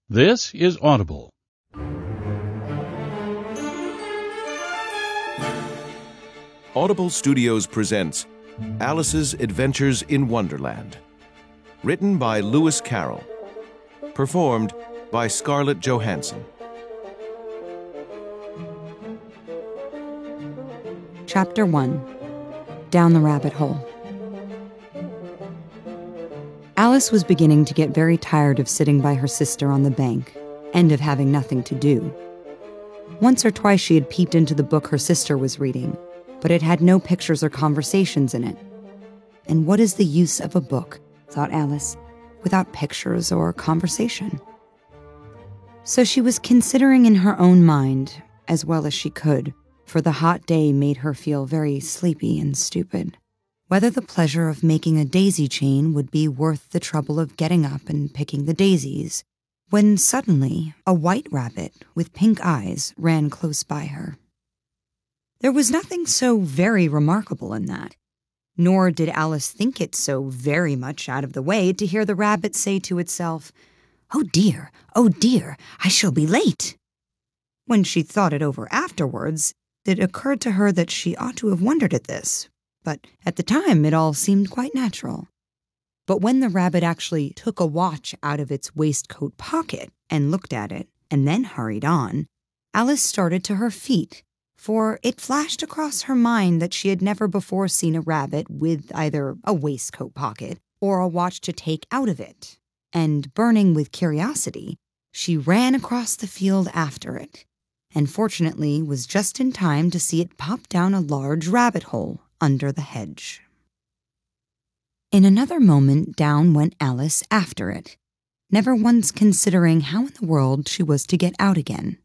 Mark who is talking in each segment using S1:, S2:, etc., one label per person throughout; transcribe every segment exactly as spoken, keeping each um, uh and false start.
S1: This is Audible.
S2: Audible Studios presents Alice's Adventures in Wonderland. Written by Lewis Carroll. Performed by Scarlett Johansson.
S3: Chapter one. Down the Rabbit Hole. Alice was beginning to get very tired of sitting by her sister on the bank and of having nothing to do. Once or twice she had peeped into the book her sister was reading, but it had no pictures or conversations in it. And what is the use of a book, thought Alice, without pictures or conversation? So she was considering in her own mind, as well as she could, for the hot day made her feel very sleepy and stupid, whether the pleasure of making a daisy chain would be worth the trouble of getting up and picking the daisies, when suddenly a white rabbit with pink eyes ran close by her. There was nothing so very remarkable in that, nor did Alice think it so very much out of the way to hear the rabbit say to itself, "Oh dear, oh dear, I shall be late." When she thought it over afterwards, it occurred to her that she ought to have wondered at this, but at the time it all seemed quite natural. But when the rabbit actually took a watch out of its waistcoat pocket and looked at it, and then hurried on, Alice started to her feet, for it flashed across her mind that she had never before seen a rabbit with either a waistcoat pocket or a watch to take out of it, and burning with curiosity, she ran across the field after it, and fortunately was just in time to see it pop down a large rabbit hole under the hedge. In another moment down went Alice after it, never once considering how in the world she was to get out again.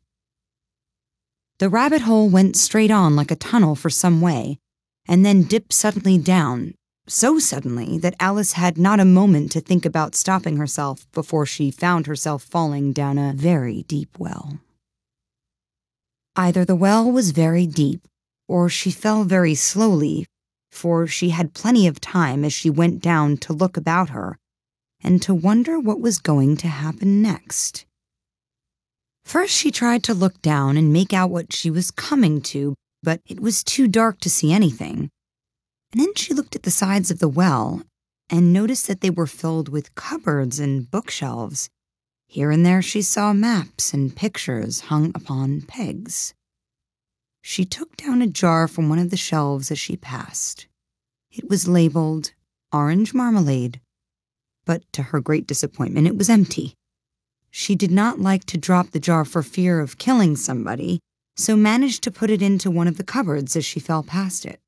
S3: The rabbit hole went straight on like a tunnel for some way, and then dipped suddenly down, so suddenly that Alice had not a moment to think about stopping herself before she found herself falling down a very deep well. Either the well was very deep, or she fell very slowly, for she had plenty of time as she went down to look about her, and to wonder what was going to happen next. First she tried to look down and make out what she was coming to, but it was too dark to see anything. And then she looked at the sides of the well, and noticed that they were filled with cupboards and bookshelves. Here and there she saw maps and pictures hung upon pegs. She took down a jar from one of the shelves as she passed. It was labeled Orange Marmalade, but to her great disappointment it was empty. She did not like to drop the jar for fear of killing somebody, so managed to put it into one of the cupboards as she fell past it.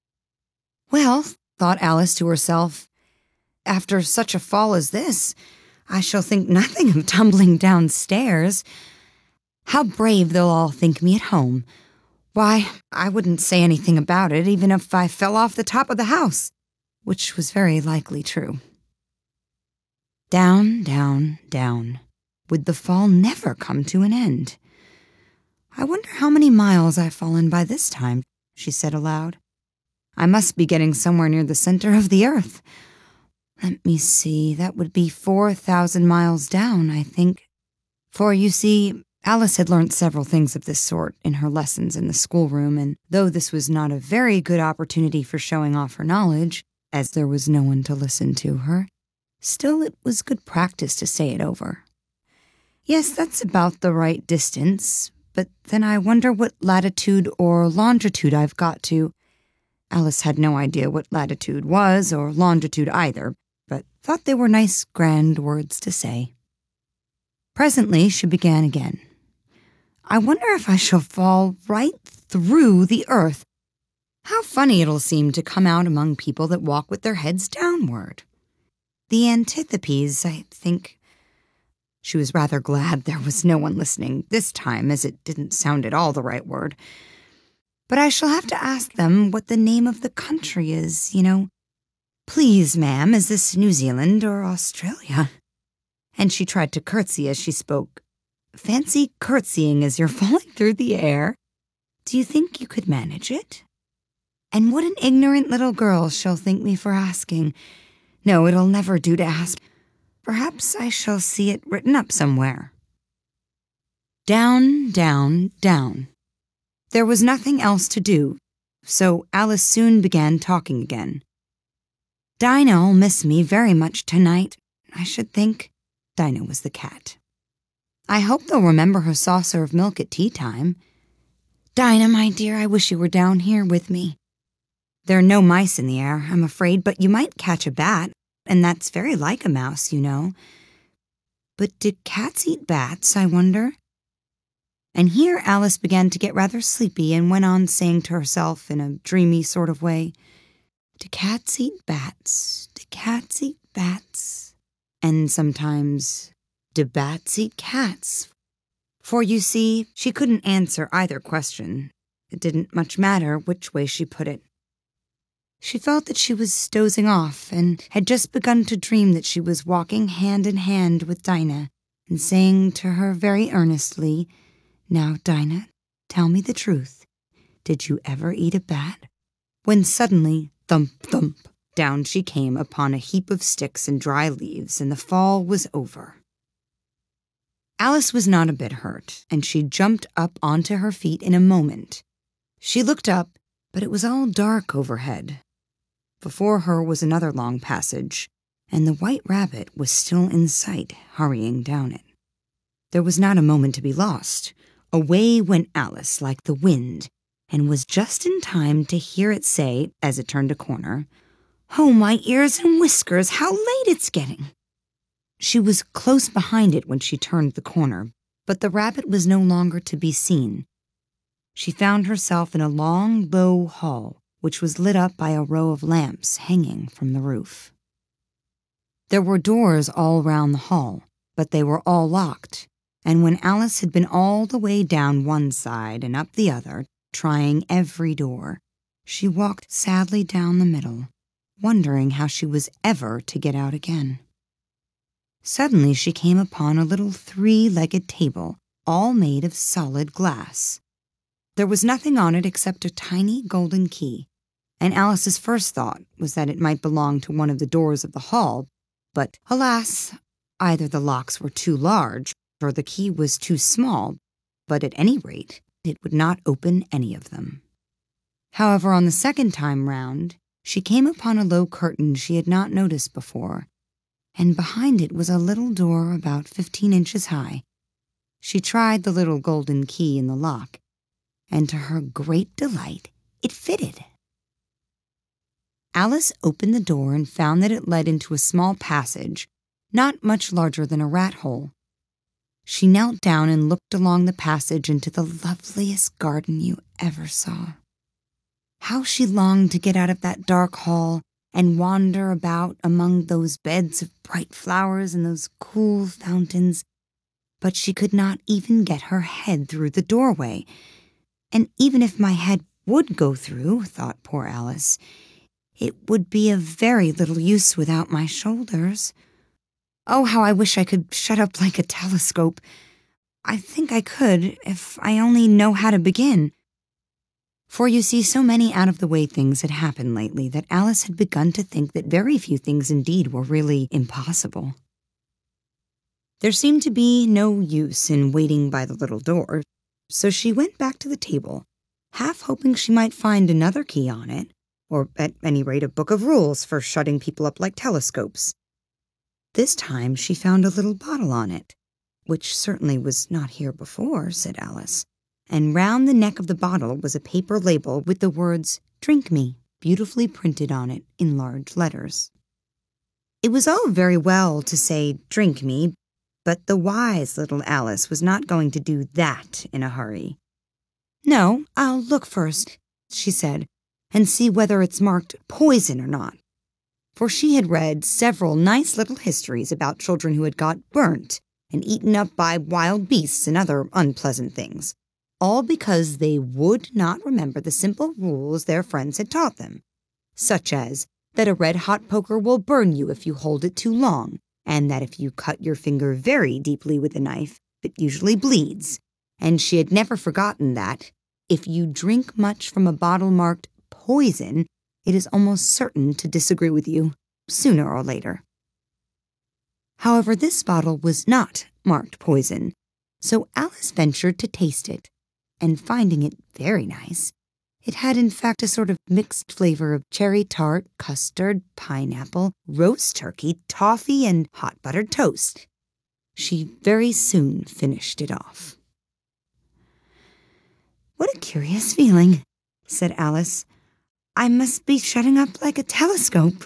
S3: Well, thought Alice to herself, after such a fall as this, I shall think nothing of tumbling downstairs. How brave they'll all think me at home. Why, I wouldn't say anything about it even if I fell off the top of the house, which was very likely true. Down, down, down. Would the fall never come to an end? I wonder how many miles I've fallen by this time, she said aloud. I must be getting somewhere near the center of the earth. Let me see, that would be four thousand miles down, I think. For, you see, Alice had learnt several things of this sort in her lessons in the schoolroom, and though this was not a very good opportunity for showing off her knowledge, as there was no one to listen to her, still it was good practice to say it over. Yes, that's about the right distance, but then I wonder what latitude or longitude I've got to. Alice had no idea what latitude was or longitude either, but thought they were nice, grand words to say. Presently she began again. I wonder if I shall fall right through the earth. How funny it'll seem to come out among people that walk with their heads downward. The Antithopes, I think. She was rather glad there was no one listening this time, as it didn't sound at all the right word. But I shall have to ask them what the name of the country is, you know. Please, ma'am, is this New Zealand or Australia? And she tried to curtsy as she spoke. Fancy curtsying as you're falling through the air. Do you think you could manage it? And what an ignorant little girl she'll think me for asking. No, it'll never do to ask. Perhaps I shall see it written up somewhere, Down, down, down. There was nothing else to do, so Alice soon began talking again. Dinah'll miss me very much tonight, I should think. Dinah was the cat. I hope they'll remember her saucer of milk at tea time. Dinah, my dear, I wish you were down here with me. There are no mice in the air, I'm afraid, but you might catch a bat, and that's very like a mouse, you know. But did cats eat bats, I wonder? And here Alice began to get rather sleepy and went on saying to herself in a dreamy sort of way, Do cats eat bats? Do cats eat bats? And sometimes, do bats eat cats? For you see, she couldn't answer either question. It didn't much matter which way she put it. She felt that she was dozing off and had just begun to dream that she was walking hand in hand with Dinah and saying to her very earnestly, Now, Dinah, tell me the truth. Did you ever eat a bat? When suddenly, thump, thump, down she came upon a heap of sticks and dry leaves, and the fall was over. Alice was not a bit hurt, and she jumped up onto her feet in a moment. She looked up, but it was all dark overhead. Before her was another long passage, and the white rabbit was still in sight, hurrying down it. There was not a moment to be lost. Away went Alice like the wind, and was just in time to hear it say, as it turned a corner, Oh, my ears and whiskers, how late it's getting! She was close behind it when she turned the corner, but the rabbit was no longer to be seen. She found herself in a long, low hall, which was lit up by a row of lamps hanging from the roof. There were doors all round the hall, but they were all locked, and when Alice had been all the way down one side and up the other, trying every door, she walked sadly down the middle, wondering how she was ever to get out again. Suddenly she came upon a little three-legged table, all made of solid glass. There was nothing on it except a tiny golden key, and Alice's first thought was that it might belong to one of the doors of the hall, but, alas, either the locks were too large or the key was too small, but at any rate, it would not open any of them. However, on the second time round, she came upon a low curtain she had not noticed before, and behind it was a little door about fifteen inches high. She tried the little golden key in the lock, and to her great delight, it fitted. Alice opened the door and found that it led into a small passage, not much larger than a rat hole. She knelt down and looked along the passage into the loveliest garden you ever saw. How she longed to get out of that dark hall and wander about among those beds of bright flowers and those cool fountains, but she could not even get her head through the doorway. And even if my head would go through, thought poor Alice, it would be of very little use without my shoulders. Oh, how I wish I could shut up like a telescope. I think I could, if I only know how to begin. For you see, so many out-of-the-way things had happened lately that Alice had begun to think that very few things indeed were really impossible. There seemed to be no use in waiting by the little door, so she went back to the table, half hoping she might find another key on it, or at any rate a book of rules for shutting people up like telescopes. This time she found a little bottle on it, which certainly was not here before, said Alice, and round the neck of the bottle was a paper label with the words, Drink Me, beautifully printed on it in large letters. It was all very well to say, Drink me, but the wise little Alice was not going to do that in a hurry. No, I'll look first, she said, and see whether it's marked poison or not. For she had read several nice little histories about children who had got burnt and eaten up by wild beasts and other unpleasant things, all because they would not remember the simple rules their friends had taught them, such as that a red-hot poker will burn you if you hold it too long, and that if you cut your finger very deeply with a knife, it usually bleeds. And she had never forgotten that, if you drink much from a bottle marked poison, it is almost certain to disagree with you, sooner or later. However, this bottle was not marked poison, So Alice ventured to taste it, and finding it very nice, it had in fact a sort of mixed flavor of cherry tart, custard, pineapple, roast turkey, toffee, and hot buttered toast. She very soon finished it off. "What a curious feeling," said Alice. "I must be shutting up like a telescope."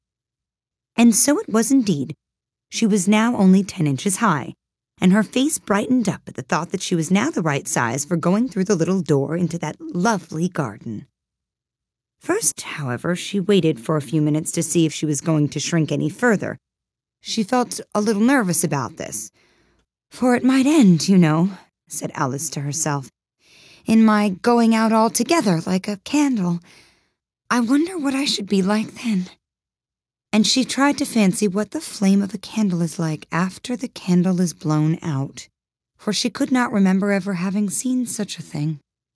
S3: And so it was indeed. She was now only ten inches high, and her face brightened up at the thought that she was now the right size for going through the little door into that lovely garden. First, however, she waited for a few minutes to see if she was going to shrink any further. She felt a little nervous about this. "For it might end, you know," said Alice to herself, "in my going out altogether like a candle. I wonder what I should be like then." And she tried to fancy what the flame of a candle is like after the candle is blown out, for she could not remember ever having seen such a thing.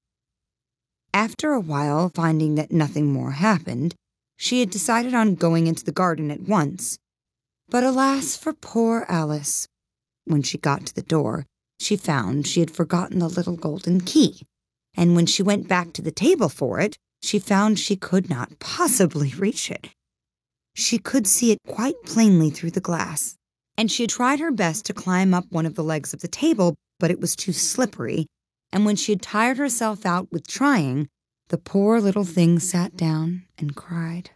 S3: After a while, finding that nothing more happened, she had decided on going into the garden at once. But alas for poor Alice! When she got to the door, she found she had forgotten the little golden key, and when she went back to the table for it, she found she could not possibly reach it. She could see it quite plainly through the glass, and she had tried her best to climb up one of the legs of the table, but it was too slippery, and when she had tired herself out with trying, the poor little thing sat down and cried.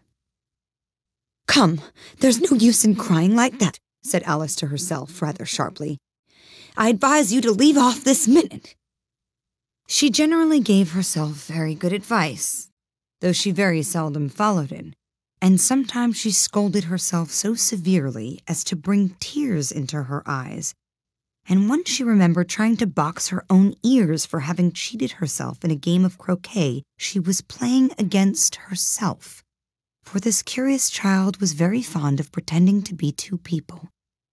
S3: "Come, there's no use in crying like that," said Alice to herself rather sharply. "I advise you to leave off this minute." She generally gave herself very good advice, though she very seldom followed it, and sometimes she scolded herself so severely as to bring tears into her eyes, and once she remembered trying to box her own ears for having cheated herself in a game of croquet she was playing against herself. For this curious child was very fond of pretending to be two people.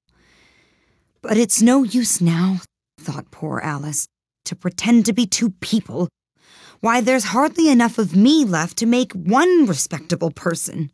S3: "But it's no use now," thought poor Alice, "to pretend to be two people. Why, there's hardly enough of me left to make one respectable person."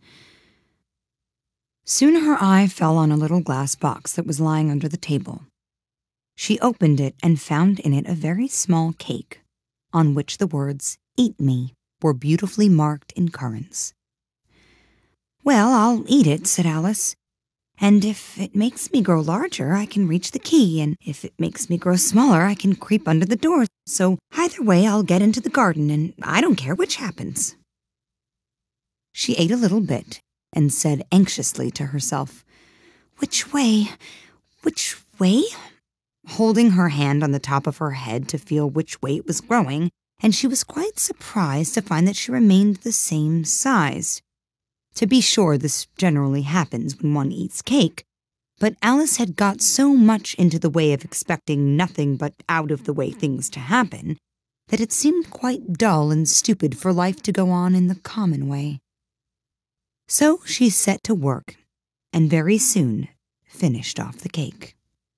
S3: Soon her eye fell on a little glass box that was lying under the table. She opened it and found in it a very small cake, on which the words, "Eat me," were beautifully marked in currants. "Well, I'll eat it," said Alice, "and if it makes me grow larger, I can reach the key, and if it makes me grow smaller, I can creep under the door, so either way I'll get into the garden, and I don't care which happens." She ate a little bit, and said anxiously to herself, "Which way? Which way?" holding her hand on the top of her head to feel which way it was growing, and she was quite surprised to find that she remained the same size. To be sure, this generally happens when one eats cake, but Alice had got so much into the way of expecting nothing but out-of-the-way things to happen that it seemed quite dull and stupid for life to go on in the common way. So she set to work, and very soon finished off the cake.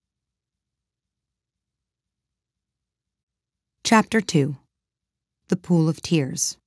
S3: Chapter two. The Pool of Tears.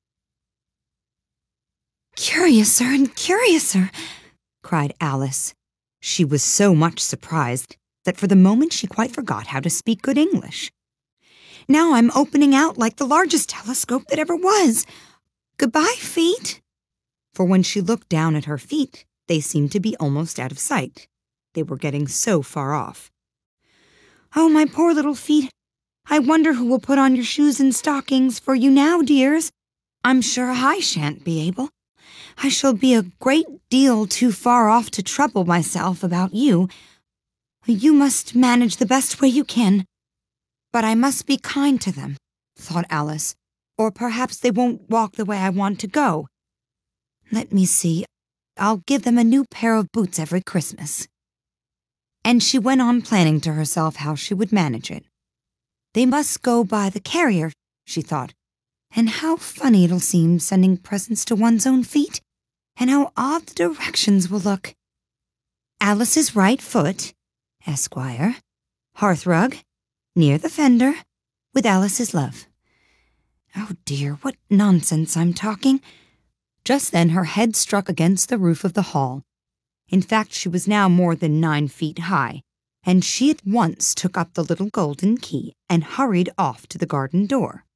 S3: "Curiouser and curiouser," cried Alice. She was so much surprised that for the moment she quite forgot how to speak good English. "Now I'm opening out like the largest telescope that ever was. Goodbye, feet." For when she looked down at her feet, they seemed to be almost out of sight. They were getting so far off. "Oh, my poor little feet. I wonder who will put on your shoes and stockings for you now, dears. I'm sure I shan't be able. I shall be a great deal too far off to trouble myself about you. You must manage the best way you can. But I must be kind to them," thought Alice, "or perhaps they won't walk the way I want to go. Let me see, I'll give them a new pair of boots every Christmas." And she went on planning to herself how she would manage it. They must go by the carrier, she thought, and how funny it'll seem sending presents to one's own feet, and how odd the directions will look. Alice's right foot, Esquire, hearthrug, near the fender, with Alice's love. Oh dear, what nonsense I'm talking. Just then her head struck against the roof of the hall. In fact, she was now more than nine feet high, and she at once took up the little golden key and hurried off to the garden door.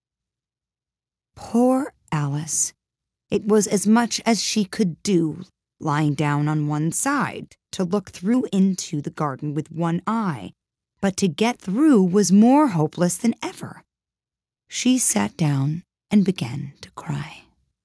S3: Poor Alice! It was as much as she could do, lying down on one side, to look through into the garden with one eye, but to get through was more hopeless than ever. She sat down and began to cry.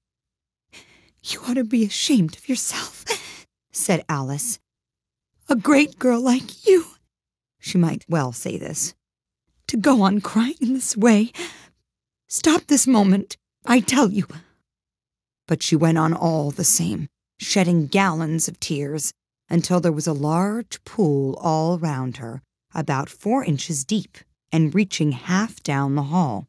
S3: "You ought to be ashamed of yourself," said Alice. "A great girl like you," she might well say this, "to go on crying in this way. Stop this moment, I tell you." But she went on all the same, shedding gallons of tears, until there was a large pool all round her, about four inches deep, and reaching half down the hall.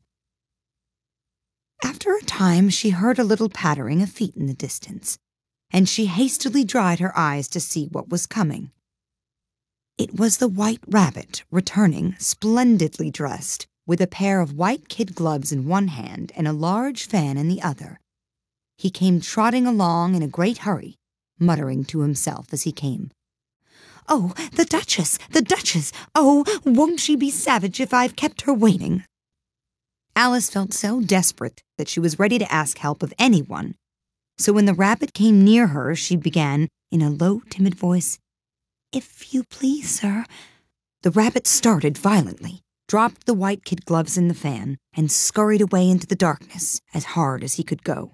S3: After a time she heard a little pattering of feet in the distance, and she hastily dried her eyes to see what was coming. It was the White Rabbit, returning, splendidly dressed, with a pair of white kid gloves in one hand and a large fan in the other. He came trotting along in a great hurry, muttering to himself as he came, "Oh, the Duchess, the Duchess! Oh, won't she be savage if I've kept her waiting?" Alice felt so desperate that she was ready to ask help of anyone. So when the rabbit came near her, she began, in a low, timid voice, "If you please, sir." The rabbit started violently, dropped the white kid gloves in the fan, and scurried away into the darkness as hard as he could go.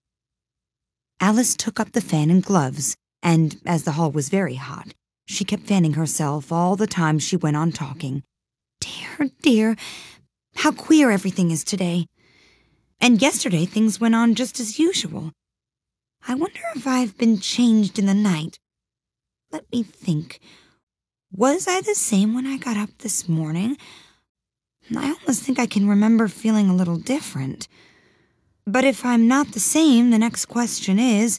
S3: Alice took up the fan and gloves, and, as the hall was very hot, she kept fanning herself all the time she went on talking. "Dear, dear, how queer everything is today. And yesterday things went on just as usual. I wonder if I've been changed in the night. Let me think. Was I the same when I got up this morning? I almost think I can remember feeling a little different. But if I'm not the same, the next question is,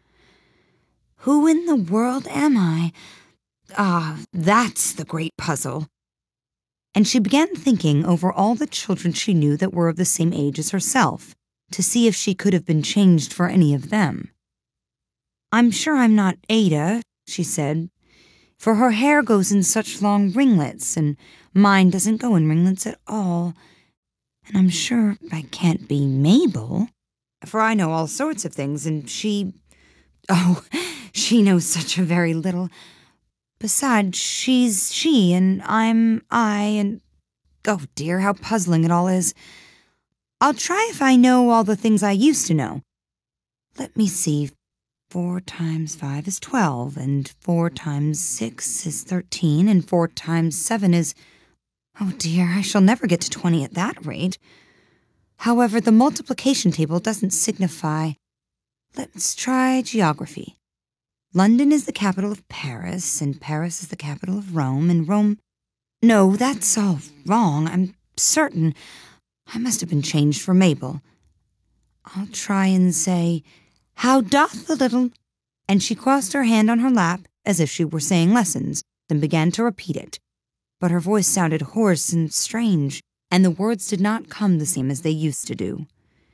S3: who in the world am I? Ah, that's the great puzzle." And she began thinking over all the children she knew that were of the same age as herself, to see if she could have been changed for any of them. "I'm sure I'm not Ada," she said, "for her hair goes in such long ringlets, and mine doesn't go in ringlets at all. And I'm sure I can't be Mabel, for I know all sorts of things, and she... oh, she knows such a very little. Besides, she's she, and I'm I, and... oh, dear, how puzzling it all is. I'll try if I know all the things I used to know. Let me see. Four times five is twelve, and four times six is thirteen, and four times seven is... oh, dear, I shall never get to twenty at that rate. However, the multiplication table doesn't signify. Let's try geography. London is the capital of Paris, and Paris is the capital of Rome, and Rome... no, that's all wrong, I'm certain. I must have been changed for Mabel. I'll try and say, how doth the little... and she crossed her hand on her lap, as if she were saying lessons, then began to repeat it. But her voice sounded hoarse and strange, and the words did not come the same as they used to do.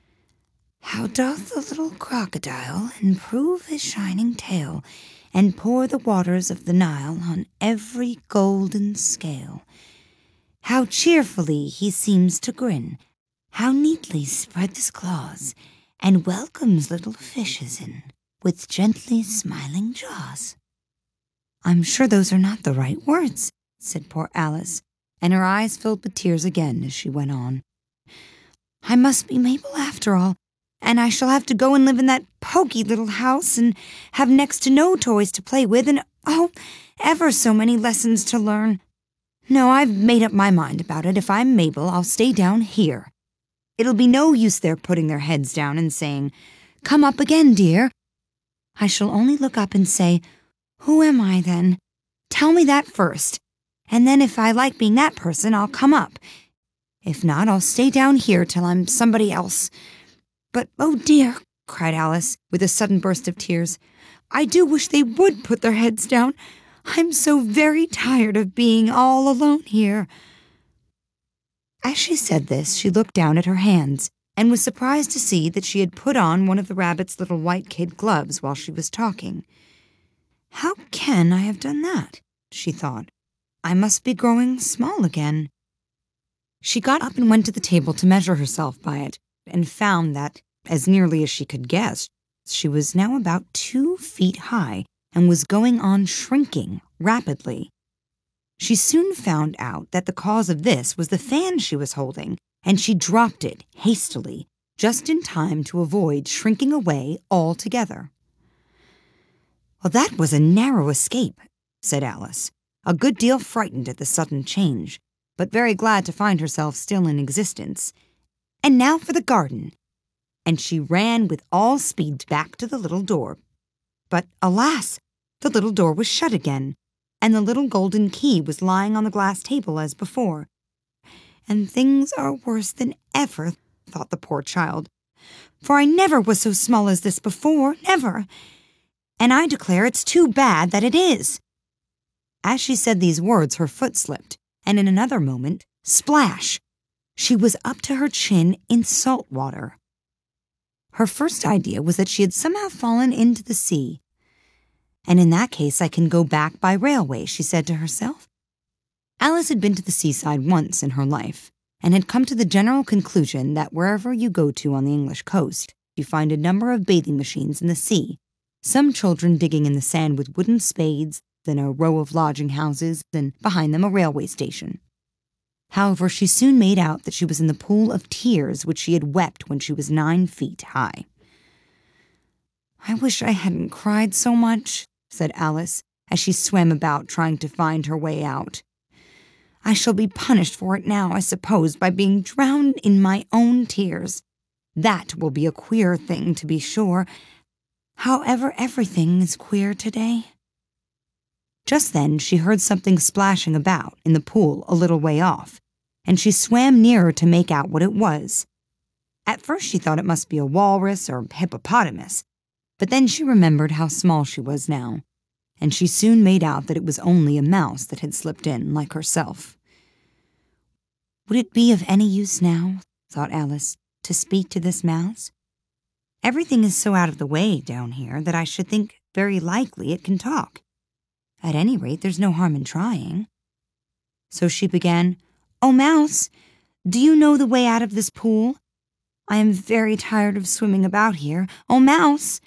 S3: How doth the little crocodile improve his shining tail, and pour the waters of the Nile on every golden scale? How cheerfully he seems to grin, how neatly spreads his claws, and welcomes little fishes in with gently smiling jaws. I'm sure those are not the right words, said poor Alice, and her eyes filled with tears again as she went on. I must be Mabel after all, and I shall have to go and live in that poky little house and have next to no toys to play with and, oh, ever so many lessons to learn. No, I've made up my mind about it. If I'm Mabel, I'll stay down here. It'll be no use their putting their heads down and saying, come up again, dear. I shall only look up and say, who am I then? Tell me that first, and then if I like being that person, I'll come up. If not, I'll stay down here till I'm somebody else. But, oh dear, cried Alice, with a sudden burst of tears, I do wish they would put their heads down. I'm so very tired of being all alone here. As she said this, she looked down at her hands, and was surprised to see that she had put on one of the rabbit's little white kid gloves while she was talking. How can I have done that? She thought. I must be growing small again. She got up and went to the table to measure herself by it, and found that, as nearly as she could guess, she was now about two feet high and was going on shrinking rapidly. She soon found out that the cause of this was the fan she was holding, and she dropped it hastily, just in time to avoid shrinking away altogether. "Well, that was a narrow escape," said Alice, a good deal frightened at the sudden change, but very glad to find herself still in existence. "And now for the garden." And she ran with all speed back to the little door. But alas, the little door was shut again, and the little golden key was lying on the glass table as before. "And things are worse than ever," thought the poor child, "for I never was so small as this before, never. And I declare it's too bad that it is." As she said these words, her foot slipped, and in another moment, splash! She was up to her chin in salt water. Her first idea was that she had somehow fallen into the sea. "And in that case I can go back by railway," she said to herself. Alice had been to the seaside once in her life, and had come to the general conclusion that wherever you go to on the English coast, you find a number of bathing machines in the sea, some children digging in the sand with wooden spades, then a row of lodging houses, and behind them a railway station. However, she soon made out that she was in the pool of tears which she had wept when she was nine feet high. "I wish I hadn't cried so much," said Alice, as she swam about trying to find her way out. "I shall be punished for it now, I suppose, by being drowned in my own tears. That will be a queer thing, to be sure. However, everything is queer today." Just then she heard something splashing about in the pool a little way off, and she swam nearer to make out what it was. At first she thought it must be a walrus or hippopotamus, but then she remembered how small she was now, and she soon made out that it was only a mouse that had slipped in like herself. "Would it be of any use now," thought Alice, "to speak to this mouse? Everything is so out of the way down here that I should think very likely it can talk. At any rate, there's no harm in trying." So she began, "Oh, Mouse, do you know the way out of this pool? I am very tired of swimming about here. Oh, Mouse!"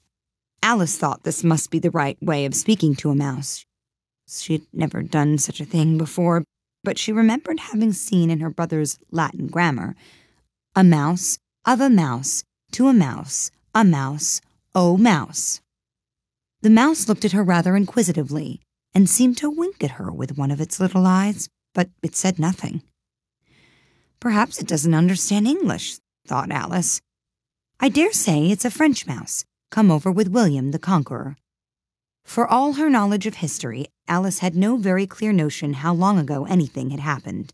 S3: Alice thought this must be the right way of speaking to a mouse. She had never done such a thing before, but she remembered having seen in her brother's Latin grammar, "A mouse, of a mouse, to a mouse, a mouse, oh, mouse." The mouse looked at her rather inquisitively, and seemed to wink at her with one of its little eyes, but it said nothing. "Perhaps it doesn't understand English," thought Alice. "I dare say it's a French mouse, come over with William the Conqueror." For all her knowledge of history, Alice had no very clear notion how long ago anything had happened.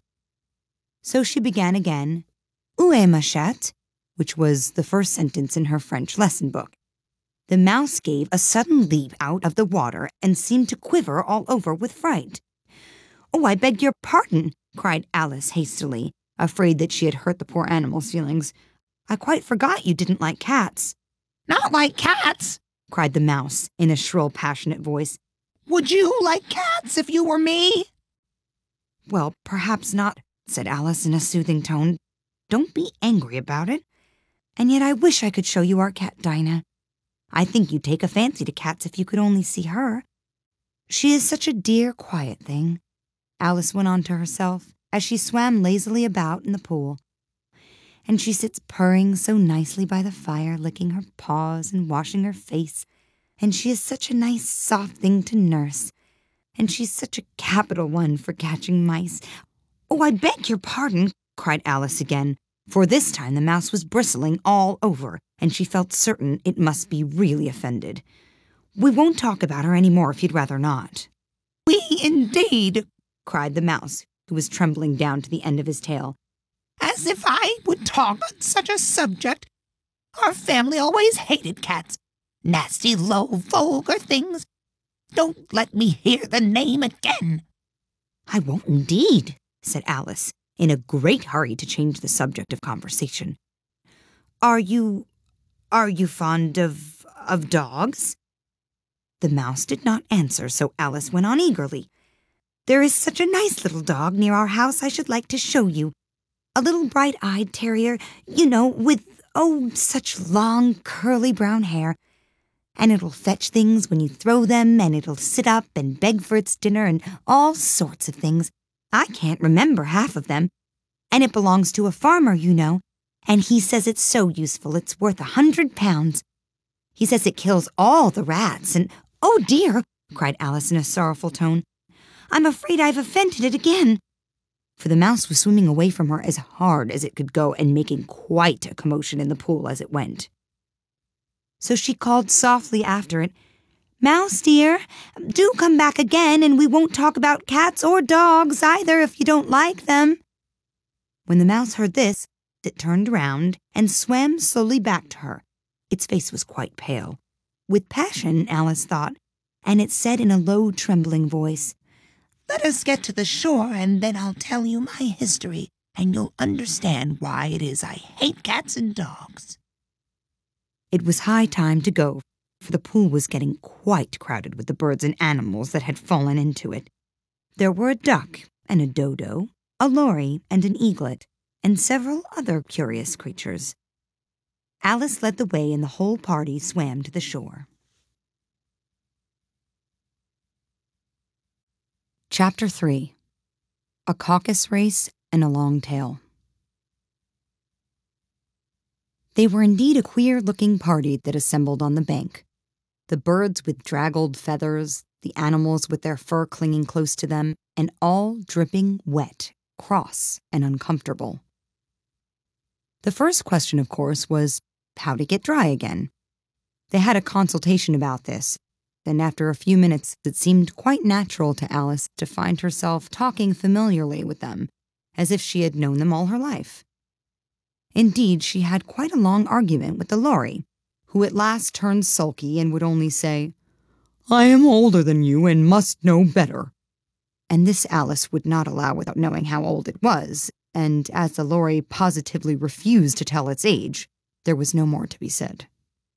S3: So she began again, "Où est ma chatte?" which was the first sentence in her French lesson book. The mouse gave a sudden leap out of the water and seemed to quiver all over with fright. "Oh, I beg your pardon," cried Alice hastily, afraid that she had hurt the poor animal's feelings. "I quite forgot you didn't like cats."
S1: "Not like cats!"
S3: cried the mouse in a shrill, passionate voice.
S1: "Would you like cats if you were me?"
S3: "Well, perhaps not," said Alice in a soothing tone. "Don't be angry about it. And yet I wish I could show you our cat, Dinah. I think you'd take a fancy to cats if you could only see her. She is such a dear, quiet thing," Alice went on to herself, as she swam lazily about in the pool. "And she sits purring so nicely by the fire, licking her paws and washing her face, and she is such a nice, soft thing to nurse, and she's such a capital one for catching mice." "Oh, I beg your pardon," cried Alice again, for this time the mouse was bristling all over, and she felt certain it must be really offended. "We won't talk about her any more if you'd rather not."
S1: "We indeed!"
S3: cried the mouse, who was trembling down to the end of his tail.
S1: "As if I would talk on such a subject. Our family always hated cats. Nasty, low, vulgar things. Don't let me hear the name again."
S3: "I won't indeed," said Alice, in a great hurry to change the subject of conversation. Are you, are you fond of, of dogs?" The mouse did not answer, so Alice went on eagerly.
S4: There is such a nice little dog near our house I should like to show you. A little bright-eyed terrier, you know, with, oh, such long, curly brown hair. And it'll fetch things when you throw them, and it'll sit up and beg for its dinner and all sorts of things. I can't remember half of them. And it belongs to a farmer, you know, and he says it's so useful it's worth a hundred pounds. He says it kills all the rats, and, oh dear, cried Alice in a sorrowful tone, I'm afraid I've offended it again. For the mouse was swimming away from her as hard as it could go and making quite a commotion in the pool as it went. So she called softly after it, Mouse, dear, do come back again, and we won't talk about cats or dogs either if you don't like them. When the mouse heard this, it turned around and swam slowly back to her. Its face was quite pale. With passion, Alice thought, and it said in a low, trembling voice,
S1: Let us get to the shore, and then I'll tell you my history, and you'll understand why it is I hate cats and dogs.
S4: It was high time to go, for the pool was getting quite crowded with the birds and animals that had fallen into it. There were a duck and a dodo, a lory and an eaglet, and several other curious creatures. Alice led the way, and the whole party swam to the shore.
S3: Chapter three. A Caucus Race and a Long Tail. They were indeed a queer-looking party that assembled on the bank. The birds with draggled feathers, the animals with their fur clinging close to them, and all dripping wet, cross, and uncomfortable. The first question, of course, was how to get dry again. They had a consultation about this. Then after a few minutes, it seemed quite natural to Alice to find herself talking familiarly with them, as if she had known them all her life. Indeed, she had quite a long argument with the lory, who at last turned sulky and would only say, I am older than you and must know better. And this Alice would not allow without knowing how old it was, and as the lory positively refused to tell its age, there was no more to be said.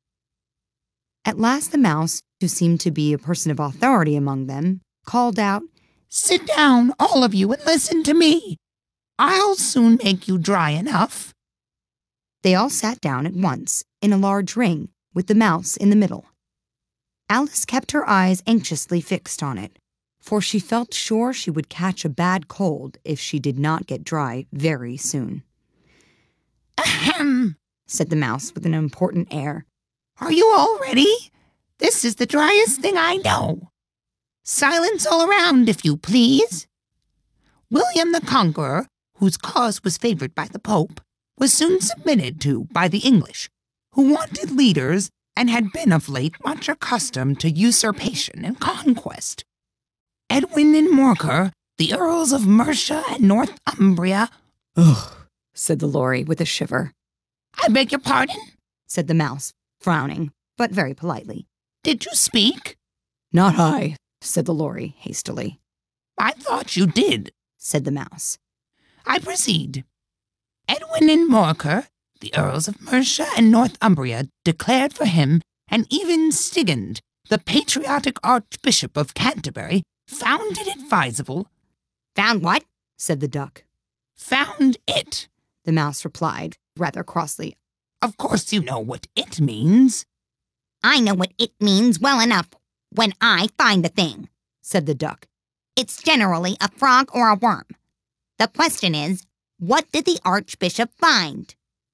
S3: At last the mouse, who seemed to be a person of authority among them, called out,
S1: Sit down, all of you, and listen to me. I'll soon make you dry enough.
S3: They all sat down at once, in a large ring, with the mouse in the middle. Alice kept her eyes anxiously fixed on it, for she felt sure she would catch a bad cold if she did not get dry very soon.
S1: Ahem,
S3: said the mouse with an important air.
S1: Are you all ready? This is the driest thing I know. Silence all around, if you please. William the Conqueror, whose cause was favored by the Pope, was soon submitted to by the English, who wanted leaders and had been of late much accustomed to usurpation and conquest. Edwin and Morcar, the Earls of Mercia and Northumbria—
S3: Ugh, said the lory with a shiver.
S1: I beg your pardon?
S3: Said the mouse, frowning, but very politely.
S1: Did you speak?
S3: Not I, said the lory hastily.
S1: I thought you did,
S3: said the mouse.
S1: I proceed. Edwin and Morcar, the Earls of Mercia and Northumbria, declared for him, and even Stigand, the patriotic Archbishop of Canterbury, found it advisable—
S4: Found what?
S3: said the duck.
S1: Found it,
S3: the mouse replied, rather crossly.
S1: Of course you know what it means.
S4: I know what it means well enough when I find the thing,
S3: said the duck.
S4: It's generally a frog or a worm. The question is, what did the Archbishop find?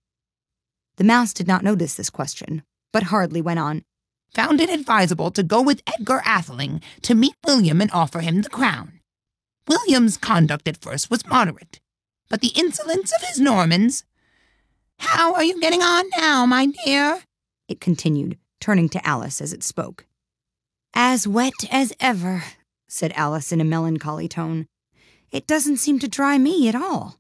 S3: The mouse did not notice this question, but hardly went on.
S1: Found it advisable to go with Edgar Atheling to meet William and offer him the crown. William's conduct at first was moderate, but the insolence of his Normans— How are you getting on now, my dear?
S3: It continued, turning to Alice as it spoke.
S4: As wet as ever,
S3: said Alice in a melancholy tone. It doesn't seem to dry me at all.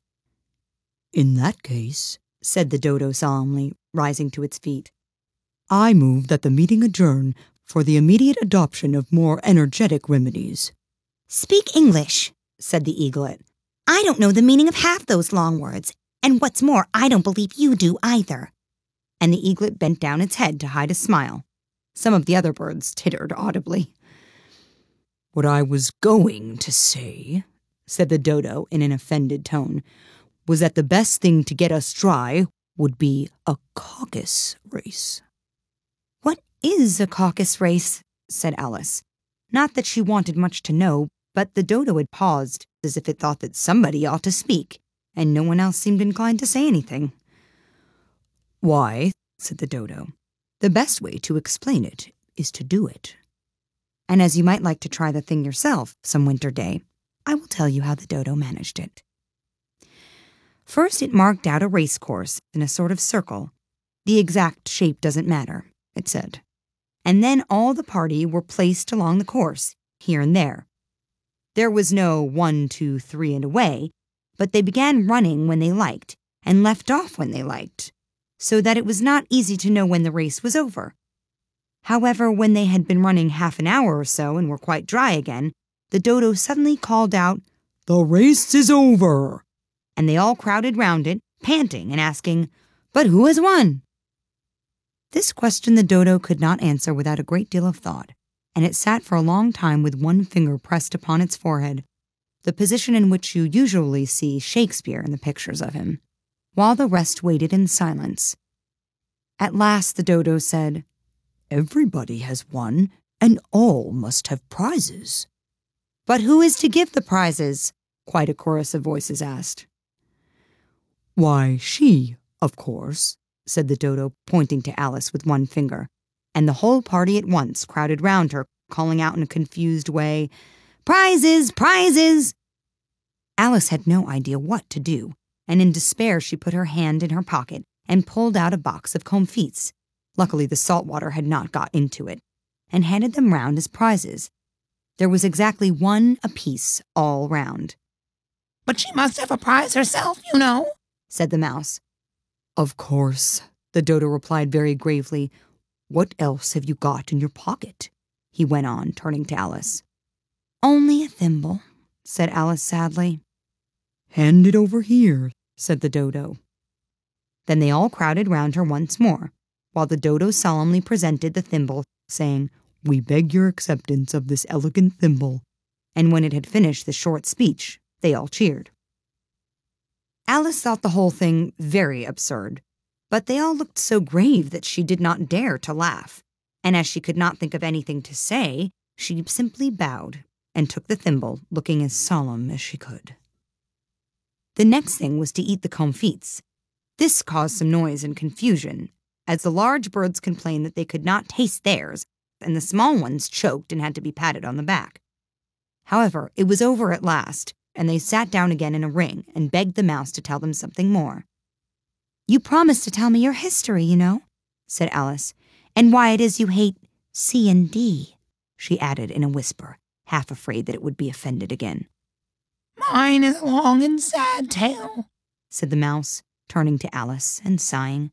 S3: In that case, said the dodo solemnly, rising to its feet, I move that the meeting adjourn for the immediate adoption of more energetic remedies.
S4: Speak English, said the eaglet. I don't know the meaning of half those long words, and what's more, I don't believe you do either.
S3: And the eaglet bent down its head to hide a smile. Some of the other birds tittered audibly. "What I was going to say," said the dodo in an offended tone, "was that the best thing to get us dry would be a caucus race."
S4: "What is a caucus race?" said Alice. Not that she wanted much to know, but the dodo had paused as if it thought that somebody ought to speak, and no one else seemed inclined to say anything.
S3: "Why," said the dodo, "the best way to explain it is to do it.
S4: And as you might like to try the thing yourself some winter day, I will tell you how the dodo managed it. First, it marked out a race course in a sort of circle. The exact shape doesn't matter, it said. And then all the party were placed along the course, here and there. There was no one, two, three, and away, but they began running when they liked and left off when they liked, so that it was not easy to know when the race was over. However, when they had been running half an hour or so and were quite dry again, the dodo suddenly called out,
S3: "The race is over!"
S4: And they all crowded round it, panting and asking, "But who has won?" This question the dodo could not answer without a great deal of thought, and it sat for a long time with one finger pressed upon its forehead, the position in which you usually see Shakespeare in the pictures of him, while the rest waited in silence. At last the dodo said,
S3: "Everybody has won, and all must have prizes."
S4: "But who is to give the prizes?" quite a chorus of voices asked.
S3: "Why, she, of course," said the dodo, pointing to Alice with one finger, and the whole party at once crowded round her, calling out in a confused way,
S4: "Prizes! Prizes!" Alice had no idea what to do, and in despair she put her hand in her pocket and pulled out a box of comfits. Luckily the salt water had not got into it, and handed them round as prizes. There was exactly one apiece all round.
S1: "But she must have a prize herself, you know,"
S4: said the mouse.
S3: "Of course," the dodo replied very gravely. "What else have you got in your pocket?" he went on, turning to Alice.
S4: "Only a thimble," said Alice sadly.
S3: "Hand it over here," said the dodo.
S4: Then they all crowded round her once more, while the dodo solemnly presented the thimble, saying,
S3: "We beg your acceptance of this elegant thimble."
S4: And when it had finished the short speech, they all cheered. Alice thought the whole thing very absurd, but they all looked so grave that she did not dare to laugh, and as she could not think of anything to say, she simply bowed and took the thimble, looking as solemn as she could. The next thing was to eat the comfits. This caused some noise and confusion, as the large birds complained that they could not taste theirs, and the small ones choked and had to be patted on the back. However, it was over at last, and they sat down again in a ring and begged the mouse to tell them something more. "You promised to tell me your history, you know," said Alice, "and why it is you hate C and D," she added in a whisper, half afraid that it would be offended again.
S1: "Mine is a long and sad tale,"
S4: said the mouse, turning to Alice and sighing.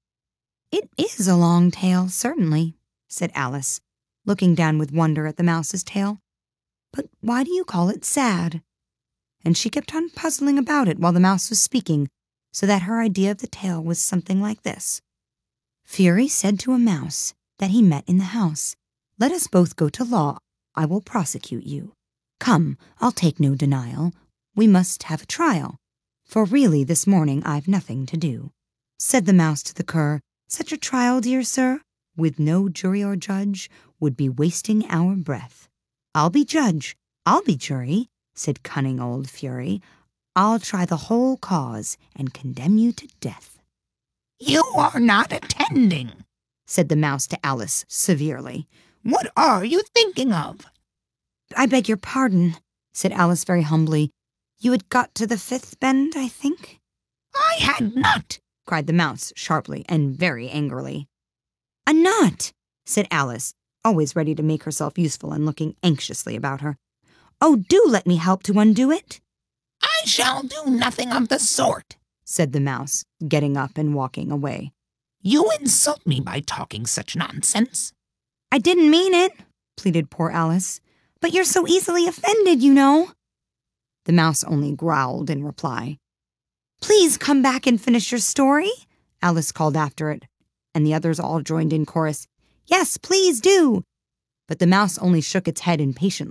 S4: "It is a long tale, certainly," said Alice, looking down with wonder at the mouse's tail. "But why do you call it sad?" And she kept on puzzling about it while the mouse was speaking, so that her idea of the tale was something like this. "Fury said to a mouse that he met in the house, 'Let us both go to law. I will prosecute you. Come, I'll take no denial. We must have a trial. For really this morning I've nothing to do.' Said the mouse to the cur, 'Such a trial, dear sir, with no jury or judge, would be wasting our breath.' 'I'll be judge, I'll be jury,' said cunning old Fury. 'I'll try the whole cause and condemn you to death.'"
S1: "You are not attending,"
S4: said the mouse to Alice severely.
S1: "What are you thinking of?"
S4: "I beg your pardon," said Alice very humbly. "You had got to the fifth bend, I think?"
S1: "I had not,"
S4: cried the mouse sharply and very angrily. "A knot," said Alice, always ready to make herself useful and looking anxiously about her. "Oh, do let me help to undo it."
S1: "I shall do nothing of the sort,"
S4: said the mouse, getting up and walking away.
S1: "You insult me by talking such nonsense."
S4: "I didn't mean it," pleaded poor Alice. "But you're so easily offended, you know." The mouse only growled in reply. "Please come back and finish your story," Alice called after it, and the others all joined in chorus, "Yes, please do." But the mouse only shook its head impatiently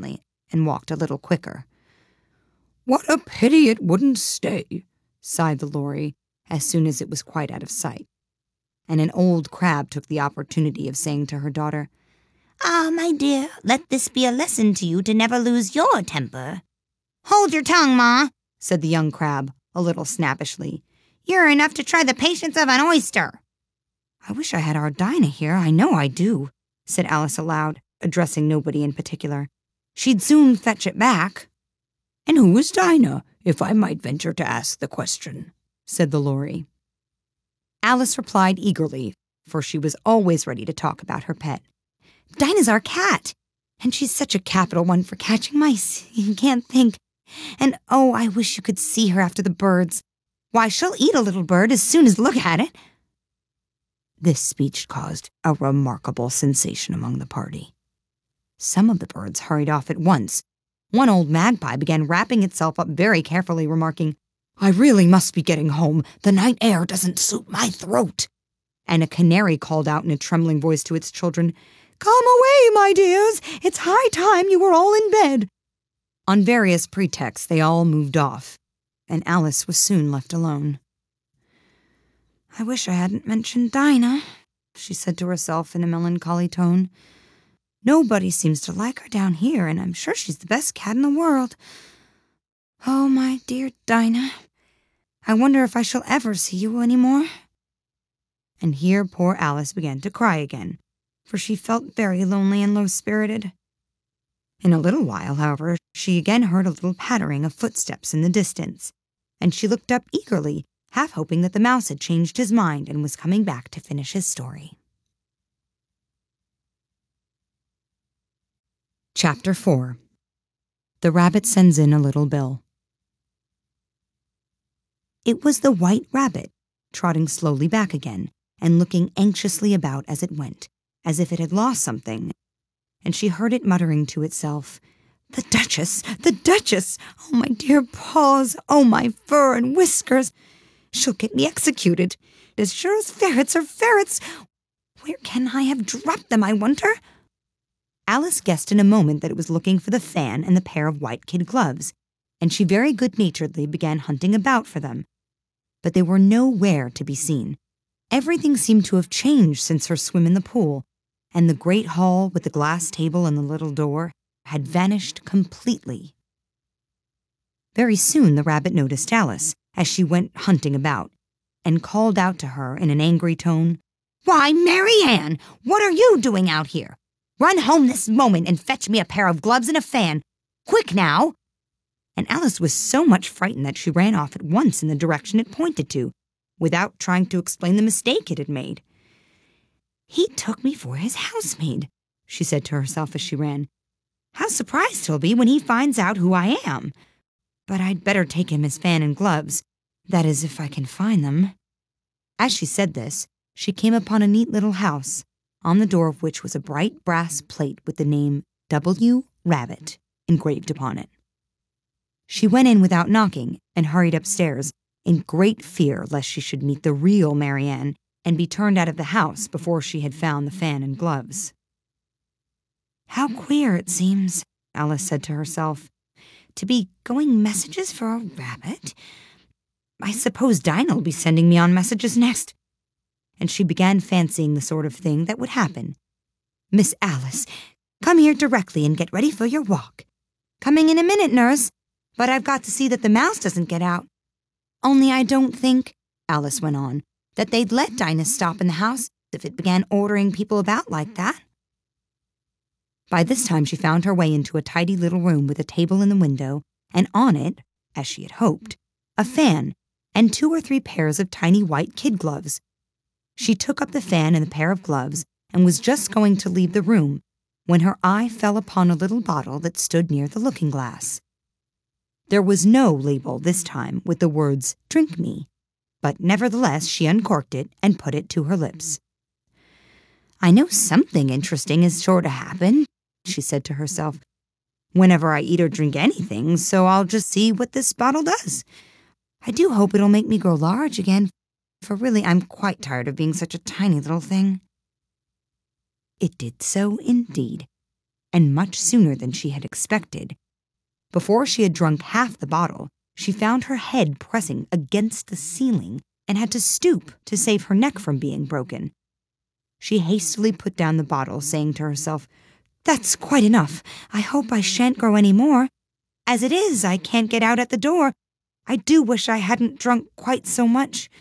S3: and walked a little quicker.
S5: "What a pity it wouldn't stay,"
S3: sighed the Lory, as soon as it was quite out of sight. And an old crab took the opportunity of saying to her daughter,
S4: "Ah, my dear, let this be a lesson to you to never lose your temper." "Hold your tongue, Ma,"
S3: said the young crab, a little snappishly.
S4: "You're enough to try the patience of an oyster."
S3: "I wish I had our Dinah here, I know I do," said Alice aloud, addressing nobody in particular. "She'd soon fetch it back."
S5: "And who is Dinah, if I might venture to ask the question?"
S3: said the Lory. Alice replied eagerly, for she was always ready to talk about her pet. "Dinah's our cat, and she's such a capital one for catching mice, you can't think. And oh, I wish you could see her after the birds. Why, she'll eat a little bird as soon as look at it." This speech caused a remarkable sensation among the party. Some of the birds hurried off at once. One old magpie began wrapping itself up very carefully, remarking, "I really must be getting home. The night air doesn't suit my throat." And a canary called out in a trembling voice to its children, "Come away, my dears. It's high time you were all in bed." On various pretexts, they all moved off, and Alice was soon left alone. "I wish I hadn't mentioned Dinah," she said to herself in a melancholy tone. "Nobody seems to like her down here, and I'm sure she's the best cat in the world. Oh, my dear Dinah, I wonder if I shall ever see you any more." And here poor Alice began to cry again, for she felt very lonely and low-spirited. In a little while, however, she again heard a little pattering of footsteps in the distance, and she looked up eagerly, half hoping that the mouse had changed his mind and was coming back to finish his story. Chapter four. The Rabbit Sends in a Little Bill. It was the White Rabbit, trotting slowly back again, and looking anxiously about as it went, as if it had lost something, and she heard it muttering to itself, "The Duchess! The Duchess! Oh, my dear paws! Oh, my fur and whiskers! She'll get me executed, as sure as ferrets are ferrets! Where can I have dropped them, I wonder?" Alice guessed in a moment that it was looking for the fan and the pair of white kid gloves, and she very good-naturedly began hunting about for them. But they were nowhere to be seen. Everything seemed to have changed since her swim in the pool, and the great hall with the glass table and the little door had vanished completely. Very soon the rabbit noticed Alice as she went hunting about, and called out to her in an angry tone, "Why, Mary Ann, what are you doing out here? Run home this moment and fetch me a pair of gloves and a fan. Quick now!" And Alice was so much frightened that she ran off at once in the direction it pointed to, without trying to explain the mistake it had made. "He took me for his housemaid," she said to herself as she ran. "How surprised he'll be when he finds out who I am. But I'd better take him his fan and gloves, that is, if I can find them." As she said this, she came upon a neat little house, on the door of which was a bright brass plate with the name W. Rabbit engraved upon it. She went in without knocking and hurried upstairs, in great fear lest she should meet the real Mary Ann and be turned out of the house before she had found the fan and gloves. "How queer it seems," Alice said to herself, "to be going messages for a rabbit. I suppose Dinah will be sending me on messages next." And she began fancying the sort of thing that would happen. "Miss Alice, come here directly and get ready for your walk." "Coming in a minute, nurse, but I've got to see that the mouse doesn't get out. Only I don't think," Alice went on, "that they'd let Dinah stop in the house if it began ordering people about like that." By this time she found her way into a tidy little room with a table in the window, and on it, as she had hoped, a fan and two or three pairs of tiny white kid gloves. She took up the fan and the pair of gloves and was just going to leave the room when her eye fell upon a little bottle that stood near the looking-glass. There was no label this time with the words, "Drink me," but nevertheless she uncorked it and put it to her lips. "I know something interesting is sure to happen," she said to herself, "whenever I eat or drink anything, so I'll just see what this bottle does. I do hope it'll make me grow large again, for really I'm quite tired of being such a tiny little thing." It did so indeed, and much sooner than she had expected, Before she had drunk half the bottle, she found her head pressing against the ceiling and had to stoop to save her neck from being broken. She hastily put down the bottle, saying to herself, "That's quite enough. I hope I shan't grow any more. As it is, I can't get out at the door. I do wish I hadn't drunk quite so much."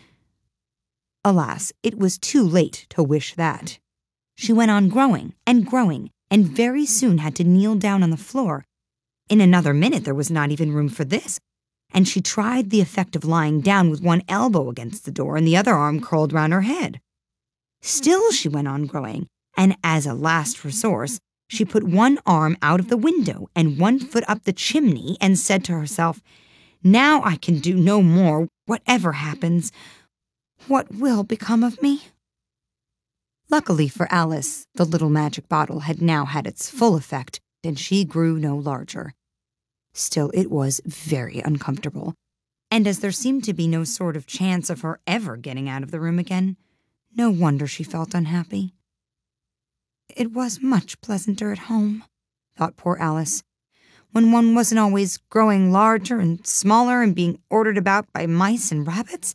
S3: Alas, it was too late to wish that. She went on growing and growing, and very soon had to kneel down on the floor. In another minute there was not even room for this, and she tried the effect of lying down with one elbow against the door and the other arm curled round her head. Still she went on growing, and as a last resource, she put one arm out of the window and one foot up the chimney and said to herself, "Now I can do no more, whatever happens. What will become of me?" Luckily for Alice, the little magic bottle had now had its full effect, and she grew no larger. Still, it was very uncomfortable, and as there seemed to be no sort of chance of her ever getting out of the room again, no wonder she felt unhappy. It was much pleasanter at home, thought poor Alice, when one wasn't always growing larger and smaller and being ordered about by mice and rabbits.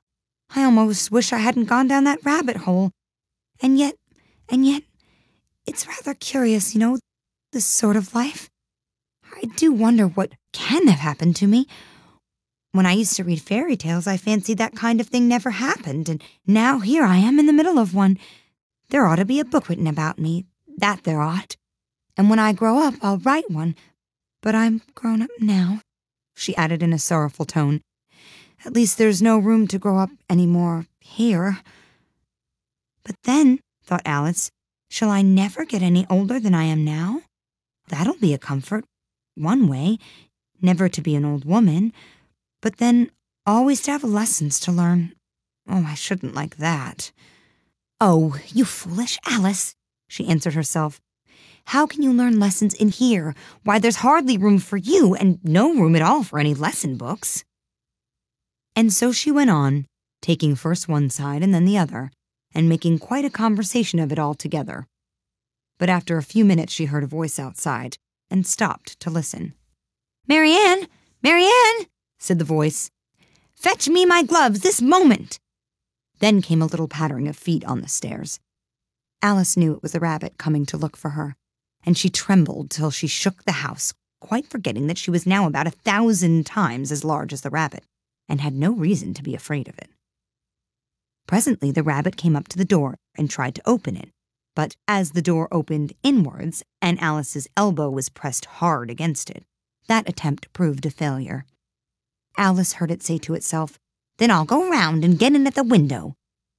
S3: I almost wish I hadn't gone down that rabbit hole. And yet, and yet, it's rather curious, you know, this sort of life. I do wonder what can have happened to me. When I used to read fairy tales, I fancied that kind of thing never happened, and now here I am in the middle of one. There ought to be a book written about me, that there ought. And when I grow up, I'll write one. But I'm grown up now, she added in a sorrowful tone. At least there's no room to grow up any more here. But then, thought Alice, shall I never get any older than I am now? That'll be a comfort, one way, never to be an old woman, but then always to have lessons to learn. Oh, I shouldn't like that. "Oh, you foolish Alice," she answered herself. "How can you learn lessons in here? Why, there's hardly room for you, and no room at all for any lesson books." And so she went on, taking first one side and then the other, and making quite a conversation of it all together. But after a few minutes she heard a voice outside, and stopped to listen. "Mary Ann! Mary Ann!" said the voice. "Fetch me my gloves this moment!" Then came a little pattering of feet on the stairs. Alice knew it was the rabbit coming to look for her, and she trembled till she shook the house, quite forgetting that she was now about a thousand times as large as the rabbit, and had no reason to be afraid of it. Presently the rabbit came up to the door and tried to open it, but as the door opened inwards and Alice's elbow was pressed hard against it, that attempt proved a failure. Alice heard it say to itself, "Then I'll go round and get in at the window."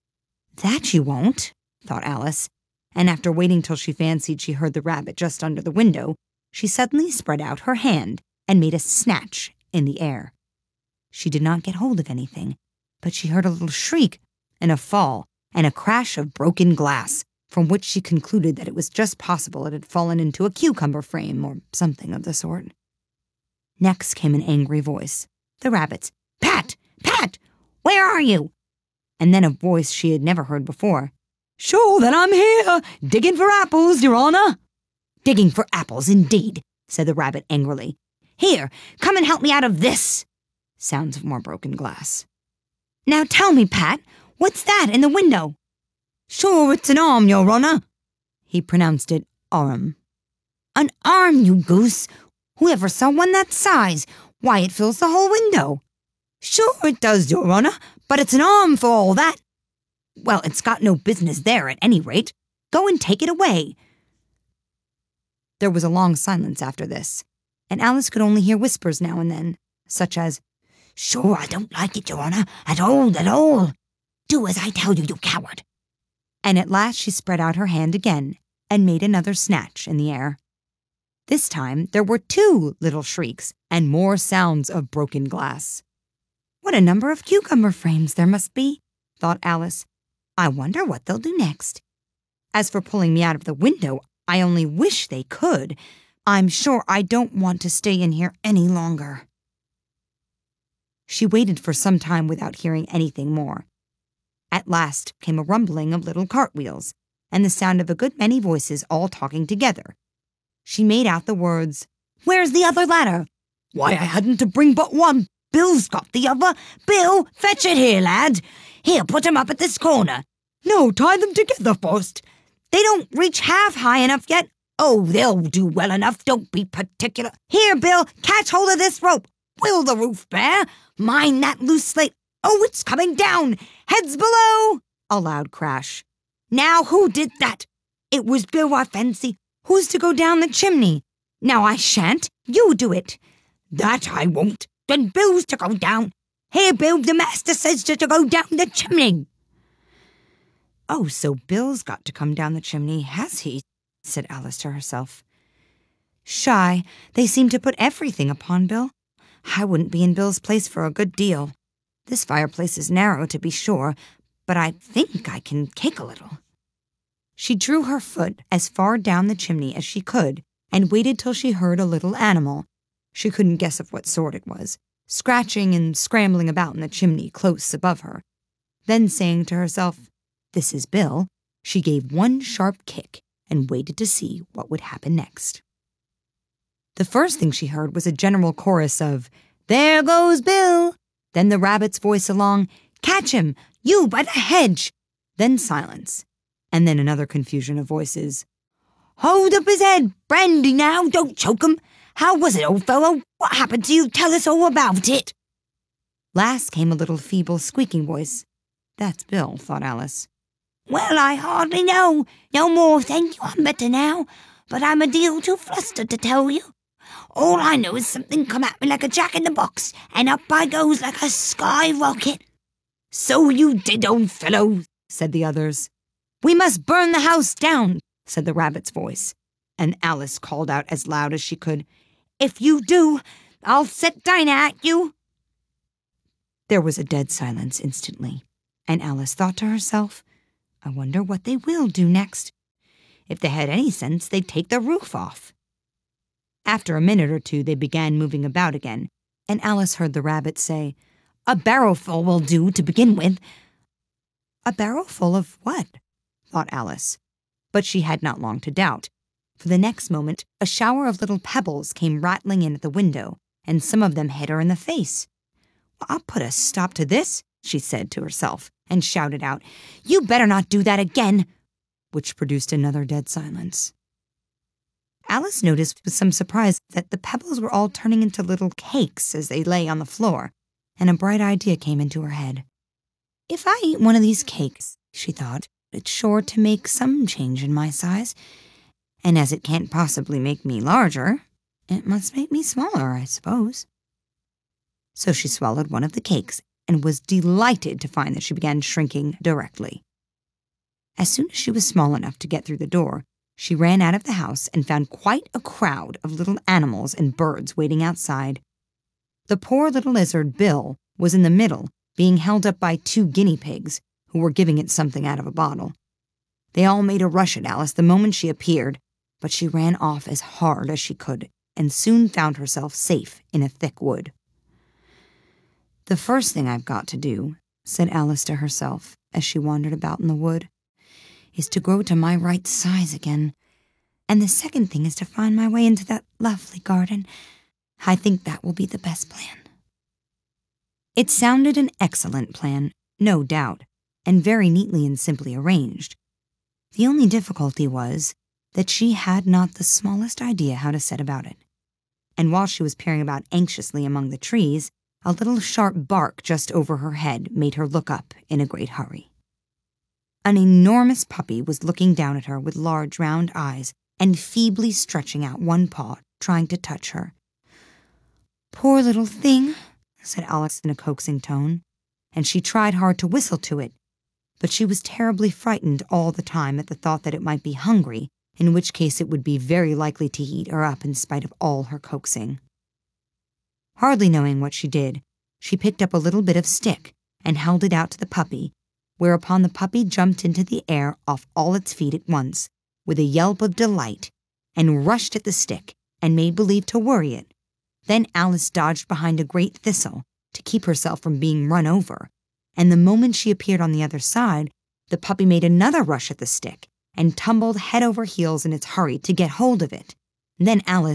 S3: "That you won't," thought Alice, and after waiting till she fancied she heard the rabbit just under the window, she suddenly spread out her hand and made a snatch in the air. She did not get hold of anything, but she heard a little shriek and a fall and a crash of broken glass, from which she concluded that it was just possible it had fallen into a cucumber frame or something of the sort. Next came an angry voice, the rabbit's, "Pat! Pat! Where are you?" And then a voice she had never heard before, "Sure that I'm here, digging for apples, Your Honor." "Digging for apples, indeed," said the rabbit angrily. "Here, come and help me out of this." Sounds of more broken glass. "Now tell me, Pat, what's that in the window?" "Sure, it's an arm, Your Honor." He pronounced it arm. "An arm, you goose! Whoever saw one that size? Why, it fills the whole window." "Sure it does, Your Honor, but it's an arm for all that." "Well, it's got no business there at any rate. Go and take it away." There was a long silence after this, and Alice could only hear whispers now and then, such as, "Sure, I don't like it, Your Honor, at all, at all. Do as I tell you, you coward." And at last she spread out her hand again and made another snatch in the air. This time there were two little shrieks and more sounds of broken glass. "What a number of cucumber frames there must be," thought Alice. "I wonder what they'll do next. As for pulling me out of the window, I only wish they could. I'm sure I don't want to stay in here any longer." She waited for some time without hearing anything more. At last came a rumbling of little cartwheels, and the sound of a good many voices all talking together. She made out the words, "Where's the other ladder?
S4: Why, I hadn't to bring but one. Bill's got the other. Bill, fetch it here, lad. Here, put 'em up at this corner. No, tie them together first. They don't reach half high enough yet. Oh, they'll do well enough. Don't be particular. Here, Bill, catch hold of this rope. Will the roof bear? Mind that loose slate. Oh, it's coming down. Heads below. A loud crash. Now, who did that? It was Bill, I fancy. Who's to go down the chimney? Now, I shan't. You do it. That I won't. Then Bill's to go down. Here, Bill, the master says to, to go down the chimney. Oh, so Bill's got to come down the chimney, has he? Said Alice to herself. Shy, they seem to put everything upon Bill. I wouldn't be in Bill's place for a good deal. This fireplace is narrow, to be sure, but I think I can kick a little. She drew her foot as far down the chimney as she could and waited till she heard a little animal, she couldn't guess of what sort it was, scratching and scrambling about in the chimney close above her. Then saying to herself, "This is Bill," she gave one sharp kick and waited to see what would happen next. The first thing she heard was a general chorus of, "There goes Bill!" Then the rabbit's voice along, "Catch him! You by the hedge!" Then silence, and then another confusion of voices. "Hold up his head! Brandy now! Don't choke him! How was it, old fellow? What happened to you? Tell us all about it!" Last came a little feeble squeaking voice. That's Bill, thought Alice. "Well, I hardly know. No more, thank you, I'm better now. But I'm a deal too flustered to tell you. All I know is something come at me like a jack-in-the-box, and up I goes like a sky-rocket." "So you did, old fellow," said the others. "We must burn the house down," said the rabbit's voice, and Alice called out as loud as she could, "If you do, I'll set Dinah at you." There was a dead silence instantly, and Alice thought to herself, "I wonder what they will do next. If they had any sense, they'd take the roof off." After a minute or two, they began moving about again, and Alice heard the rabbit say, "A barrowful will do to begin with." A barrowful of what? Thought Alice. But she had not long to doubt, for the next moment a shower of little pebbles came rattling in at the window, and some of them hit her in the face. "Well, I'll put a stop to this," she said to herself, and shouted out, "You better not do that again," which produced another dead silence. Alice noticed with some surprise that the pebbles were all turning into little cakes as they lay on the floor, and a bright idea came into her head. "If I eat one of these cakes," she thought, "it's sure to make some change in my size, and as it can't possibly make me larger, it must make me smaller, I suppose." So she swallowed one of the cakes and was delighted to find that she began shrinking directly. As soon as she was small enough to get through the door, she ran out of the house and found quite a crowd of little animals and birds waiting outside. The poor little lizard, Bill, was in the middle, being held up by two guinea pigs, who were giving it something out of a bottle. They all made a rush at Alice the moment she appeared, but she ran off as hard as she could, and soon found herself safe in a thick wood. "The first thing I've got to do," said Alice to herself as she wandered about in the wood, "is to grow to my right size again. And the second thing is to find my way into that lovely garden. I think that will be the best plan." It sounded an excellent plan, no doubt, and very neatly and simply arranged. The only difficulty was that she had not the smallest idea how to set about it. And while she was peering about anxiously among the trees, a little sharp bark just over her head made her look up in a great hurry. An enormous puppy was looking down at her with large round eyes and feebly stretching out one paw, trying to touch her. "Poor little thing," said Alice in a coaxing tone, and she tried hard to whistle to it, but she was terribly frightened all the time at the thought that it might be hungry, in which case it would be very likely to eat her up in spite of all her coaxing. Hardly knowing what she did, she picked up a little bit of stick and held it out to the puppy, whereupon the puppy jumped into the air off all its feet at once, with a yelp of delight, and rushed at the stick and made believe to worry it. Then Alice dodged behind a great thistle to keep herself from being run over, and the moment she appeared on the other side, the puppy made another rush at the stick and tumbled head over heels in its hurry to get hold of it. Then Alice,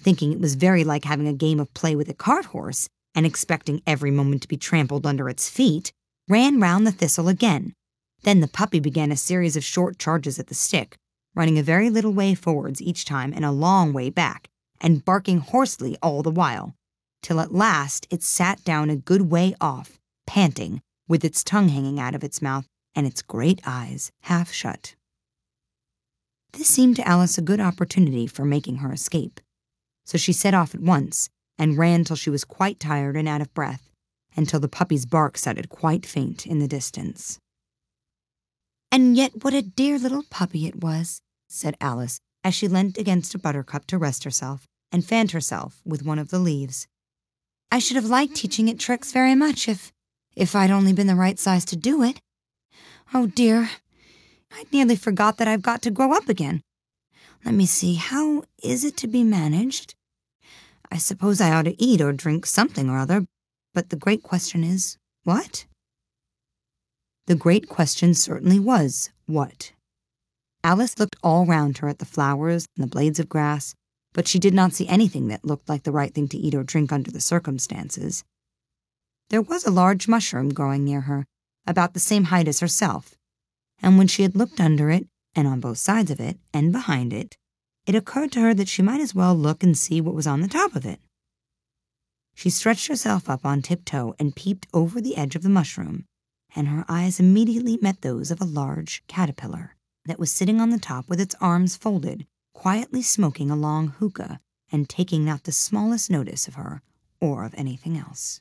S4: thinking it was very like having a game of play with a cart horse and expecting every moment to be trampled under its feet, ran round the thistle again. Then the puppy began a series of short charges at the stick, running a very little way forwards each time and a long way back, and barking hoarsely all the while, till at last it sat down a good way off, panting, with its tongue hanging out of its mouth and its great eyes half shut. This seemed to Alice a good opportunity for making her escape, so she set off at once and ran till she was quite tired and out of breath, and till the puppy's bark sounded quite faint in the distance. "And yet what a dear little puppy it was," said Alice, as she leant against a buttercup to rest herself and fanned herself with one of the leaves. "I should have liked teaching it tricks very much if, if I'd only been the right size to do it. Oh dear, I'd nearly forgot that I've got to grow up again. Let me see, how is it to be managed? I suppose I ought to eat or drink something or other, but the great question is, what?" The great question certainly was, what? Alice looked all round her at the flowers and the blades of grass, but she did not see anything that looked like the right thing to eat or drink under the circumstances. There was a large mushroom growing near her, about the same height as herself, and when she had looked under it, and on both sides of it, and behind it, it occurred to her that she might as well look and see what was on the top of it. She stretched herself up on tiptoe and peeped over the edge of the mushroom, and her eyes immediately met those of a large caterpillar that was sitting on the top with its arms folded, quietly smoking a long hookah and taking not the smallest notice of her or of anything else.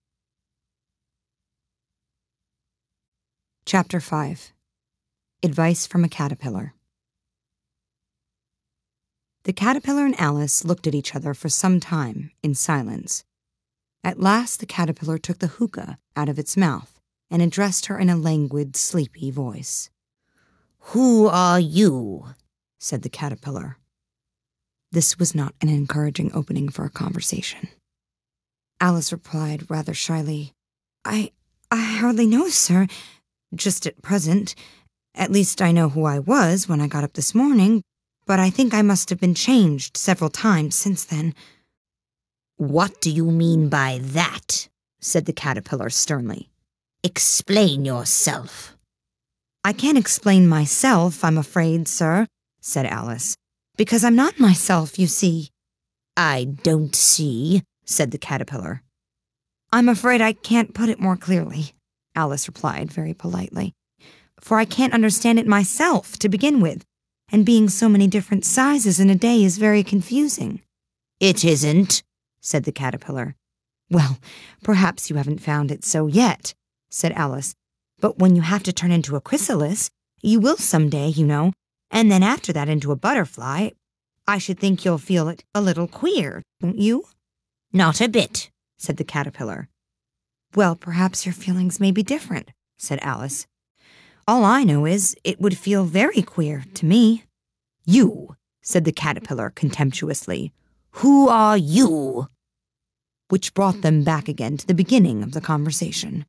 S4: Chapter five. Advice from a Caterpillar. The caterpillar and Alice looked at each other for some time in silence. At last the caterpillar took the hookah out of its mouth and addressed her in a languid, sleepy voice. "Who are you?" said the caterpillar. This was not an encouraging opening for a conversation. Alice replied rather shyly, I, I hardly know, sir. Just at present. At least I know who I was when I got up this morning, but I think I must have been changed several times since then." "What do you mean by that?" said the caterpillar sternly. "Explain yourself." "I can't explain myself, I'm afraid, sir," said Alice, "because I'm not myself, you see." "I don't see," said the caterpillar. "I'm afraid I can't put it more clearly," Alice replied very politely, "for I can't understand it myself to begin with, and being so many different sizes in a day is very confusing." "It isn't," said the caterpillar. "Well, perhaps you haven't found it so yet," said Alice, "but when you have to turn into a chrysalis, you will some day, you know, and then after that into a butterfly, I should think you'll feel it a little queer, won't you?" "Not a bit," said the caterpillar. "Well, perhaps your feelings may be different," said Alice. "All I know is it would feel very queer to me." "You," said the caterpillar contemptuously. "Who are you?" Which brought them back again to the beginning of the conversation.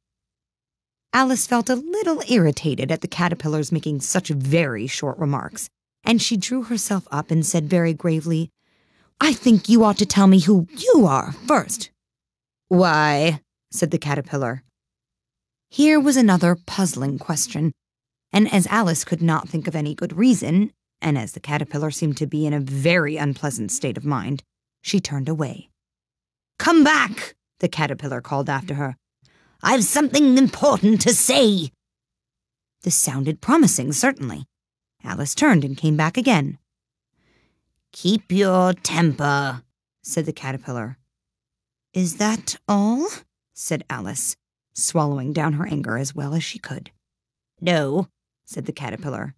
S4: Alice felt a little irritated at the caterpillar's making such very short remarks, and she drew herself up and said very gravely, "I think you ought to tell me who you are first." "Why?" said the caterpillar. Here was another puzzling question, and as Alice could not think of any good reason, and as the caterpillar seemed to be in a very unpleasant state of mind, she turned away. "Come back!" the caterpillar called after her. "I've something important to say." This sounded promising, certainly. Alice turned and came back again. "Keep your temper," said the caterpillar. "Is that all?" said Alice, swallowing down her anger as well as she could. "No," said the caterpillar.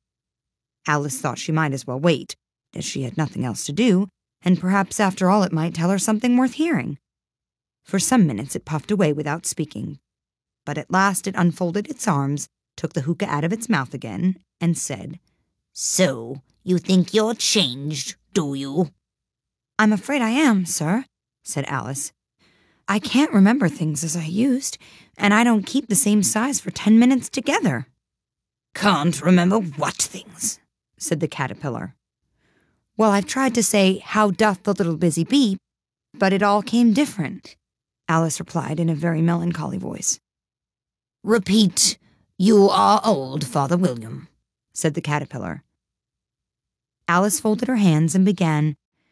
S4: Alice thought she might as well wait, as she had nothing else to do, and perhaps after all it might tell her something worth hearing. For some minutes it puffed away without speaking, but at last it unfolded its arms, took the hookah out of its mouth again, and said, "So, you think you're changed, do you?" "I'm afraid I am, sir," said Alice. "I can't remember things as I used, and I don't keep the same size for ten minutes together." "Can't remember what things?" said the caterpillar. Well, I've tried to say, how doth the little busy bee, but it all came different, Alice replied in a very melancholy voice.
S5: Repeat, you are old, Father William, said the caterpillar.
S4: Alice folded her hands and began,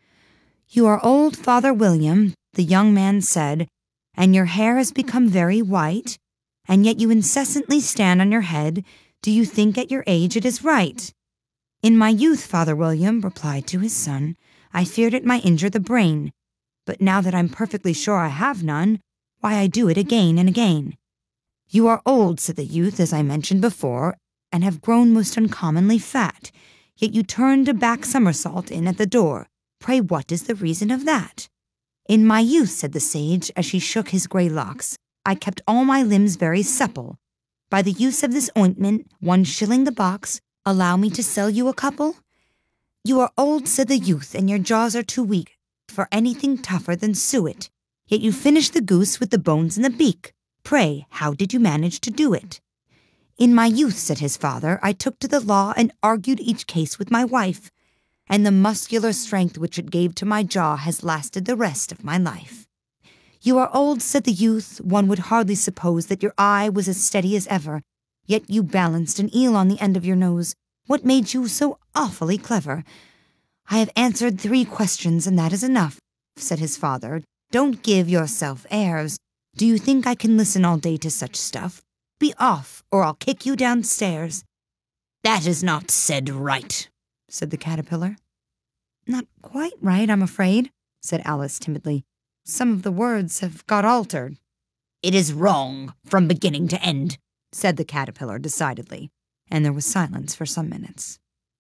S4: You are old, Father William, the young man said, and your hair has become very white, and yet you incessantly stand on your head. Do you think at your age it is right? In my youth, Father William replied to his son, I feared it might injure the brain, but now that I'm perfectly sure I have none, why I do it again and again. You are old, said the youth, as I mentioned before, and have grown most uncommonly fat, yet you turned a back somersault in at the door. Pray what is the reason of that? In my youth, said the sage, as he shook his grey locks, I kept all my limbs very supple. By the use of this ointment, one shilling the box, allow me to sell you a couple? You are old, said the youth, and your jaws are too weak for anything tougher than suet, yet you finish the goose with the bones in the beak. Pray, how did you manage to do it? In my youth, said his father, I took to the law and argued each case with my wife, and the muscular strength which it gave to my jaw has lasted the rest of my life. You are old, said the youth, one would hardly suppose that your eye was as steady as ever, yet you balanced an eel on the end of your nose. What made you so awfully clever? I have answered three questions, and that is enough, said his father. Don't give yourself airs. Do you think I can listen all day to such stuff? Be off, or I'll kick you downstairs.
S5: That is not said right, said the caterpillar.
S4: Not quite right, I'm afraid, said Alice timidly. Some of the words have got altered.
S5: It is wrong from beginning to end,
S4: said the caterpillar decidedly, and there was silence for some minutes.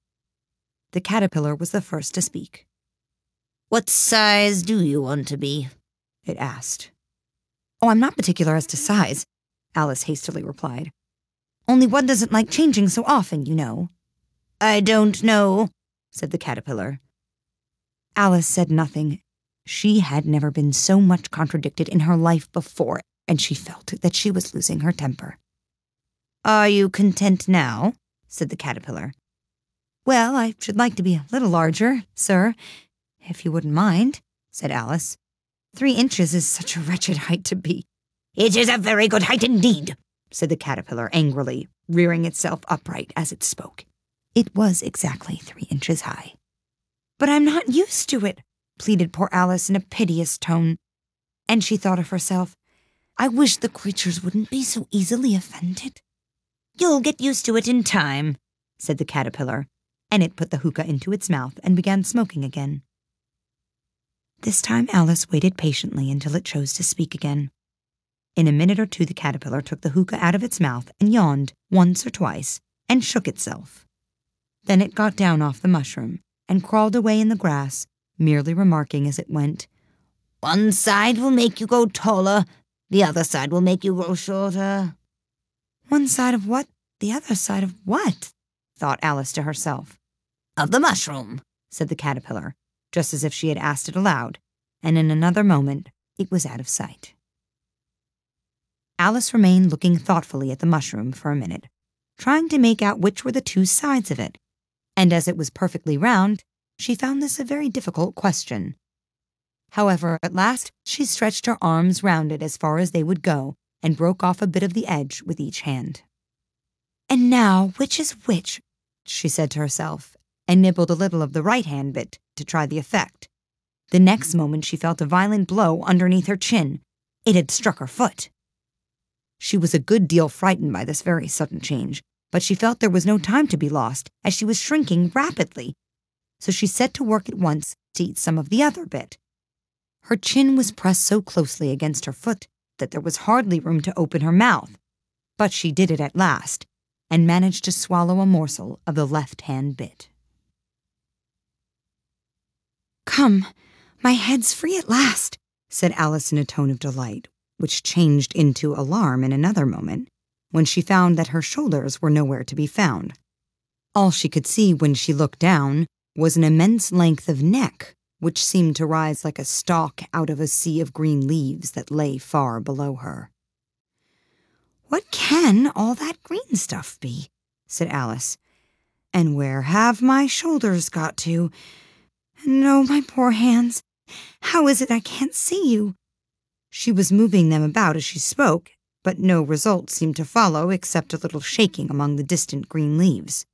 S4: The caterpillar was the first to speak.
S5: What size do you want to be?
S4: It asked. Oh, I'm not particular as to size, Alice hastily replied. Only one doesn't like changing so often, you know.
S5: I don't know,
S4: said the caterpillar. Alice said nothing. She had never been so much contradicted in her life before, and she felt that she was losing her temper.
S5: Are you content now? Said the caterpillar.
S4: Well, I should like to be a little larger, sir, if you wouldn't mind, said Alice. Three inches is such a wretched height to be.
S5: It is a very good height indeed,
S4: said the caterpillar angrily, rearing itself upright as it spoke. It was exactly three inches high. But I'm not used to it, pleaded poor Alice in a piteous tone. And she thought of herself, I wish the creatures wouldn't be so easily offended.
S5: You'll get used to it in time, said the caterpillar,
S4: and it put the hookah into its mouth and began smoking again. This time Alice waited patiently until it chose to speak again. In a minute or two the caterpillar took the hookah out of its mouth and yawned once or twice and shook itself. Then it got down off the mushroom and crawled away in the grass, merely remarking as it went,
S5: One side will make you go taller, the other side will make you grow shorter.
S4: One side of what? The other side of what? Thought Alice to herself.
S5: Of the mushroom,
S4: said the caterpillar, just as if she had asked it aloud, and in another moment it was out of sight. Alice remained looking thoughtfully at the mushroom for a minute, trying to make out which were the two sides of it, and as it was perfectly round, she found this a very difficult question. However, at last she stretched her arms round it as far as they would go, and broke off a bit of the edge with each hand. And now, which is which? She said to herself, and nibbled a little of the right-hand bit to try the effect. The next moment she felt a violent blow underneath her chin. It had struck her foot. She was a good deal frightened by this very sudden change, but she felt there was no time to be lost, as she was shrinking rapidly. So she set to work at once to eat some of the other bit. Her chin was pressed so closely against her foot that there was hardly room to open her mouth, but she did it at last, and managed to swallow a morsel of the left-hand bit. Come, my head's free at last, said Alice in a tone of delight, which changed into alarm in another moment, when she found that her shoulders were nowhere to be found. All she could see when she looked down was an immense length of neck, which seemed to rise like a stalk out of a sea of green leaves that lay far below her. What can all that green stuff be? Said Alice. And where have my shoulders got to? No, my poor hands. How is it I can't see you?"
S3: She was moving them about as she spoke, but no result seemed to follow except a little shaking among the distant green leaves.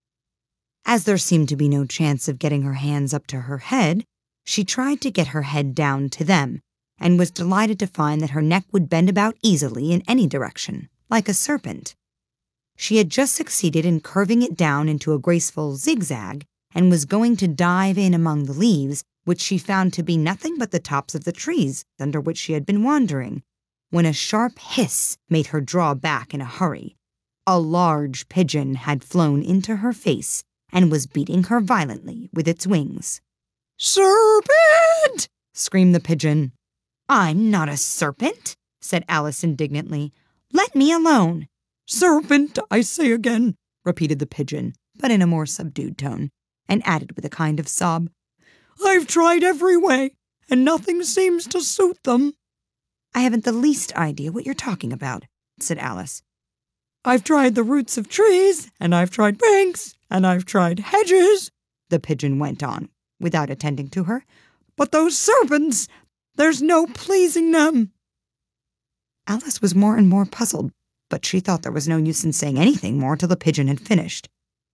S3: As there seemed to be no chance of getting her hands up to her head, she tried to get her head down to them, and was delighted to find that her neck would bend about easily in any direction, like a serpent. She had just succeeded in curving it down into a graceful zigzag, and was going to dive in among the leaves, which she found to be nothing but the tops of the trees under which she had been wandering, when a sharp hiss made her draw back in a hurry. A large pigeon had flown into her face and was beating her violently with its wings.
S5: "Serpent!"
S3: screamed the pigeon.
S4: "I'm not a serpent," said Alice indignantly. "Let me alone."
S5: "Serpent, I say again,"
S3: repeated the pigeon, but in a more subdued tone, and added with a kind of sob,
S5: "I've tried every way, and nothing seems to suit them."
S3: "I haven't the least idea what you're talking about," said Alice.
S5: "I've tried the roots of trees, and I've tried banks, and I've tried hedges,"
S3: the pigeon went on, without attending to her.
S5: "But those serpents, there's no pleasing them."
S3: Alice was more and more puzzled, but she thought there was no use in saying anything more till the pigeon had finished.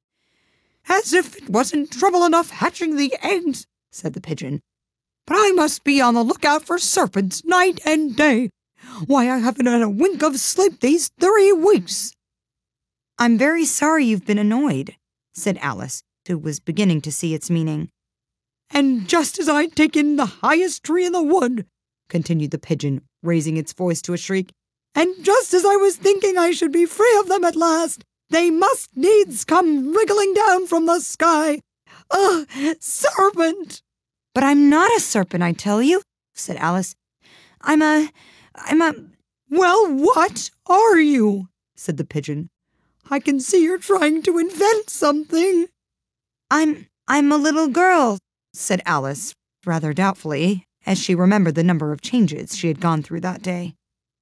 S5: "As if it wasn't trouble enough hatching the eggs," said the pigeon. "But I must be on the lookout for serpents night and day. Why, I haven't had a wink of sleep these three weeks."
S3: "I'm very sorry you've been annoyed," said Alice, who was beginning to see its meaning.
S5: "And just as I'd taken the highest tree in the wood," continued the pigeon, raising its voice to a shriek, "and just as I was thinking I should be free of them at last, they must needs come wriggling down from the sky. Ugh, serpent!"
S3: "But I'm not a serpent, I tell you," said Alice. I'm a... I'm a...
S5: "Well, what are you?" said the pigeon. "I can see you're trying to invent something."
S3: I'm... I'm a little girl," said Alice, rather doubtfully, as she remembered the number of changes she had gone through that day.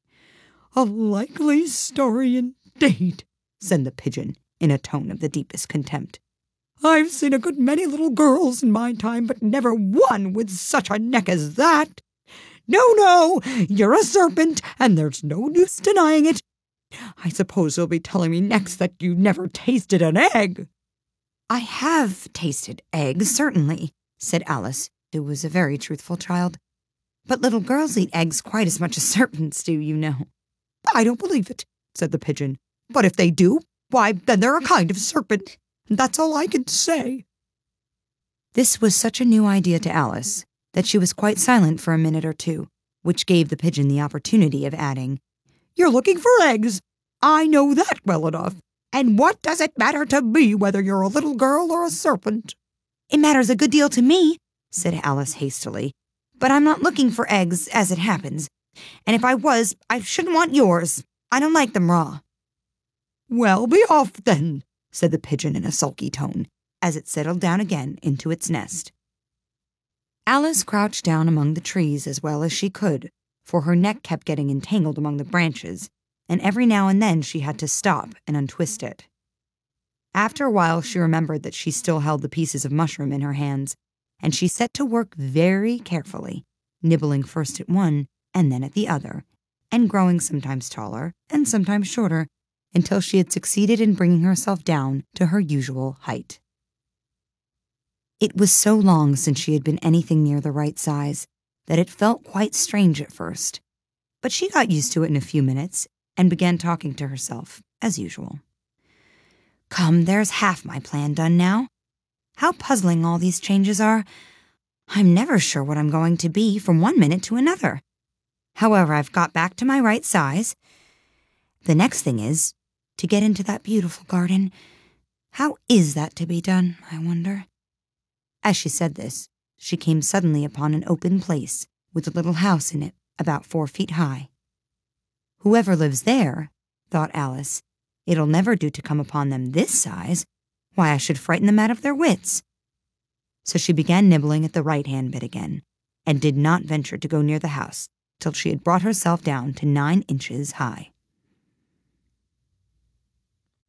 S5: "A likely story indeed," said the pigeon, in a tone of the deepest contempt. "I've seen a good many little girls in my time, but never one with such a neck as that. No, no, you're a serpent, and there's no use denying it. I suppose you'll be telling me next that you never tasted an egg."
S3: "I have tasted eggs, certainly," said Alice, who was a very truthful child. "But little girls eat eggs quite as much as serpents do, you know."
S5: "I don't believe it," said the pigeon. "But if they do, why, then they're a kind of serpent. That's all I can say."
S3: This was such a new idea to Alice that she was quite silent for a minute or two, which gave the pigeon the opportunity of adding,
S5: "You're looking for eggs. I know that well enough. And what does it matter to me whether you're a little girl or a serpent?"
S3: "It matters a good deal to me," said Alice hastily. "But I'm not looking for eggs, as it happens. And if I was, I shouldn't want yours. I don't like them raw."
S5: "Well, be off then,"
S3: said the pigeon in a sulky tone, as it settled down again into its nest. Alice crouched down among the trees as well as she could, for her neck kept getting entangled among the branches, and every now and then she had to stop and untwist it. After a while she remembered that she still held the pieces of mushroom in her hands, and she set to work very carefully, nibbling first at one and then at the other, and growing sometimes taller and sometimes shorter, until she had succeeded in bringing herself down to her usual height. It was so long since she had been anything near the right size that it felt quite strange at first, but she got used to it in a few minutes and began talking to herself, as usual. "Come, there's half my plan done now. How puzzling all these changes are. I'm never sure what I'm going to be from one minute to another. However, I've got back to my right size. The next thing is to get into that beautiful garden. How is that to be done, I wonder?" As she said this, she came suddenly upon an open place with a little house in it about four feet high. "Whoever lives there," thought Alice, "it'll never do to come upon them this size. Why, I should frighten them out of their wits." So she began nibbling at the right-hand bit again, and did not venture to go near the house till she had brought herself down to nine inches high.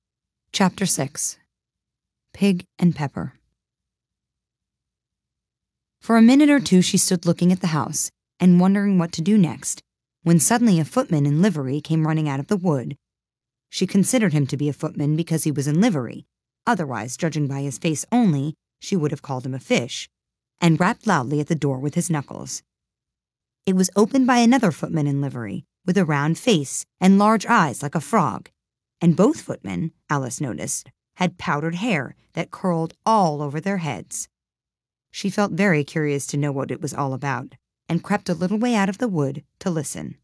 S3: Chapter six. Pig and Pepper. For a minute or two she stood looking at the house and wondering what to do next, when suddenly a footman in livery came running out of the wood. She considered him to be a footman because he was in livery. Otherwise, judging by his face only, she would have called him a fish, and rapped loudly at the door with his knuckles. It was opened by another footman in livery, with a round face and large eyes like a frog, and both footmen, Alice noticed, had powdered hair that curled all over their heads. She felt very curious to know what it was all about, and crept a little way out of the wood to listen.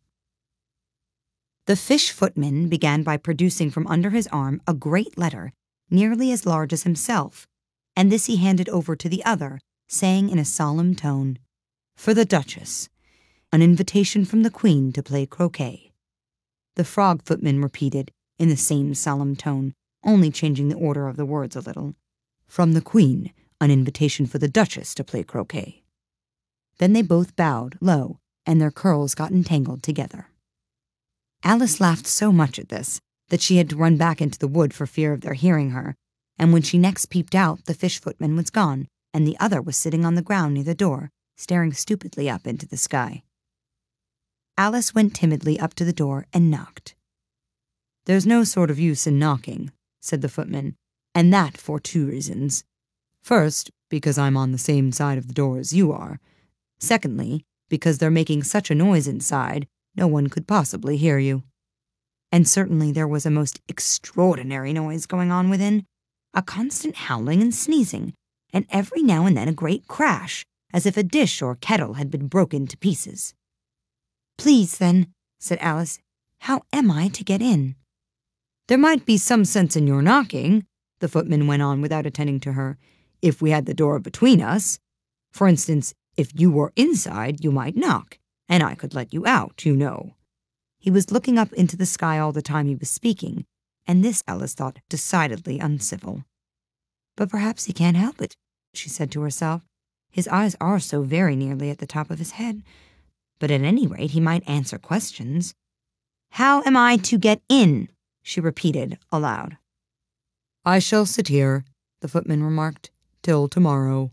S3: The fish footman began by producing from under his arm a great letter, nearly as large as himself, and this he handed over to the other, saying in a solemn tone, "For the Duchess, an invitation from the Queen to play croquet." The frog footman repeated, in the same solemn tone, only changing the order of the words a little, "From the Queen, an invitation for the Duchess to play croquet." Then they both bowed low, and their curls got entangled together. Alice laughed so much at this that she had to run back into the wood for fear of their hearing her, and when she next peeped out, the fish footman was gone, and the other was sitting on the ground near the door, staring stupidly up into the sky. Alice went timidly up to the door and knocked. "There's no sort of use in knocking," said the footman, "and that for two reasons. First, because I'm on the same side of the door as you are. Secondly, because they're making such a noise inside, no one could possibly hear you." And certainly there was a most extraordinary noise going on within, a constant howling and sneezing, and every now and then a great crash, as if a dish or kettle had been broken to pieces. "Please, then," said Alice, "how am I to get in?" "There might be some sense in your knocking," the footman went on without attending to her, "if we had the door between us. For instance, if you were inside, you might knock, and I could let you out, you know." He was looking up into the sky all the time he was speaking, and this Alice thought decidedly uncivil. "But perhaps he can't help it," she said to herself. "His eyes are so very nearly at the top of his head. But at any rate he might answer questions." "How am I to get in?" she repeated aloud. "I shall sit here," the footman remarked, "till tomorrow."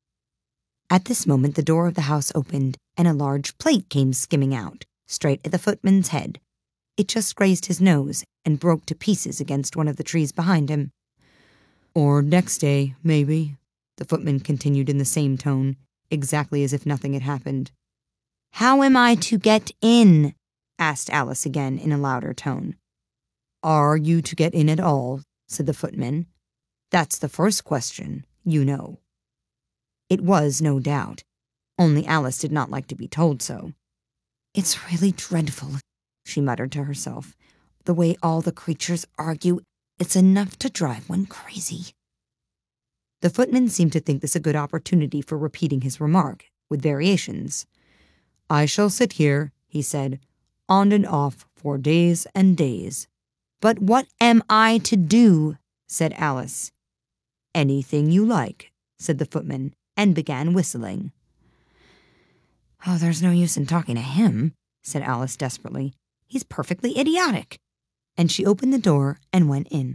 S3: At this moment the door of the house opened, and a large plate came skimming out, straight at the footman's head. It just grazed his nose and broke to pieces against one of the trees behind him. "Or next day, maybe," the footman continued in the same tone, exactly as if nothing had happened. "How am I to get in?" asked Alice again in a louder tone. "Are you to get in at all?" said the footman. "That's the first question, you know." It was, no doubt, only Alice did not like to be told so. "It's really dreadful," she muttered to herself. "The way all the creatures argue, it's enough to drive one crazy." The footman seemed to think this a good opportunity for repeating his remark, with variations. "I shall sit here," he said, "on and off for days and days." "But what am I to do?" said Alice. "Anything you like," said the footman, and began whistling. "Oh, there's no use in talking to him," said Alice desperately. "He's perfectly idiotic." And she opened the door and went in.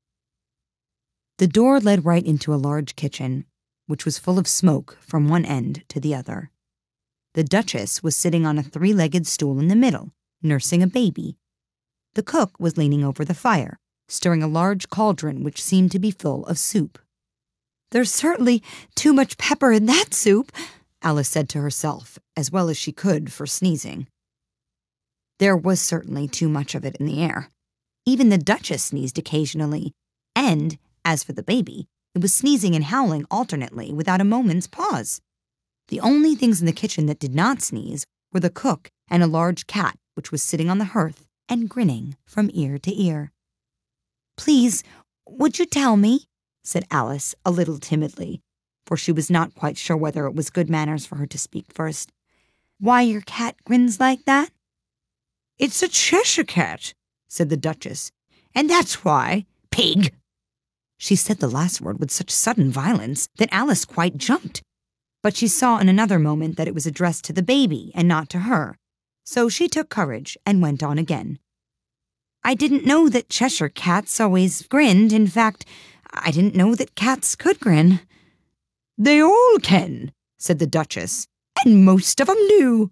S3: The door led right into a large kitchen, which was full of smoke from one end to the other. The Duchess was sitting on a three-legged stool in the middle, nursing a baby. The cook was leaning over the fire, stirring a large cauldron which seemed to be full of soup. "There's certainly too much pepper in that soup," Alice said to herself, as well as she could for sneezing. There was certainly too much of it in the air. Even the Duchess sneezed occasionally, and, as for the baby, it was sneezing and howling alternately without a moment's pause. The only things in the kitchen that did not sneeze were the cook and a large cat which was sitting on the hearth and grinning from ear to ear. "Please, would you tell me," said Alice a little timidly, for she was not quite sure whether it was good manners for her to speak first, "why your cat grins like that?" "It's a Cheshire cat," said the Duchess, "and that's why, pig." She said the last word with such sudden violence that Alice quite jumped. But she saw in another moment that it was addressed to the baby and not to her, so she took courage and went on again. "I didn't know that Cheshire cats always grinned. In fact, I didn't know that cats could grin." "They all can,"
S5: said the Duchess, "and most of them do."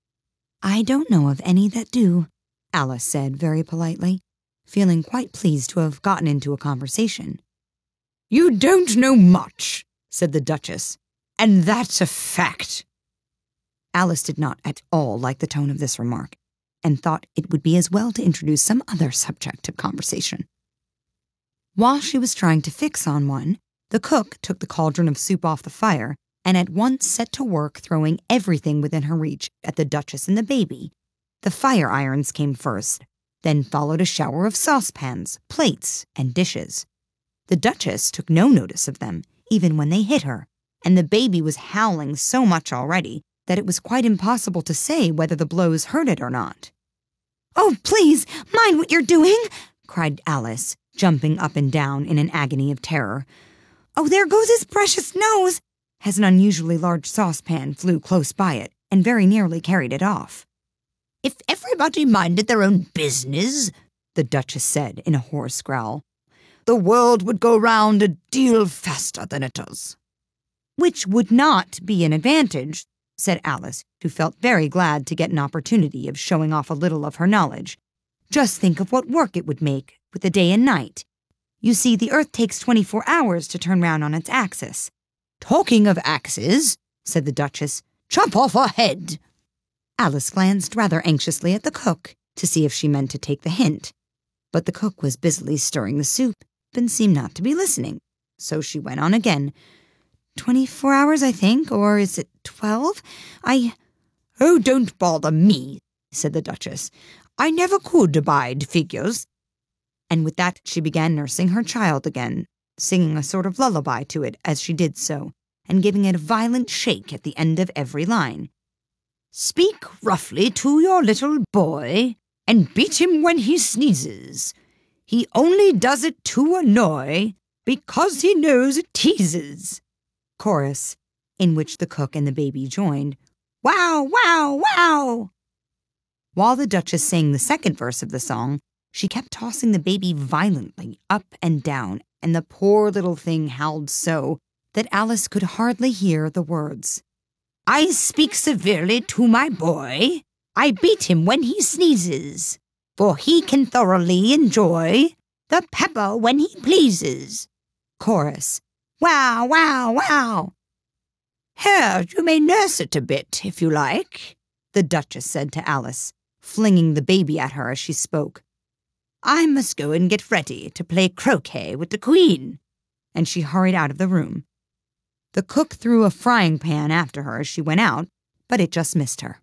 S3: "I don't know of any that do," Alice said very politely, feeling quite pleased to have gotten into a conversation.
S5: "You don't know much," said the Duchess, "and that's a fact."
S3: Alice did not at all like the tone of this remark, and thought it would be as well to introduce some other subject of conversation. While she was trying to fix on one, the cook took the cauldron of soup off the fire and at once set to work throwing everything within her reach at the Duchess and the baby. The fire irons came first, then followed a shower of saucepans, plates, and dishes. The Duchess took no notice of them, even when they hit her, and the baby was howling so much already that it was quite impossible to say whether the blows hurt it or not.
S4: "Oh, please, mind what you're doing,"
S3: cried Alice, jumping up and down in an agony of terror.
S4: "Oh, there goes his precious nose,"
S3: as an unusually large saucepan flew close by it and very nearly carried it off.
S1: "If everybody minded their own business,"
S3: the Duchess said in a hoarse growl,
S1: "the world would go round a deal faster than it does."
S3: "Which would not be an advantage," said Alice, who felt very glad to get an opportunity of showing off a little of her knowledge. "Just think of what work it would make with the day and night. You see, the Earth takes twenty-four hours to turn round on its axis."
S1: "Talking of axes," said the Duchess, "chop off her head."
S3: Alice glanced rather anxiously at the cook to see if she meant to take the hint, but the cook was busily stirring the soup and seemed not to be listening, so she went on again. Twenty-four hours, I think, or is it twelve? I...
S1: "Oh, don't bother me," said the Duchess. "I never could abide figures."
S3: And with that she began nursing her child again, singing a sort of lullaby to it as she did so, and giving it a violent shake at the end of every line.
S1: "Speak roughly to your little boy, and beat him when he sneezes. He only does it to annoy, because he knows it teases."
S3: Chorus, in which the cook and the baby joined.
S1: "Wow, wow, wow!"
S3: While the Duchess sang the second verse of the song, she kept tossing the baby violently up and down, and the poor little thing howled so that Alice could hardly hear the words.
S1: "I speak severely to my boy. I beat him when he sneezes, for he can thoroughly enjoy the pepper when he pleases."
S3: Chorus.
S1: "Wow, wow, wow!" "Here, you may nurse it a bit, if you like,"
S3: the Duchess said to Alice, flinging the baby at her as she spoke.
S1: "I must go and get ready to play croquet with the Queen."
S3: And she hurried out of the room. The cook threw a frying pan after her as she went out, but it just missed her.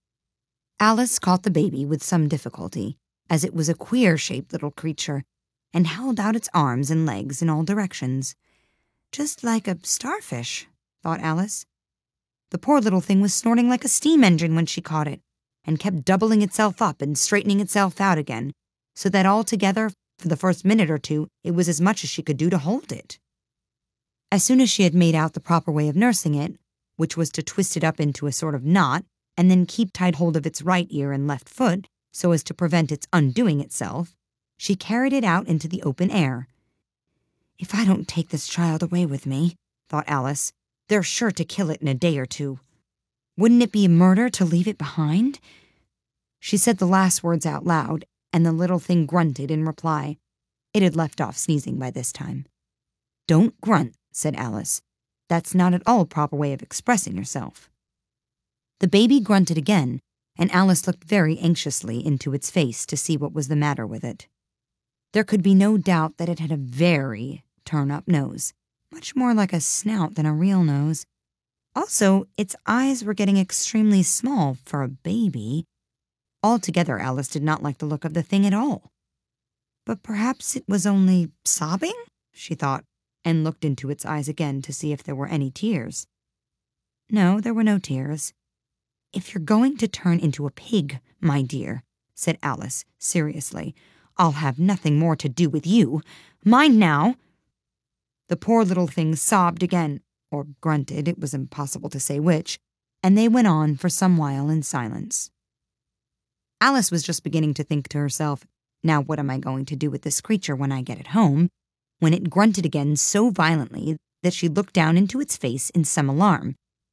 S3: Alice caught the baby with some difficulty, as it was a queer-shaped little creature, and held out its arms and legs in all directions. Just like a starfish, thought Alice. The poor little thing was snorting like a steam engine when she caught it, and kept doubling itself up and straightening itself out again, so that altogether, for the first minute or two, it was as much as she could do to hold it. As soon as she had made out the proper way of nursing it, which was to twist it up into a sort of knot, and then keep tight hold of its right ear and left foot, so as to prevent its undoing itself, she carried it out into the open air. "If I don't take this child away with me," thought Alice, "they're sure to kill it in a day or two. Wouldn't it be murder to leave it behind?" She said the last words out loud, and the little thing grunted in reply. It had left off sneezing by this time. "Don't grunt," said Alice. "That's not at all a proper way of expressing yourself." The baby grunted again, and Alice looked very anxiously into its face to see what was the matter with it. There could be no doubt that it had a very turn-up nose, much more like a snout than a real nose. Also, its eyes were getting extremely small for a baby. Altogether, Alice did not like the look of the thing at all. But perhaps it was only sobbing, she thought, and looked into its eyes again to see if there were any tears. No, there were no tears. "If you're going to turn into a pig, my dear," said Alice seriously, "I'll have nothing more to do with you. Mind now." The poor little thing sobbed again, or grunted, it was impossible to say which, and they went on for some while in silence. Alice was just beginning to think to herself, "Now what am I going to do with this creature when I get it home?" when it grunted again so violently that she looked down into its face in some alarm.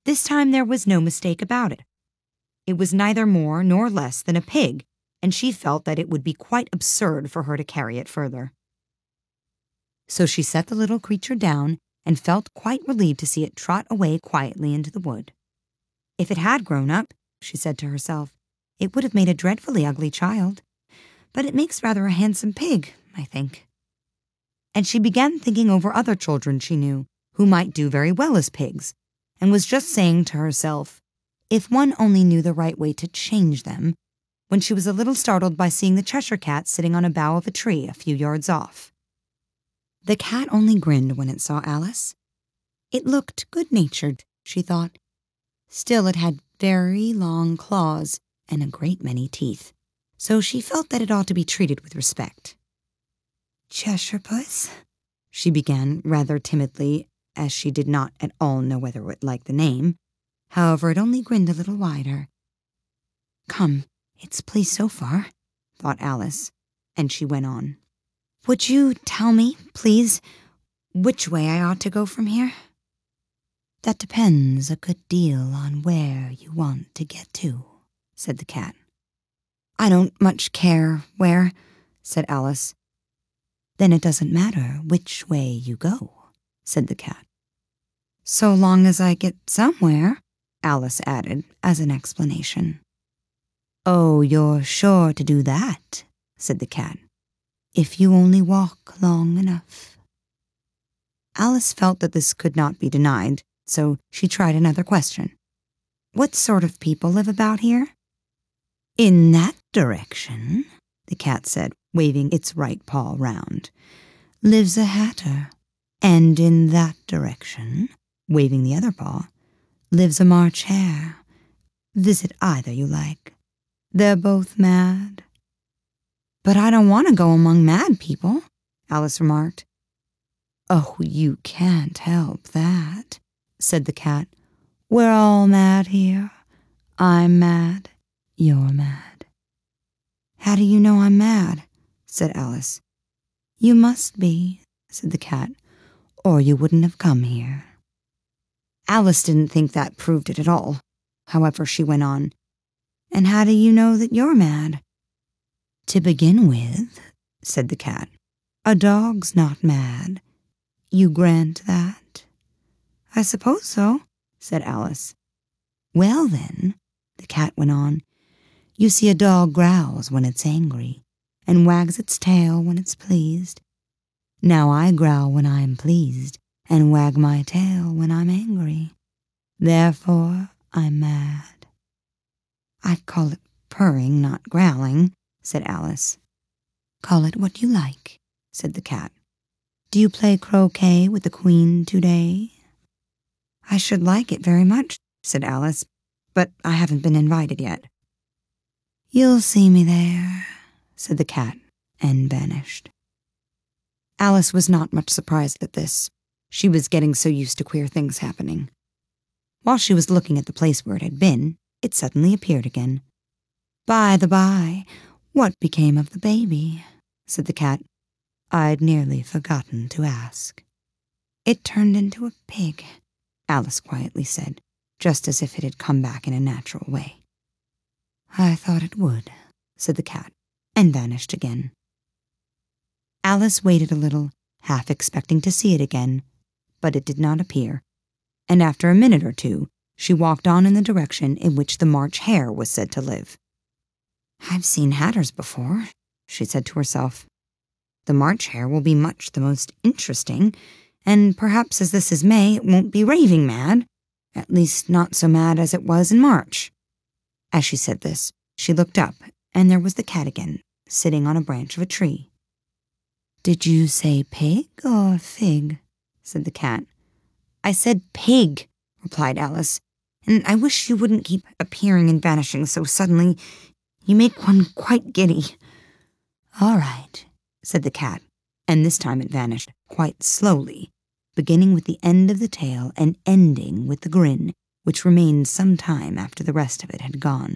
S3: This time there was no mistake about it. It was neither more nor less than a pig, and she felt that it would be quite absurd for her to carry it further. So she set the little creature down and felt quite relieved to see it trot away quietly into the wood. If it had grown up, she said to herself, it would have made a dreadfully ugly child. But it makes rather a handsome pig, I think. And she began thinking over other children she knew who might do very well as pigs, and was just saying to herself, if one only knew the right way to change them, when she was a little startled by seeing the Cheshire Cat sitting on a bough of a tree a few yards off. The cat only grinned when it saw Alice. It looked good-natured, she thought. Still, it had very long claws and a great many teeth, so she felt that it ought to be treated with respect. Cheshire Puss, she began rather timidly, as she did not at all know whether it would like the name. However, it only grinned a little wider. Come, it's pleased so far, thought Alice, and she went on. Would you tell me, please, which way I ought to go from here? That depends a good deal on where you want to get to, said the cat. I don't much care where, said Alice. Then it doesn't matter which way you go, said the cat. So long as I get somewhere, Alice added as an explanation. Oh, you're sure to do that, said the cat, if you only walk long enough. Alice felt that this could not be denied, so she tried another question. What sort of people live about here? In that direction, the cat said, waving its right paw round, lives a hatter, and in that direction, waving the other paw, lives a March hare. Visit either you like. They're both mad. But I don't want to go among mad people, Alice remarked. Oh, you can't help that, said the cat. We're all mad here. I'm mad. You're mad. How do you know I'm mad? Said Alice. You must be, said the cat, or you wouldn't have come here. Alice didn't think that proved it at all. However, she went on. And how do you know that you're mad? To begin with, said the cat, a dog's not mad. You grant that? I suppose so, said Alice. Well then, the cat went on, you see a dog growls when it's angry, and wags its tail when it's pleased. Now I growl when I'm pleased, and wag my tail when I'm angry. Therefore, I'm mad. I'd call it purring, not growling, said Alice. Call it what you like, said the cat. Do you play croquet with the Queen today? I should like it very much, said Alice, but I haven't been invited yet. You'll see me there, said the cat, and vanished. Alice was not much surprised at this. She was getting so used to queer things happening. While she was looking at the place where it had been, it suddenly appeared again. By the by, what became of the baby? Said the cat. I'd nearly forgotten to ask. It turned into a pig, Alice quietly said, just as if it had come back in a natural way. I thought it would, said the cat, and vanished again. Alice waited a little, half expecting to see it again, but it did not appear, and after a minute or two, she walked on in the direction in which the March hare was said to live. I've seen hatters before, she said to herself. The March hare will be much the most interesting, and perhaps as this is May, it won't be raving mad, at least not so mad as it was in March. As she said this, she looked up, and there was the cat again, sitting on a branch of a tree. Did you say pig or fig? Said the cat. I said pig, replied Alice, and I wish you wouldn't keep appearing and vanishing so suddenly. You make one quite giddy. All right, said the cat, and this time it vanished quite slowly, beginning with the end of the tail and ending with the grin, which remained some time after the rest of it had gone.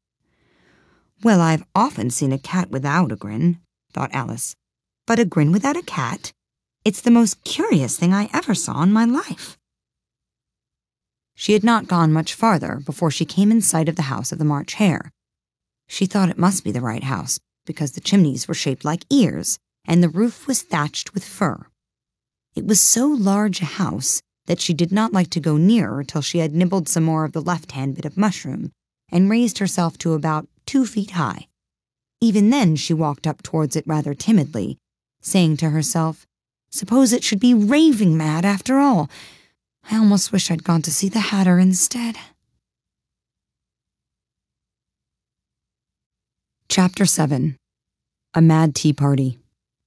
S3: Well, I've often seen a cat without a grin, thought Alice, but a grin without a cat? It's the most curious thing I ever saw in my life. She had not gone much farther before she came in sight of the house of the March Hare. She thought it must be the right house, because the chimneys were shaped like ears, and the roof was thatched with fur. It was so large a house that she did not like to go nearer till she had nibbled some more of the left-hand bit of mushroom, and raised herself to about two feet high. Even then she walked up towards it rather timidly, saying to herself, "Suppose it should be raving mad after all. I almost wish I'd gone to see the Hatter instead." Chapter seven. A Mad Tea Party.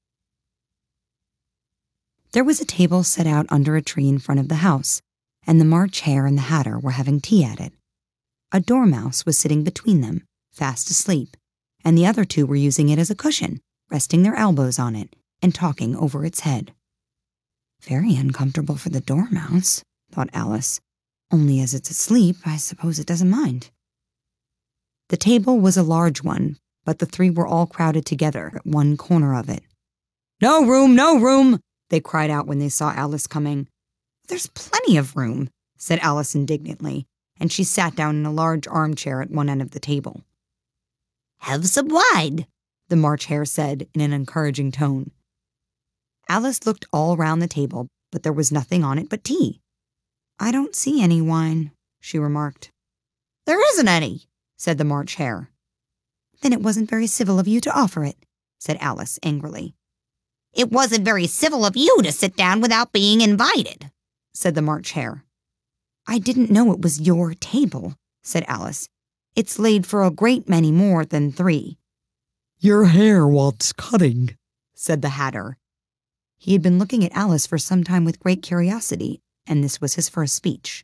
S3: There was a table set out under a tree in front of the house, and the March Hare and the Hatter were having tea at it. A dormouse was sitting between them, fast asleep, and the other two were using it as a cushion, resting their elbows on it and talking over its head. "Very uncomfortable for the dormouse," thought Alice. "Only as it's asleep, I suppose it doesn't mind." The table was a large one, but the three were all crowded together at one corner of it. "No room, no room!" they cried out when they saw Alice coming. "There's plenty of room," said Alice indignantly, and she sat down in a large armchair at one end of the table.
S1: "Have some wine,"
S3: the March Hare said in an encouraging tone. Alice looked all round the table, but there was nothing on it but tea. "I don't see any wine," she remarked.
S1: "There isn't any,"
S3: said the March Hare. "Then it wasn't very civil of you to offer it," said Alice angrily.
S1: "It wasn't very civil of you to sit down without being invited,"
S3: said the March Hare. "I didn't know it was your table," said Alice. "It's laid for a great many more than three."
S5: "Your hair wants cutting,"
S3: said the Hatter. He had been looking at Alice for some time with great curiosity, and this was his first speech.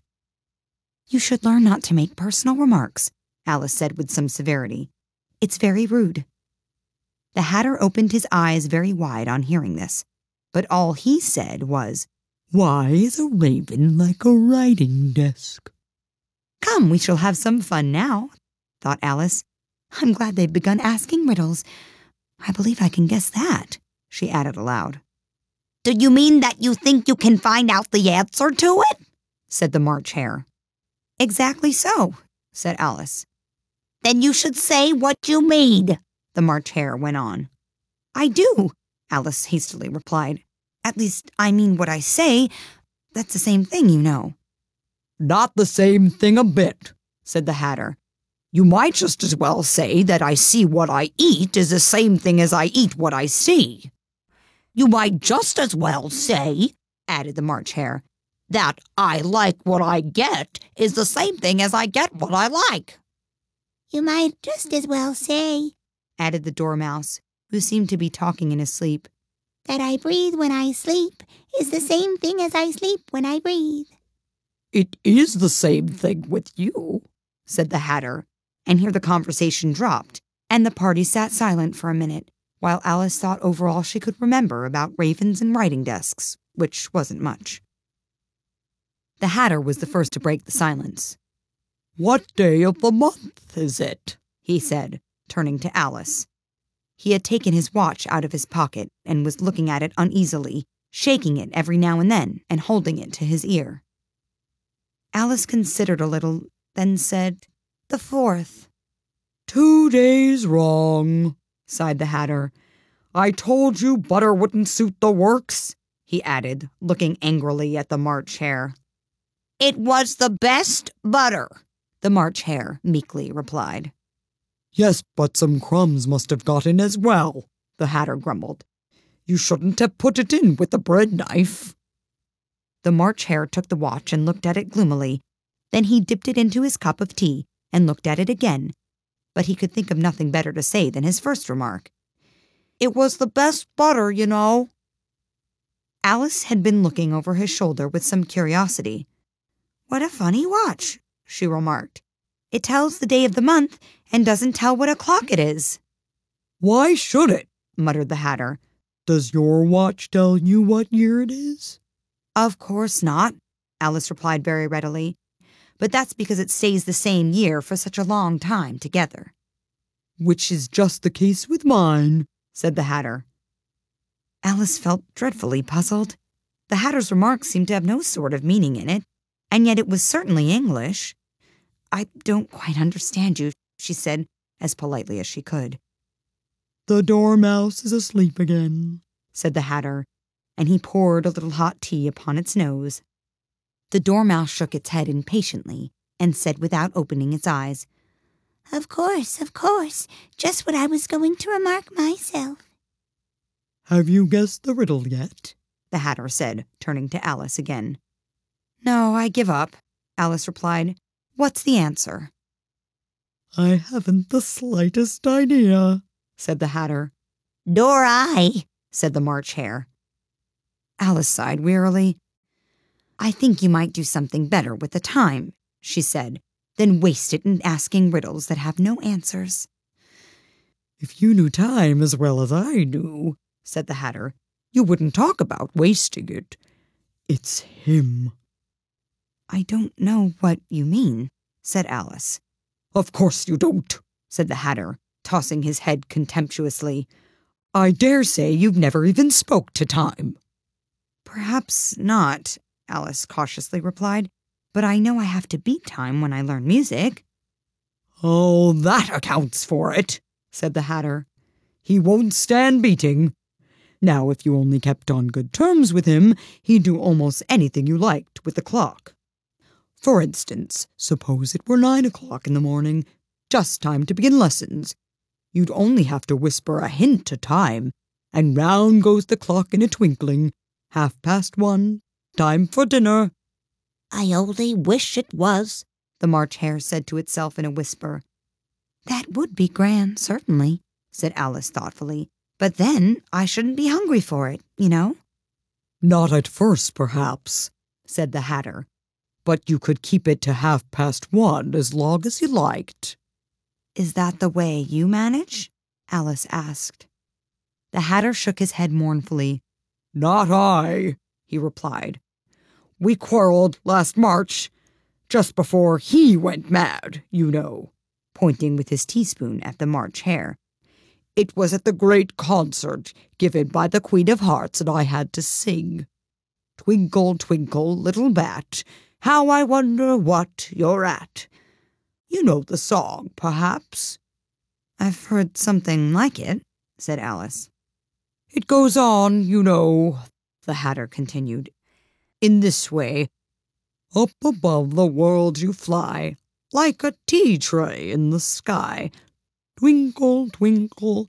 S3: "You should learn not to make personal remarks," Alice said with some severity. "It's very rude." The Hatter opened his eyes very wide on hearing this, but all he said was,
S5: "Why is a raven like a writing desk?"
S3: "Come, we shall have some fun now," thought Alice. "I'm glad they've begun asking riddles. I believe I can guess that," she added aloud.
S1: "Do you mean that you think you can find out the answer to it?"
S3: said the March Hare. "Exactly so," said Alice.
S1: "Then you should say what you mean,"
S3: the March Hare went on. "I do," Alice hastily replied. "At least, I mean what I say. That's the same thing, you know."
S5: "Not the same thing a bit," said the Hatter. "You might just as well say that I see what I eat is the same thing as I eat what I see."
S1: "You might just as well say," added the March Hare, "that I like what I get is the same thing as I get what I like."
S6: "You might just as well say,"
S3: added the Dormouse, who seemed to be talking in his sleep,
S6: "that I breathe when I sleep is the same thing as I sleep when I breathe."
S5: "It is the same thing with you,"
S3: said the Hatter, and here the conversation dropped, and the party sat silent for a minute, while Alice thought over all she could remember about ravens and writing desks, which wasn't much. The Hatter was the first to break the silence.
S5: "What day of the month is it?"
S3: he said, turning to Alice. He had taken his watch out of his pocket and was looking at it uneasily, shaking it every now and then and holding it to his ear. Alice considered a little, then said, "The fourth."
S5: "Two days wrong," sighed the Hatter. "I told you butter wouldn't suit the works," he added, looking angrily at the March Hare.
S1: "It was the best butter,"
S3: the March Hare meekly replied.
S5: "Yes, but some crumbs must have got in as well," the Hatter grumbled. "You shouldn't have put it in with the bread knife."
S3: The March Hare took the watch and looked at it gloomily. Then he dipped it into his cup of tea and looked at it again, but he could think of nothing better to say than his first remark.
S1: "It was the best butter, you know."
S3: Alice had been looking over his shoulder with some curiosity. "What a funny watch," she remarked. "It tells the day of the month and doesn't tell what o'clock it is."
S5: "Why should it?"
S3: muttered the Hatter.
S5: "Does your watch tell you what year it is?"
S3: "Of course not," Alice replied very readily. "But that's because it stays the same year for such a long time together."
S5: "Which is just the case with mine,"
S3: said the Hatter. Alice felt dreadfully puzzled. The Hatter's remark seemed to have no sort of meaning in it,
S4: and yet it was certainly English. "I don't quite understand you," she said, as politely as she could.
S5: "The Dormouse is asleep again,"
S4: said the Hatter, and he poured a little hot tea upon its nose. The Dormouse shook its head impatiently and said without opening its eyes,
S6: Of course, of course. Just what I was going to remark myself.
S5: "Have you guessed the riddle yet?"
S4: the Hatter said, turning to Alice again. "No, I give up," Alice replied. "What's the answer?"
S5: "I haven't the slightest idea,"
S4: said the Hatter.
S6: Nor I,
S4: said the March Hare. Alice sighed wearily. "I think you might do something better with the time," she said, "than waste it in asking riddles that have no answers."
S5: "If you knew time as well as I do," said the Hatter, "you wouldn't talk about wasting it. It's him."
S4: "I don't know what you mean," said Alice.
S5: "Of course you don't,"
S4: said the Hatter, tossing his head contemptuously.
S5: "I dare say you've never even spoke to time."
S4: "Perhaps not," Alice cautiously replied, "but I know I have to beat time when I learn music."
S5: "Oh, that accounts for it," said the Hatter. "He won't stand beating. Now, if you only kept on good terms with him, he'd do almost anything you liked with the clock. For instance, suppose it were nine o'clock in the morning, just time to begin lessons. You'd only have to whisper a hint to time, and round goes the clock in a twinkling. Half past one, time for dinner."
S6: I only wish it was,
S4: the March Hare said to itself in a whisper. "That would be grand, certainly," said Alice thoughtfully. "But then I shouldn't be hungry for it, you know."
S5: "Not at first, perhaps," said the Hatter. "But you could keep it to half past one as long as you liked."
S4: "Is that the way you manage?" Alice asked. The Hatter shook his head mournfully.
S5: "Not I," he replied. "We quarreled last March, just before he went mad, you know,"
S4: pointing with his teaspoon at the March Hare.
S5: "It was at the great concert given by the Queen of Hearts, and I had to sing. 'Twinkle, twinkle, little bat, how I wonder what you're at.' You know the song, perhaps?"
S4: "I've heard something like it," said Alice.
S5: "It goes on, you know," the Hatter continued, "in this way. Up above the world you fly, like a tea tray in the sky. Twinkle, twinkle."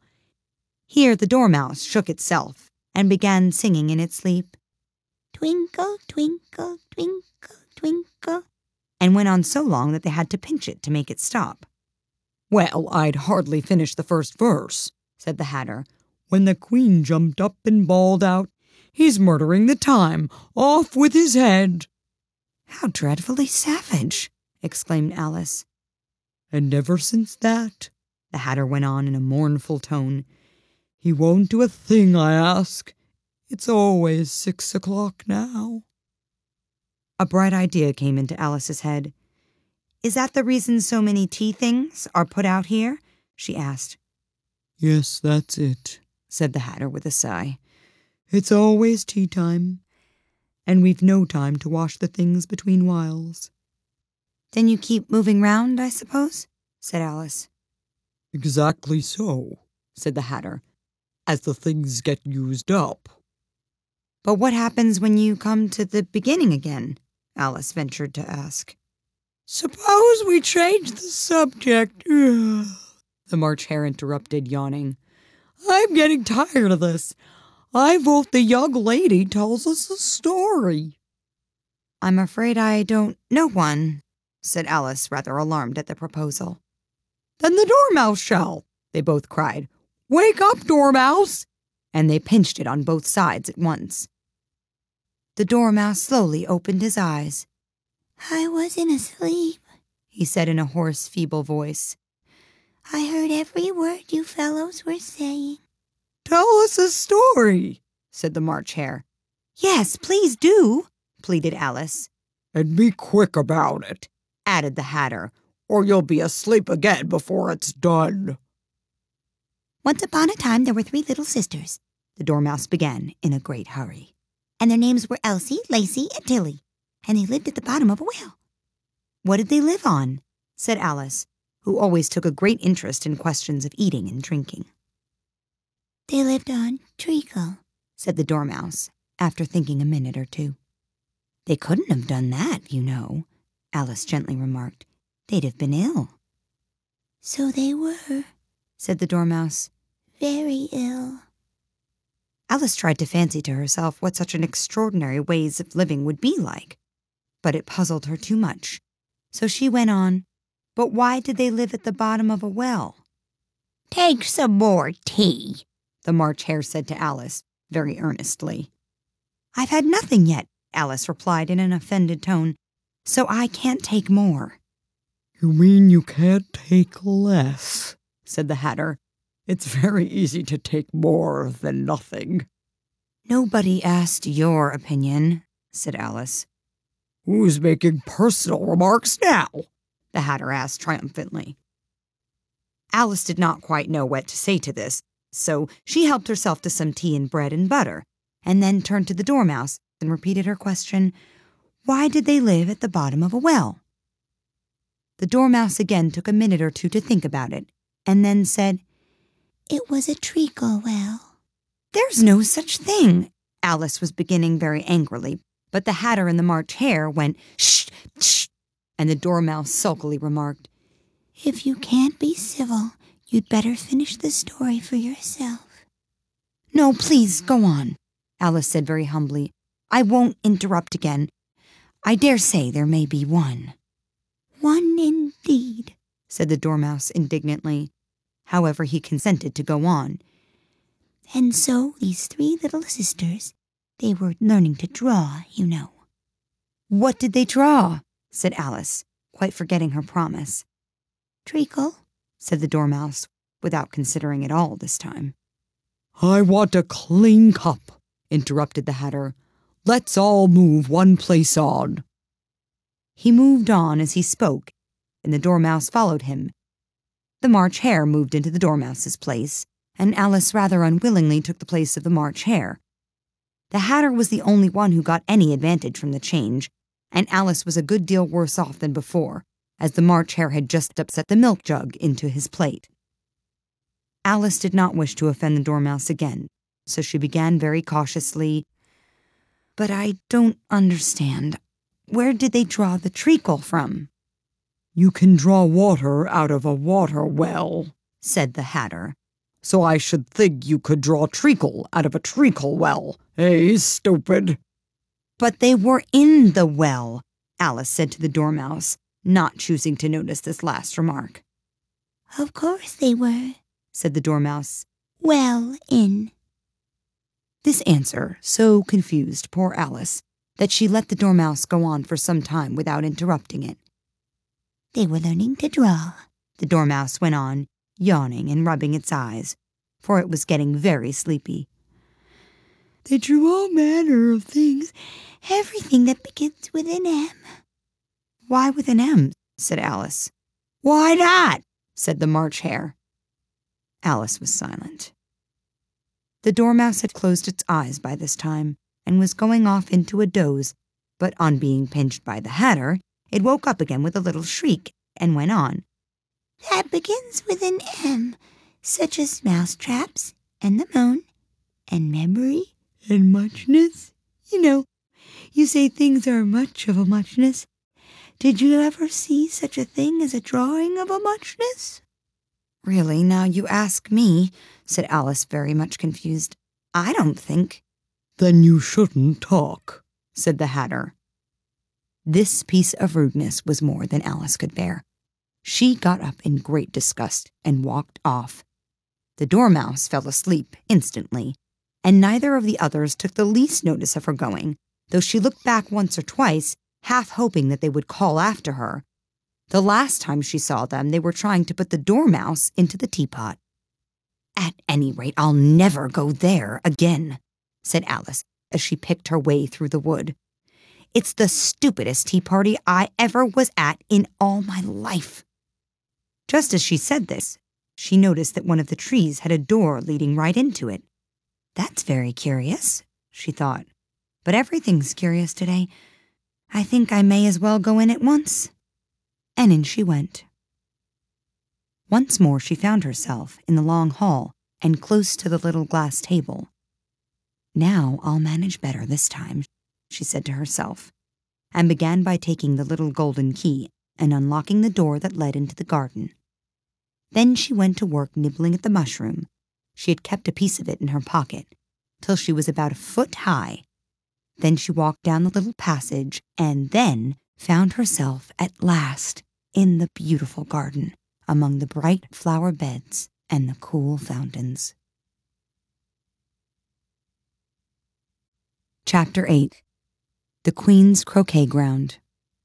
S4: Here the Dormouse shook itself and began singing in its sleep.
S6: Twinkle, twinkle, twinkle, twinkle,
S4: and went on so long that they had to pinch it to make it stop.
S5: "Well, I'd hardly finished the first verse," said the Hatter, "when the Queen jumped up and bawled out, 'He's murdering the time! Off with his head!'"
S4: "How dreadfully savage!" exclaimed Alice.
S5: "And ever since that," the Hatter went on in a mournful tone, "he won't do a thing I ask. It's always six o'clock now."
S4: A bright idea came into Alice's head. "Is that the reason so many tea things are put out here?" she asked.
S5: "Yes, that's it,"
S4: said the Hatter with a sigh.
S5: "It's always tea time, and we've no time to wash the things between whiles."
S4: "Then you keep moving round, I suppose?" said Alice.
S5: "Exactly so," said the Hatter, "as the things get used up."
S4: "But what happens when you come to the beginning again?" Alice ventured to ask.
S5: "Suppose we change the subject," the March Hare interrupted, yawning. "I'm getting tired of this. I vote the young lady tells us a story."
S4: "I'm afraid I don't know one," said Alice, rather alarmed at the proposal.
S5: "Then the Dormouse shall," they both cried. "Wake up, Dormouse!"
S4: And they pinched it on both sides at once. The Dormouse slowly opened his eyes.
S6: I wasn't asleep,
S4: he said in a hoarse, feeble voice.
S6: I heard every word you fellows were saying.
S5: "Tell us a story," said the March Hare.
S4: "Yes, please do," pleaded Alice.
S5: "And be quick about it,"
S4: added the Hatter,
S5: "or you'll be asleep again before it's done."
S6: Once upon a time there were three little sisters,
S4: the Dormouse began in a great hurry.
S6: and their names were Elsie, Lacey, and Tilly.
S4: and they lived at the bottom of a well.
S3: What did they live on? Said Alice, who always took a great interest in questions of eating and drinking.
S6: They lived on treacle,
S3: said the Dormouse, after thinking a minute or two. They couldn't have done that, you know, Alice gently remarked. They'd have been ill.
S6: So they were,
S3: said the Dormouse.
S6: Very ill.
S3: Alice tried to fancy to herself what such an extraordinary ways of living would be like, but it puzzled her too much. So she went on, but why did they live at the bottom of a well?
S6: Take some more tea,
S3: the March Hare said to Alice, very earnestly. I've had nothing yet, Alice replied in an offended tone, so I can't take more.
S5: You mean you can't take less, said the Hatter. It's very easy to take more than nothing.
S3: Nobody asked your opinion, said Alice.
S5: Who's making personal remarks now?
S3: The Hatter asked triumphantly. Alice did not quite know what to say to this, so she helped herself to some tea and bread and butter, and then turned to the Dormouse and repeated her question, why did they live at the bottom of a well? The Dormouse again took a minute or two to think about it, and then said,
S6: It was a treacle well.
S3: There's no such thing, Alice was beginning very angrily, but the Hatter and the March Hare went, shh, shh, and the Dormouse sulkily remarked,
S6: If you can't be civil, you'd better finish the story for yourself.
S3: No, please, go on, Alice said very humbly. I won't interrupt again. I dare say there may be one.
S6: One indeed,
S3: said the Dormouse indignantly. However, he consented to go on.
S6: And so these three little sisters, they were learning to draw, you know.
S3: What did they draw? Said Alice, quite forgetting her promise.
S6: Treacle,
S3: said the Dormouse, without considering it all this time.
S5: I want a clean cup, interrupted the Hatter. Let's all move one place on.
S3: He moved on as he spoke, and the Dormouse followed him. The March Hare moved into the Dormouse's place, and Alice rather unwillingly took the place of the March Hare. The Hatter was the only one who got any advantage from the change, and Alice was a good deal worse off than before, as the March Hare had just upset the milk jug into his plate. Alice did not wish to offend the Dormouse again, so she began very cautiously, But I don't understand. Where did they draw the treacle from?
S5: You can draw water out of a water well,
S3: said the Hatter.
S5: So I should think you could draw treacle out of a treacle well, eh, stupid?
S3: But they were in the well, Alice said to the Dormouse, not choosing to notice this last remark.
S6: Of course they were,
S3: said the Dormouse.
S6: Well in.
S3: This answer so confused poor Alice that she let the Dormouse go on for some time without interrupting it.
S6: They were learning to draw,
S3: the Dormouse went on, yawning and rubbing its eyes, for it was getting very sleepy.
S5: They drew all manner of things,
S6: everything that begins with an M.
S3: Why with an M? Said Alice.
S5: Why not?
S3: Said the March Hare. Alice was silent. The Dormouse had closed its eyes by this time, and was going off into a doze, but on being pinched by the Hatter, it woke up again with a little shriek, and went on.
S6: That begins with an M, such as mousetraps, and the moon, and memory,
S5: and muchness. You know, you say things are much of a muchness. Did you ever see such a thing as a drawing of a muchness?
S3: Really, now you ask me, said Alice, very much confused. I don't think.
S5: Then you shouldn't talk,
S3: said the Hatter. This piece of rudeness was more than Alice could bear. She got up in great disgust and walked off. The Dormouse fell asleep instantly, and neither of the others took the least notice of her going, though she looked back once or twice, half hoping that they would call after her. The last time she saw them, they were trying to put the Dormouse into the teapot. At any rate, I'll never go there again, said Alice, as she picked her way through the wood. It's the stupidest tea party I ever was at in all my life. Just as she said this, she noticed that one of the trees had a door leading right into it. That's very curious, she thought. But everything's curious today.
S4: I think I may as well go in at once. And in she went. Once more she found herself in the long hall and close to the little glass table. Now I'll manage better this time, she said to herself, and began by taking the little golden key and unlocking the door that led into the garden. Then she went to work nibbling at the mushroom. She had kept a piece of it in her pocket, till she was about a foot high. Then she walked down the little passage and then found herself at last in the beautiful garden, among the bright flower beds and the cool fountains. Chapter eight. The Queen's Croquet Ground.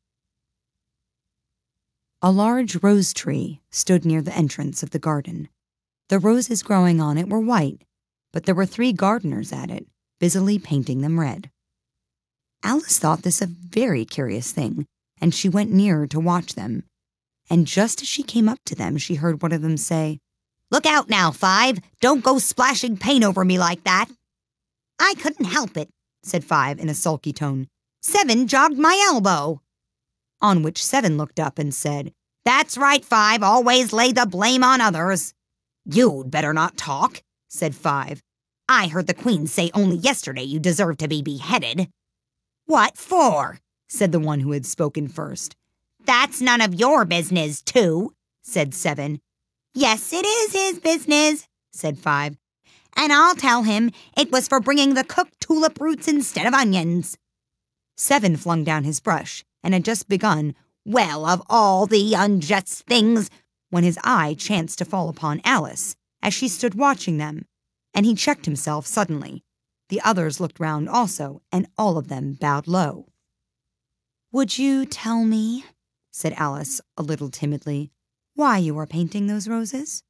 S4: A large rose tree stood near the entrance of the garden. The roses growing on it were white, but there were three gardeners at it, busily painting them red. Alice thought this a very curious thing, and she went nearer to watch them. And just as she came up to them, she heard one of them say, "Look out now, Five! Don't go splashing paint over me like that!" "I couldn't help it," said Five in a sulky tone. "Seven jogged my elbow." On which Seven looked up and said, "That's right, Five, always lay the blame on others." "You'd better not talk," said Five. "I heard the Queen say only yesterday you deserved to be beheaded." "What for?" said the one who had spoken first. "That's none of your business, too," said Seven. "Yes, it is his business," said Five. "And I'll tell him it was for bringing the cooked tulip roots instead of onions." Seven flung down his brush and had just begun, "Well, of all the unjust things," when his eye chanced to fall upon Alice, as she stood watching them, and he checked himself suddenly. The others looked round also, and all of them bowed low. "Would you tell me," said Alice a little timidly, "why you are painting those roses?"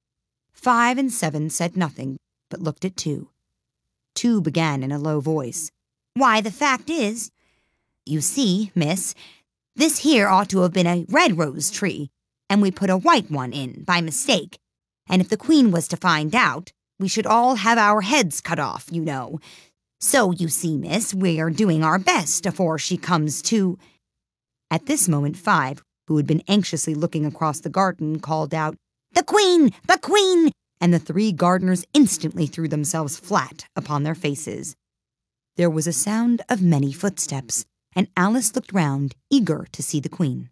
S4: Five and Seven said nothing, but looked at Two. Two began in a low voice, "Why, the fact is, you see, miss, this here ought to have been a red rose tree, and we put a white one in by mistake, and if the Queen was to find out, we should all have our heads cut off, you know. So, you see, miss, we are doing our best afore she comes to—" At this moment Five, who had been anxiously looking across the garden, called out, "The Queen! The Queen!" and the three gardeners instantly threw themselves flat upon their faces. There was a sound of many footsteps, and Alice looked round, eager to see the Queen.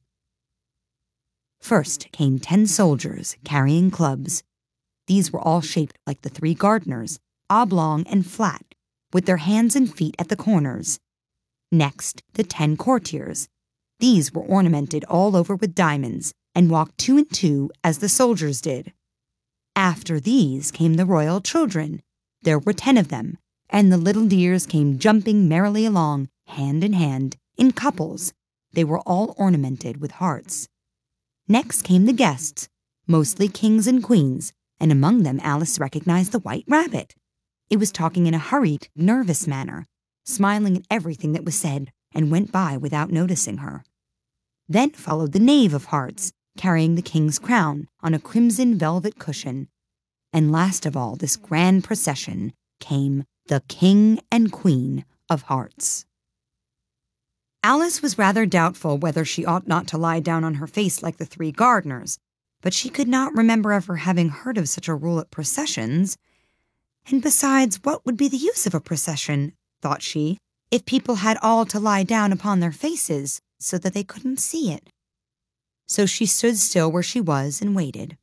S4: First came ten soldiers carrying clubs. These were all shaped like the three gardeners, oblong and flat, with their hands and feet at the corners. Next, the ten courtiers. These were ornamented all over with diamonds, and walked two and two as the soldiers did. After these came the royal children. There were ten of them, and the little dears came jumping merrily along, hand in hand, in couples. They were all ornamented with hearts. Next came the guests, mostly kings and queens, and among them Alice recognized the White Rabbit. It was talking in a hurried, nervous manner, smiling at everything that was said, and went by without noticing her. Then followed the Knave of Hearts, carrying the king's crown on a crimson velvet cushion. And last of all this grand procession came the King and Queen of Hearts. Alice was rather doubtful whether she ought not to lie down on her face like the three gardeners, but she could not remember ever having heard of such a rule at processions. And besides, what would be the use of a procession, thought she, if people had all to lie down upon their faces so that they couldn't see it? So she stood still where she was and waited.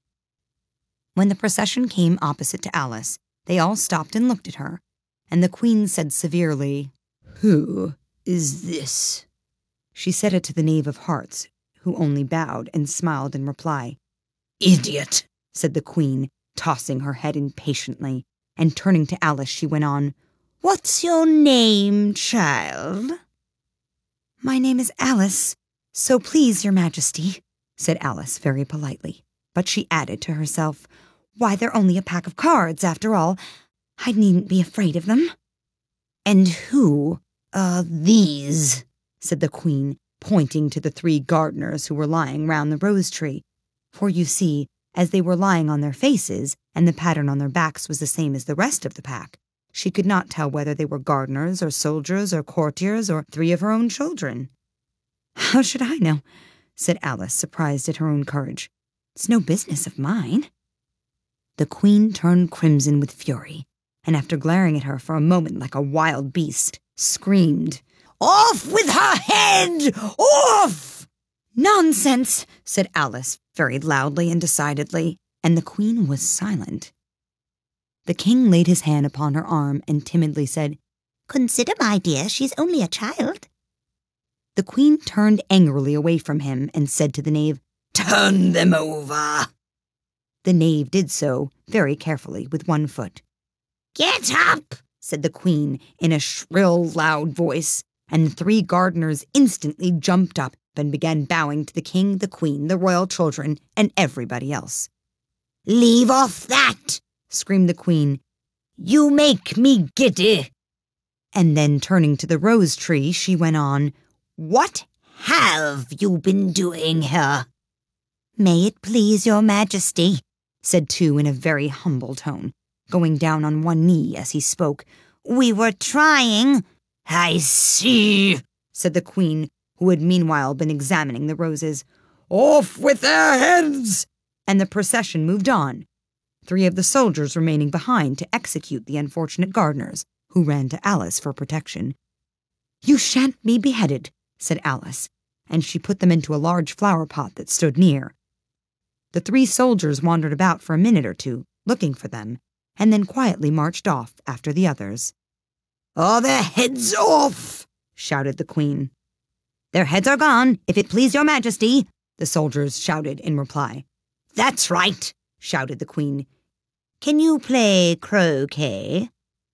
S4: When the procession came opposite to Alice, they all stopped and looked at her, and the Queen said severely, "Who is this?" She said it to the Knave of Hearts, who only bowed and smiled in reply. "Idiot," said the Queen, tossing her head impatiently, and turning to Alice she went on, "What's your name, child?" "My name is Alice, so please, your Majesty," said Alice very politely. But she added to herself, "Why, they're only a pack of cards, after all. I needn't be afraid of them." "And who are these?" said the Queen, pointing to the three gardeners who were lying round the rose tree. For you see, as they were lying on their faces, and the pattern on their backs was the same as the rest of the pack,
S3: She could not tell whether they were gardeners or soldiers or courtiers or three of her own children.
S4: "How should I know?" said Alice, surprised at her own courage. "It's no business of mine." The Queen turned crimson with fury, and after glaring at her for a moment like a wild beast, screamed, "Off with her head! Off!" "Nonsense!" said Alice, very loudly and decidedly, and the Queen was silent.
S3: The King laid his hand upon her arm and timidly said,
S6: "Consider, my dear, she's only a child."
S3: The Queen turned angrily away from him and said to the knave,
S4: "Turn them over."
S3: The knave did so, very carefully, with one foot.
S4: "Get up!"
S3: said the Queen in a shrill, loud voice, and the three gardeners instantly jumped up and began bowing to the King, the Queen, the royal children, and everybody else.
S4: "Leave off that!"
S3: screamed the Queen.
S4: "You make me giddy."
S3: And then, turning to the rose tree, she went on,
S4: "What have you been doing here?"
S6: "May it please your majesty,"
S3: said two in a very humble tone, going down on one knee as he spoke.
S6: "We were trying—"
S4: "I see,"
S3: said the Queen, who had meanwhile been examining the roses.
S4: "Off with their heads!"
S3: And the procession moved on, three of the soldiers remaining behind to execute the unfortunate gardeners, who ran to Alice for protection. "You shan't be beheaded," said Alice, and she put them into a large flower pot that stood near. The three soldiers wandered about for a minute or two, looking for them, and then quietly marched off after the others.
S4: "Are their heads off?"
S3: shouted the Queen. "Their heads are gone, if it please your majesty," the soldiers shouted in reply.
S4: "That's right,"
S3: shouted the Queen.
S6: "Can you play croquet?"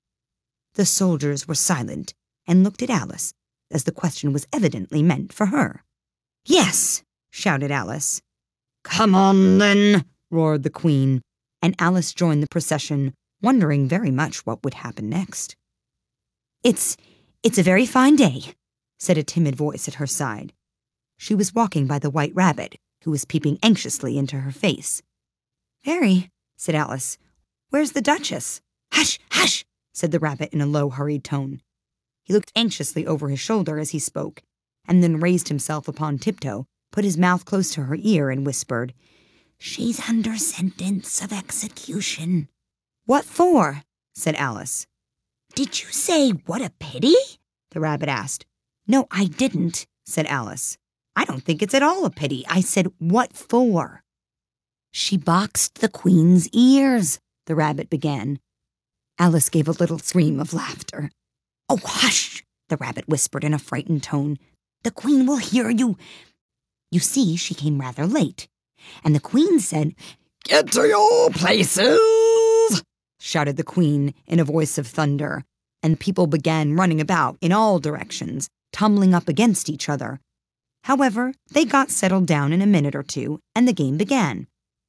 S3: The soldiers were silent and looked at Alice, as the question was evidently meant for her. "Yes," shouted Alice.
S4: "Come on, then,"
S3: roared the Queen, and Alice joined the procession, wondering very much what would happen next. It's, it's a very fine day," said a timid voice at her side. She was walking by the White Rabbit, who was peeping anxiously into her face. "Very," said Alice. "Where's the Duchess?"
S4: "Hush, hush,"
S3: said the rabbit in a low, hurried tone. He looked anxiously over his shoulder as he spoke, and then raised himself upon tiptoe, put his mouth close to her ear, and whispered,
S6: "She's under sentence of execution."
S3: "What for?" said Alice.
S6: "Did you say, 'what a pity'?"
S3: the rabbit asked. "No, I didn't," said Alice. "I don't think it's at all a pity. I said, 'what for?'" "She boxed the Queen's ears," the rabbit began. Alice gave a little scream of laughter.
S4: "Oh, hush,"
S3: the rabbit whispered in a frightened tone.
S4: "The Queen will hear you."
S3: You see, she came rather late, and the Queen said,
S4: "Get to your places!"
S3: shouted the Queen in a voice of thunder, and people began running about in all directions, tumbling up against each other. However, they got settled down in a minute or two, and the game began.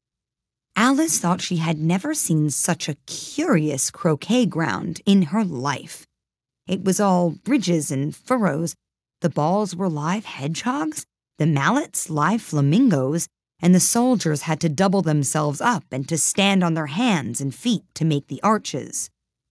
S3: Alice thought she had never seen such a curious croquet ground in her life. It was all bridges and furrows. The balls were live hedgehogs, the mallets live flamingos, and the soldiers had to double themselves up and to stand on their hands and feet to make the arches.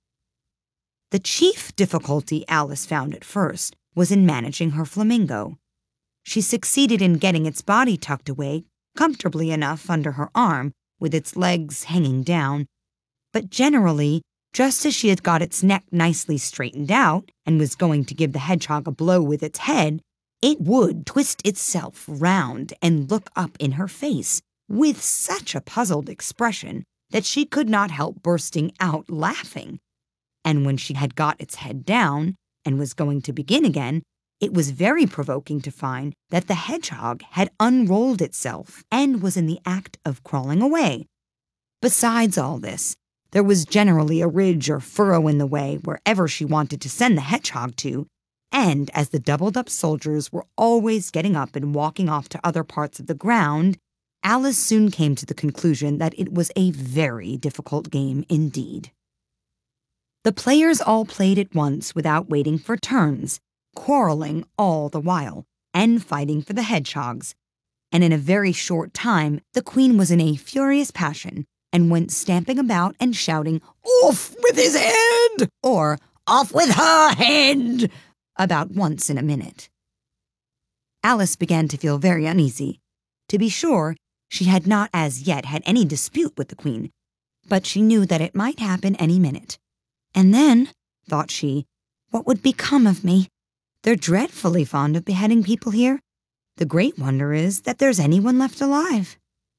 S3: The chief difficulty Alice found at first was in managing her flamingo. She succeeded in getting its body tucked away comfortably enough under her arm, with its legs hanging down, but generally, just as she had got its neck nicely straightened out and was going to give the hedgehog a blow with its head, it would twist itself round and look up in her face with such a puzzled expression that she could not help bursting out laughing. And when she had got its head down and was going to begin again, it was very provoking to find that the hedgehog had unrolled itself and was in the act of crawling away. Besides all this, there was generally a ridge or furrow in the way wherever she wanted to send the hedgehog to, and as the doubled-up soldiers were always getting up and walking off to other parts of the ground, Alice soon came to the conclusion that it was a very difficult game indeed. The players all played at once without waiting for turns, quarreling all the while, and fighting for the hedgehogs, and in a very short time the Queen was in a furious passion
S4: and went stamping about and shouting, "Off with his head!" or "Off with her head!" about once in a minute. Alice began to feel very uneasy. To be sure, she had not as yet had any dispute with the Queen, but she knew that it might happen any minute. And then, thought she, what would become of me? They're dreadfully fond of beheading people here. The great wonder is that there's anyone left alive.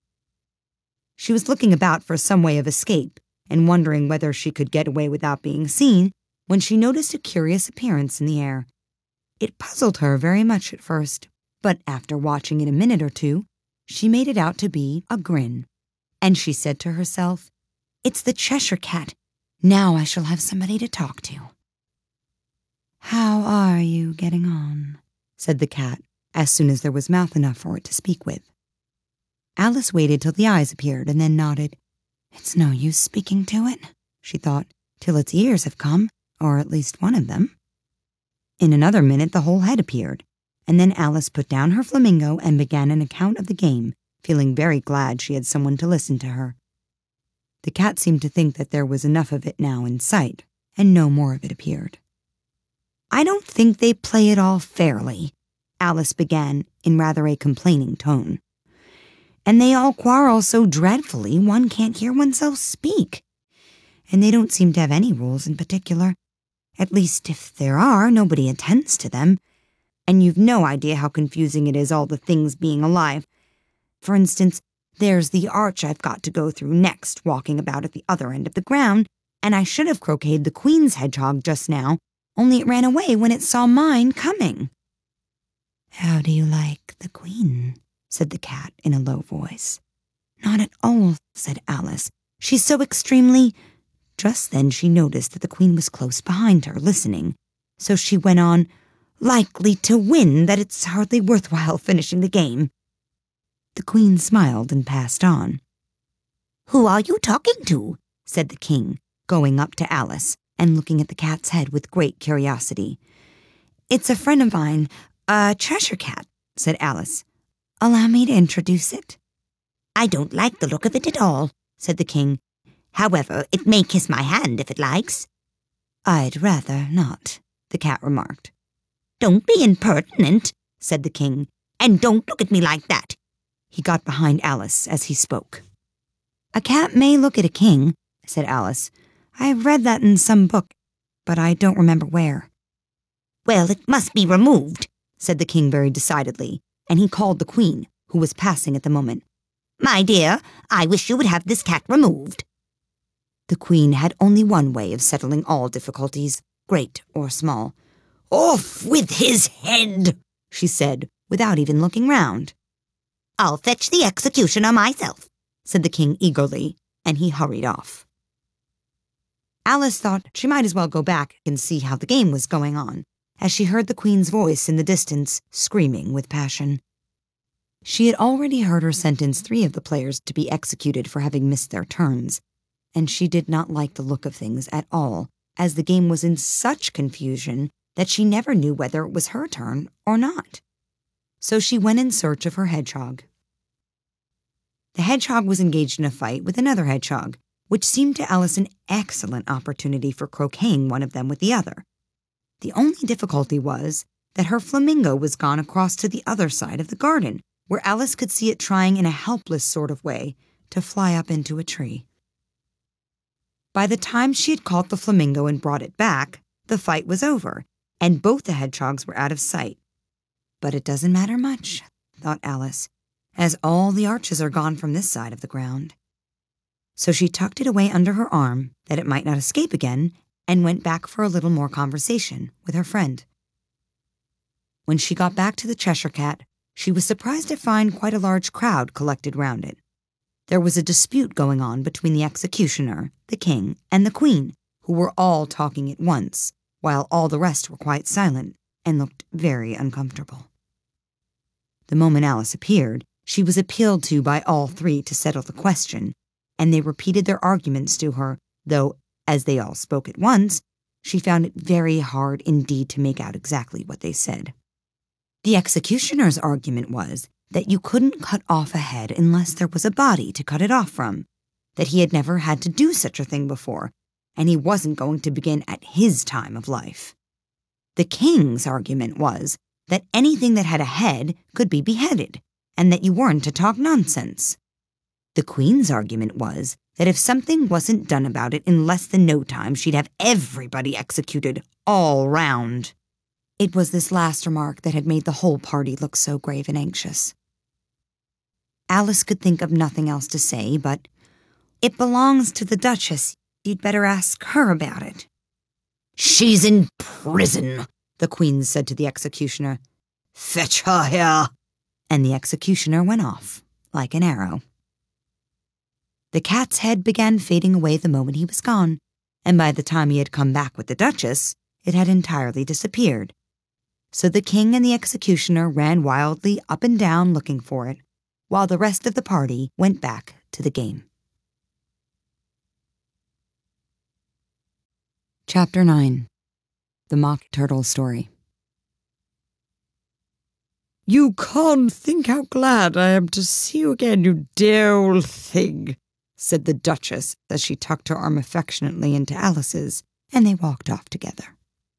S4: She was looking about for some way of escape and wondering whether she could get away without being seen when she noticed a curious appearance in the air. It puzzled her very much at first, but after watching it a minute or two, she made it out to be a grin, and she said to herself, "It's the Cheshire Cat. Now I shall have somebody to talk to." "How are you getting on?" said the cat, as soon as there was mouth enough for it to speak with. Alice waited till the eyes appeared and then nodded. "It's no use speaking to it," she thought, "till its ears have come, or at least one of them." In another minute the whole head appeared, and then Alice put down her flamingo and began an account of the game, feeling very glad she had someone to listen to her. The cat seemed to think that there was enough of it now in sight, and no more of it appeared. "I don't think they play it all fairly," Alice began in rather a complaining tone. "And they all quarrel so dreadfully one can't hear oneself speak. And they don't seem to have any rules in particular. At least, if there are, nobody attends to them. And you've no idea how confusing it is, all the things being alive. For instance, there's the arch I've got to go through next, walking about at the other end of the ground, and I should have croqueted the Queen's hedgehog just now, only it ran away when it saw mine coming." "How do you like the Queen?" said the cat in a low voice. "Not at all," said Alice. "She's so extremely—" Just then she noticed that the Queen was close behind her, listening, so she went on, "likely to win that it's hardly worthwhile finishing the game." The Queen smiled and passed on.
S6: "Who are you talking to?"
S4: said the King, going up to Alice and looking at the cat's head with great curiosity. "It's a friend of mine, a Cheshire Cat," said Alice. "Allow me to introduce it."
S6: "I don't like the look of it at all," said the King. "However, it may kiss my hand if it likes."
S4: "I'd rather not," the cat remarked.
S6: "Don't be impertinent," said the King, "and don't look at me like that."
S4: He got behind Alice as he spoke. "A cat may look at a king," said Alice. "I've read that in some book, but I don't remember where."
S6: "Well, it must be removed,"
S4: said the King very decidedly, and he called the Queen, who was passing at the moment.
S6: "My dear, I wish you would have this cat removed."
S4: The Queen had only one way of settling all difficulties, great or small.
S6: "Off with his head,"
S4: she said, without even looking round.
S6: "I'll fetch the executioner myself,"
S4: said the King eagerly, and he hurried off. Alice thought she might as well go back and see how the game was going on, as she heard the Queen's voice in the distance, screaming with passion. She had already heard her sentence three of the players to be executed for having missed their turns, and she did not like the look of things at all, as the game was in such confusion that she never knew whether it was her turn or not. So she went in search of her hedgehog. The hedgehog was engaged in a fight with another hedgehog, which seemed to Alice an excellent opportunity for croqueting one of them with the other. The only difficulty was that her flamingo was gone across to the other side of the garden, where Alice could see it trying in a helpless sort of way to fly up into a tree. By the time she had caught the flamingo and brought it back, the fight was over, and both the hedgehogs were out of sight. But it doesn't matter much, thought Alice, as all the arches are gone from this side of the ground. So she tucked it away under her arm, that it might not escape again, and went back for a little more conversation with her friend. When she got back to the Cheshire Cat, she was surprised to find quite a large crowd collected round it. There was a dispute going on between the executioner, the King, and the Queen, who were all talking at once, while all the rest were quite silent and looked very uncomfortable. The moment Alice appeared, she was appealed to by all three to settle the question, and they repeated their arguments to her, though, as they all spoke at once, she found it very hard indeed to make out exactly what they said. The executioner's argument was that you couldn't cut off a head unless there was a body to cut it off from. that he had never had to do such a thing before, and he wasn't going to begin at his time of life. The king's argument was that anything that had a head could be beheaded, and that you weren't to talk nonsense. The queen's argument was that if something wasn't done about it in less than no time, she'd have everybody executed all round. It was this last remark that had made the whole party look so grave and anxious. Alice could think of nothing else to say, but, "It belongs to the Duchess. You'd better ask her about it."
S5: "She's in prison," the queen said to the executioner. "Fetch her here."
S4: And the executioner went off, like an arrow. The cat's head began fading away the moment he was gone, and by the time he had come back with the Duchess, it had entirely disappeared. So the king and the executioner ran wildly up and down looking for it, while the rest of the party went back to the game. Chapter nine. The Mock Turtle Story.
S5: "You can't think how glad I am to see you again, you dear old thing," said the Duchess as she tucked her arm affectionately into Alice's, and they walked off together.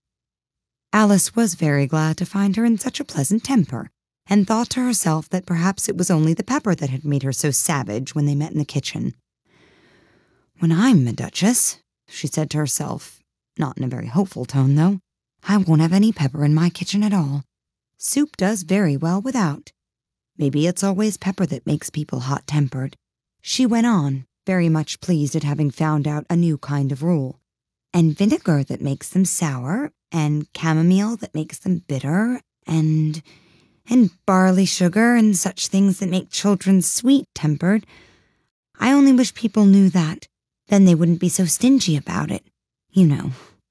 S4: Alice was very glad to find her in such a pleasant temper, and thought to herself that perhaps it was only the pepper that had made her so savage when they met in the kitchen. "When I'm a Duchess," she said to herself, not in a very hopeful tone, though, "I won't have any pepper in my kitchen at all. Soup does very well without. Maybe it's always pepper that makes people hot-tempered." She went on, very much pleased at having found out a new kind of rule. "And vinegar that makes them sour, and chamomile that makes them bitter, and... and barley sugar and such things that make children sweet-tempered. I only wish people knew that. Then they wouldn't be so stingy about it, you know."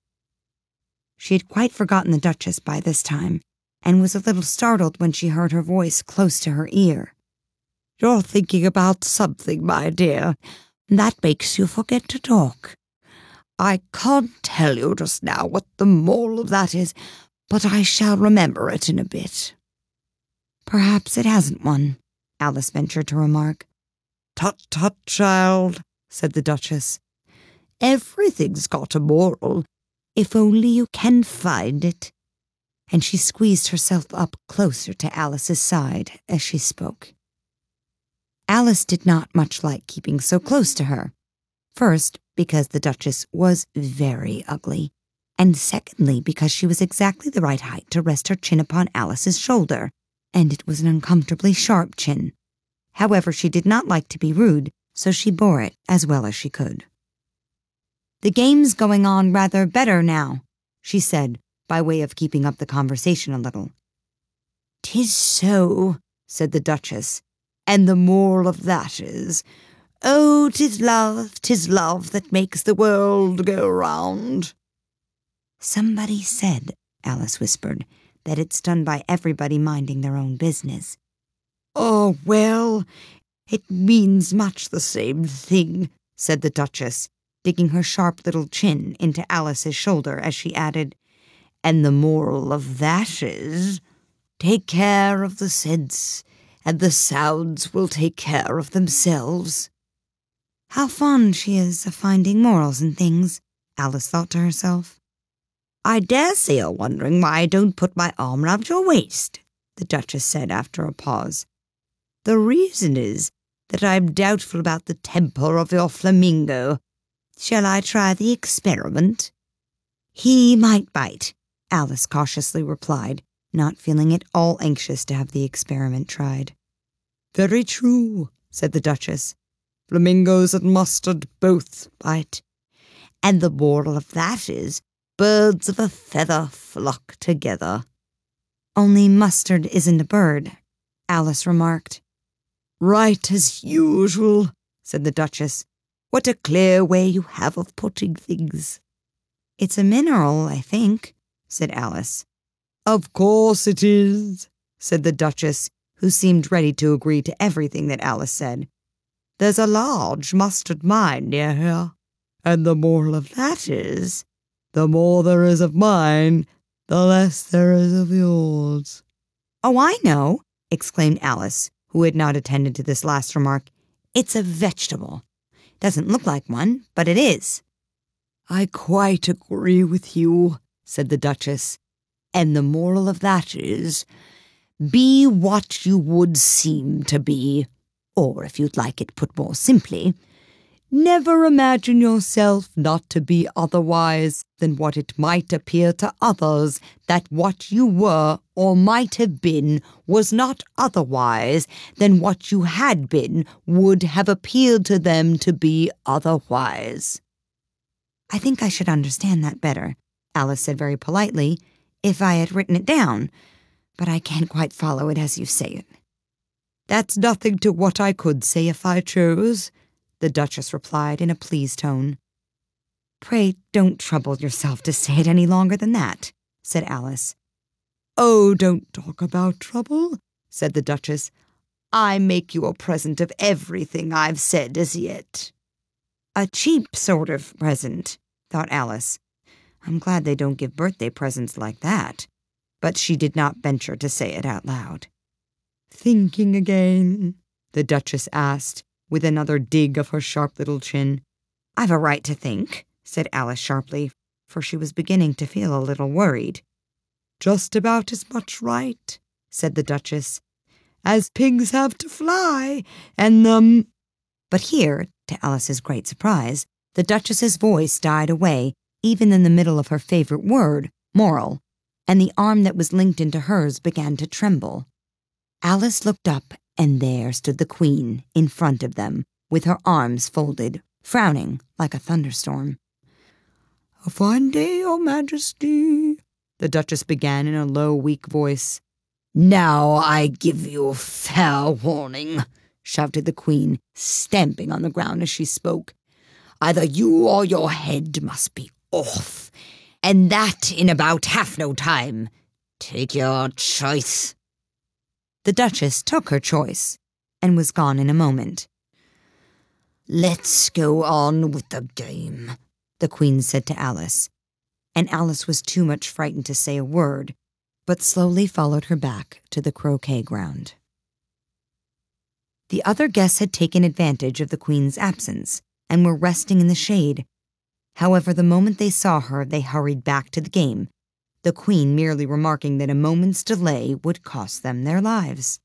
S4: She had quite forgotten the Duchess by this time, and was a little startled when she heard her voice close to her ear.
S5: "You're thinking about something, my dear. That makes you forget to talk. I can't tell you just now what the moral of that is, but I shall remember it in a bit."
S4: "Perhaps it hasn't one," Alice ventured to remark.
S5: "Tut, tut, child," said the Duchess. "Everything's got a moral, if only you can find it."
S4: And she squeezed herself up closer to Alice's side as she spoke. Alice did not much like keeping so close to her. First, because the Duchess was very ugly, and secondly, because she was exactly the right height to rest her chin upon Alice's shoulder, and it was an uncomfortably sharp chin. However, she did not like to be rude, so she bore it as well as she could. "The game's going on rather better now," she said, by way of keeping up the conversation a little.
S5: "'Tis so," said the Duchess, "and the moral of that is, oh, 'tis love, 'tis love that makes the world go round."
S4: "Somebody said," Alice whispered, "that it's done by everybody minding their own business."
S5: "Oh, well, it means much the same thing," said the Duchess, digging her sharp little chin into Alice's shoulder as she added, "and the moral of that is, take care of the sense, and the sounds will take care of themselves."
S4: "How fond she is of finding morals in things," Alice thought to herself.
S5: "I dare say you're wondering why I don't put my arm round your waist," the Duchess said after a pause. "The reason is that I'm doubtful about the temper of your Flamingo. Shall I try the experiment?"
S4: "He might bite," Alice cautiously replied, not feeling at all anxious to have the experiment tried.
S5: "Very true," said the Duchess. "Flamingos and mustard both bite. And the moral of that is, birds of a feather flock together."
S4: "Only mustard isn't a bird," Alice remarked.
S5: "Right as usual," said the Duchess. "What a clear way you have of putting things."
S4: "It's a mineral, I think," said Alice.
S5: "Of course it is," said the Duchess, who seemed ready to agree to everything that Alice said. "There's a large mustard mine near here, and the moral of that is, the more there is of mine, the less there is of yours."
S4: "Oh, I know," exclaimed Alice, who had not attended to this last remark. "It's a vegetable. Doesn't look like one, but it is."
S5: "I quite agree with you," said the Duchess. "And the moral of that is, be what you would seem to be. Or, if you'd like it put more simply, never imagine yourself not to be otherwise than what it might appear to others that what you were or might have been was not otherwise than what you had been would have appeared to them to be otherwise."
S4: "I think I should understand that better," Alice said very politely, "if I had written it down, but I can't quite follow it as you say it."
S5: "That's nothing to what I could say if I chose," the Duchess replied in a pleased tone.
S4: "Pray don't trouble yourself to say it any longer than that," said Alice.
S5: "Oh, don't talk about trouble," said the Duchess. "I make you a present of everything I've said as yet."
S4: "A cheap sort of present," thought Alice. "I'm glad they don't give birthday presents like that." But she did not venture to say it out loud.
S5: "Thinking again?" the Duchess asked, with another dig of her sharp little chin.
S4: "I've a right to think," said Alice sharply, for she was beginning to feel a little worried.
S5: "Just about as much right," said the Duchess, "as pigs have to fly, and the—"
S4: But here, to Alice's great surprise, the Duchess's voice died away, even in the middle of her favorite word, moral, and the arm that was linked into hers began to tremble. Alice looked up, and there stood the Queen in front of them, with her arms folded, frowning like a thunderstorm.
S5: "A fine day, Your Majesty," the Duchess began in a low, weak voice.
S7: "Now I give you fair warning," shouted the Queen, stamping on the ground as she spoke. "Either you or your head must be off, and that in about half no time. Take your choice."
S4: The Duchess took her choice, and was gone in a moment.
S7: "Let's go on with the game,"
S4: the Queen said to Alice, and Alice was too much frightened to say a word, but slowly followed her back to the croquet ground. The other guests had taken advantage of the Queen's absence, and were resting in the shade. However, the moment they saw her, they hurried back to the game, the Queen merely remarking that a moment's delay would cost them their lives.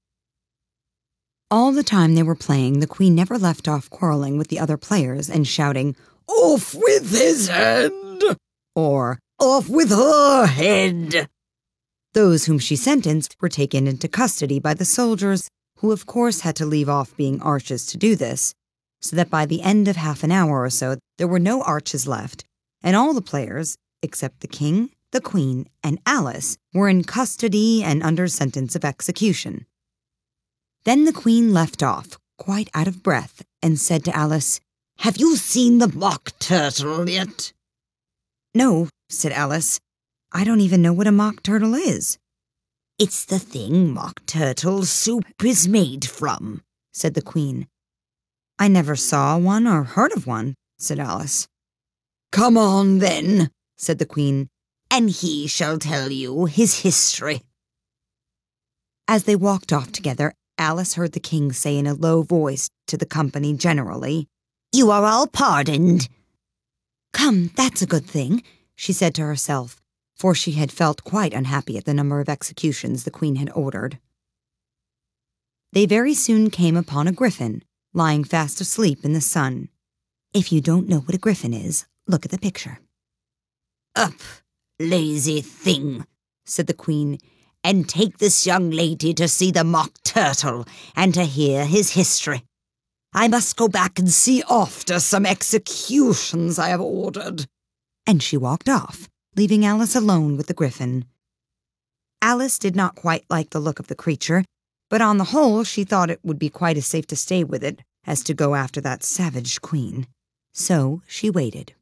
S4: All the time they were playing, the Queen never left off quarreling with the other players and shouting,
S7: "Off with his head!"
S4: or
S7: "Off with her head!"
S4: Those whom she sentenced were taken into custody by the soldiers, who of course had to leave off being arches to do this, so that by the end of half an hour or so there were no arches left, and all the players, except the King, the Queen, and Alice, were in custody and under sentence of execution. Then the Queen left off, quite out of breath, and said to Alice,
S7: "Have you seen the mock turtle yet?"
S4: "No," said Alice. "I don't even know what a mock turtle is."
S7: "It's the thing mock turtle soup is made from," said the Queen.
S4: "I never saw one or heard of one," said Alice.
S7: "Come on, then," said the Queen, "and he shall tell you his history."
S4: As they walked off together, Alice heard the King say in a low voice to the company generally,
S7: "You are all pardoned."
S4: "Come, that's a good thing," she said to herself, for she had felt quite unhappy at the number of executions the Queen had ordered. They very soon came upon a griffin, lying fast asleep in the sun. If you don't know what a griffin is, look at the picture.
S7: "Up, lazy thing," said the Queen, "and take this young lady to see the mock turtle and to hear his history. I must go back and see after some executions I have ordered."
S4: And she walked off, leaving Alice alone with the griffin. Alice did not quite like the look of the creature, but on the whole she thought it would be quite as safe to stay with it as to go after that savage Queen. So she waited.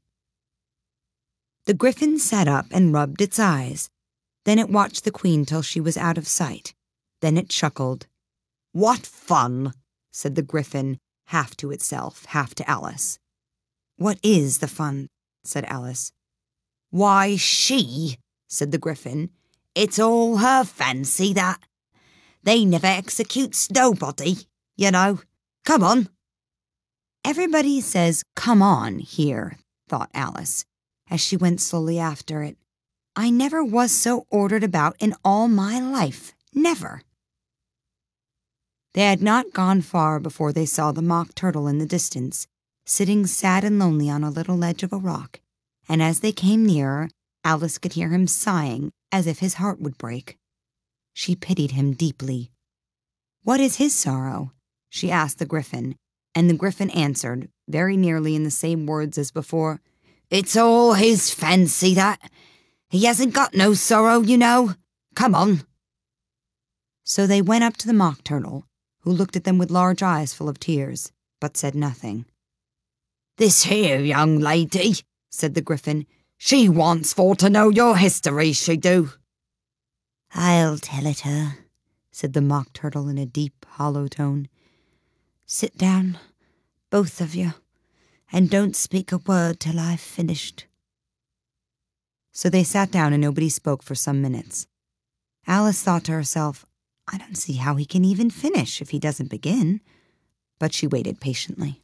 S4: The griffin sat up and rubbed its eyes. Then it watched the Queen till she was out of sight. Then it chuckled.
S7: "What fun,"
S4: said the griffin, half to itself, half to Alice. "What is the fun?" said Alice.
S7: "Why, she," said the griffin. "It's all her fancy, that. They never executes nobody, you know. Come on."
S4: Everybody says, "Come on," here, thought Alice, as she went slowly after it. I never was so ordered about in all my life. Never. They had not gone far before they saw the Mock Turtle in the distance, sitting sad and lonely on a little ledge of a rock, and as they came nearer, Alice could hear him sighing as if his heart would break. She pitied him deeply. "What is his sorrow?" she asked the Gryphon, and the Gryphon answered, very nearly in the same words as before, "It's all his fancy, that. He hasn't got no sorrow, you know. Come on." So they went up to the Mock Turtle, who looked at them with large eyes full of tears, but said nothing. "This here young lady," said the Gryphon, "she wants for to know your history, she do."
S6: "I'll tell it her,"
S4: said the Mock Turtle in a deep, hollow tone. "Sit down, both of you, and don't speak a word till I've finished." So they sat down and nobody spoke for some minutes. Alice thought to herself, I don't see how he can even finish if he doesn't begin. But she waited patiently.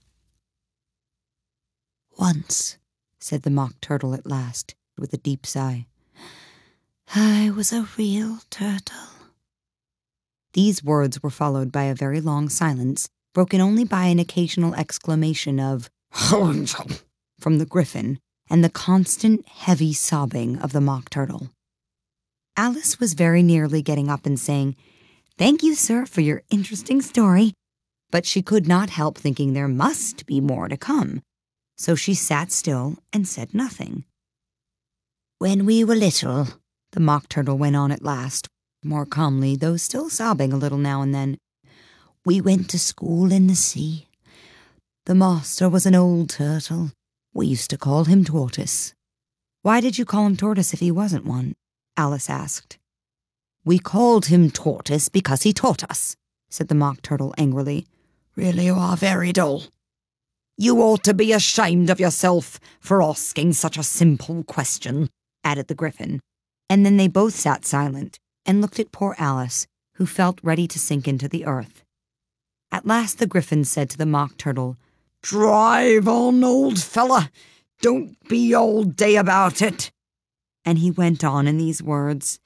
S6: "Once,"
S4: said the Mock Turtle at last, with a deep sigh,
S6: "I was a real turtle."
S4: These words were followed by a very long silence, broken only by an occasional exclamation of from the Gryphon and the constant, heavy sobbing of the Mock Turtle. Alice was very nearly getting up and saying, "Thank you, sir, for your interesting story," but she could not help thinking there must be more to come, so she sat still and said nothing.
S6: "When we were little,"
S4: the Mock Turtle went on at last, more calmly, though still sobbing a little now and then,
S6: "we went to school in the sea. The master was an old turtle. We used to call him Tortoise."
S4: "Why did you call him Tortoise if he wasn't one?" Alice asked.
S6: "We called him Tortoise because he taught us," said the Mock Turtle angrily. "Really, you are very dull. You ought to be ashamed of yourself for asking such a simple question,"
S4: added the Gryphon, and then they both sat silent and looked at poor Alice, who felt ready to sink into the earth. At last the Gryphon said to the Mock Turtle,
S7: "Drive on, old fella. Don't be all day about it."
S4: And he went on in these words,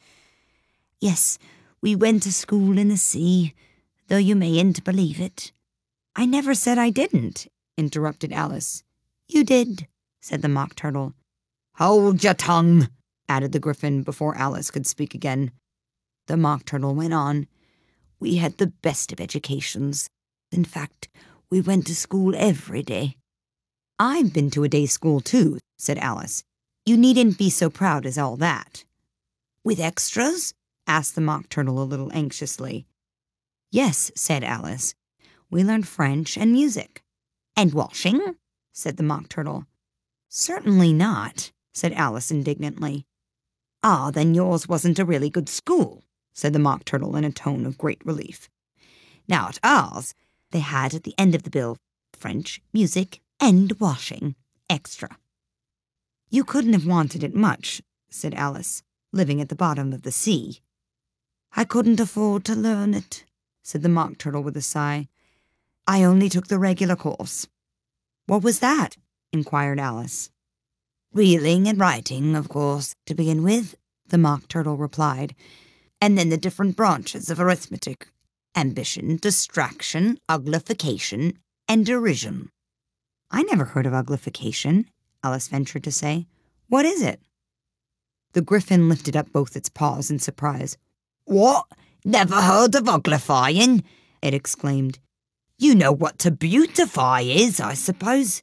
S6: "Yes, we went to school in the sea, though you mayn't believe it."
S4: "I never said I didn't," interrupted Alice.
S6: "You did,"
S4: said the Mock Turtle.
S7: "Hold your tongue,"
S4: added the Gryphon before Alice could speak again. The Mock Turtle went on,
S6: "We had the best of educations. In fact, we went to school every day."
S4: "I've been to a day school too," said Alice. "You needn't be so proud as all that."
S6: "With extras?"
S4: asked the Mock Turtle a little anxiously. "Yes," said Alice. "We learned French and music."
S6: "And washing?"
S4: said the Mock Turtle. "Certainly not," said Alice indignantly.
S6: "Ah, then yours wasn't a really good school,"
S4: said the Mock Turtle in a tone of great relief.
S6: "Now at ours, they had at the end of the bill French, music, and washing, extra."
S4: "You couldn't have wanted it much," said Alice, living at the bottom of the sea.
S6: "I couldn't afford to learn it,"
S4: said the Mock Turtle with a sigh. "I only took the regular course." "What was that?" inquired Alice.
S6: "Reading and writing, of course, to begin with," the Mock Turtle replied, "and then the different branches of arithmetic: ambition, distraction, uglification, and derision."
S4: "I never heard of uglification," Alice ventured to say. "What is it?" The Gryphon lifted up both its paws in surprise.
S7: "What? Never heard of uglifying?" it exclaimed. "You know what to beautify is, I suppose."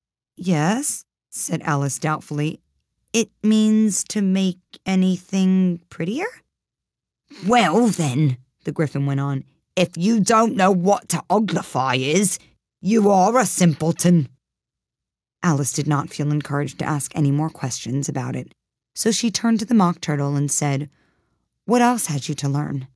S4: "Yes," said Alice doubtfully. "It means to make anything prettier?"
S7: "Well, then," the Gryphon went on, "if you don't know what to uglify is, you are a simpleton."
S4: Alice did not feel encouraged to ask any more questions about it, so she turned to the Mock Turtle and said, "What else had you to learn?"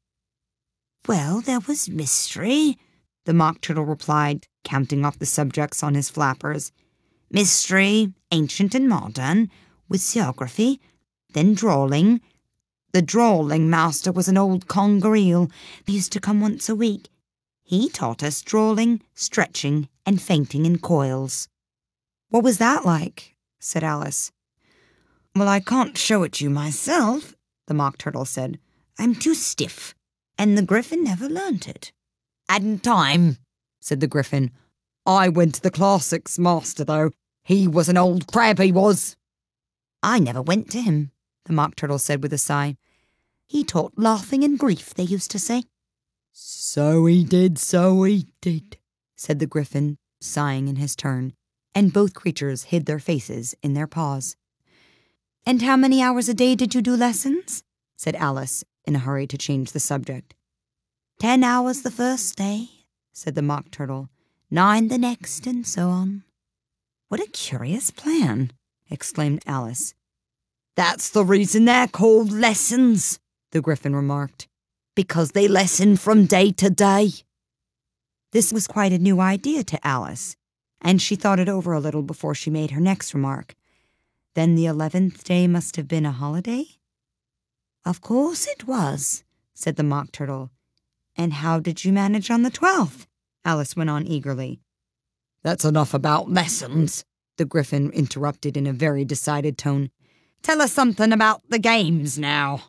S6: "Well, there was mystery,"
S4: the Mock Turtle replied, counting off the subjects on his flappers.
S6: "Mystery, ancient and modern, with geography, then drawing. The drawing master was an old conger eel. He used to come once a week.
S4: He taught us drawling, stretching, and fainting in coils.
S3: What was that like? Said Alice.
S4: Well, I can't show it you myself, the Mock Turtle said. I'm too stiff, and the Gryphon never learnt it.
S6: Hadn't time, said the Gryphon. I went to the classics master, though. He was an old crab, he was.
S4: I never went to him, the Mock Turtle said with a sigh. He taught laughing and grief, they used to say.
S5: So he did, so he did,
S3: said the Gryphon, sighing in his turn, and both creatures hid their faces in their paws. And how many hours a day did you do lessons? Said Alice, in a hurry to change the subject.
S4: Ten hours the first day, said the Mock Turtle, nine the next, and so on.
S3: What a curious plan, exclaimed Alice.
S6: That's the reason they're called lessons, the Gryphon remarked, because they lesson from day to day.
S3: This was quite a new idea to Alice, and she thought it over a little before she made her next remark. Then the eleventh day must have been a holiday?
S4: Of course it was, said the Mock Turtle.
S3: And how did you manage on the twelfth? Alice went on eagerly.
S6: That's enough about lessons, the Gryphon interrupted in a very decided tone. Tell us something about the games now.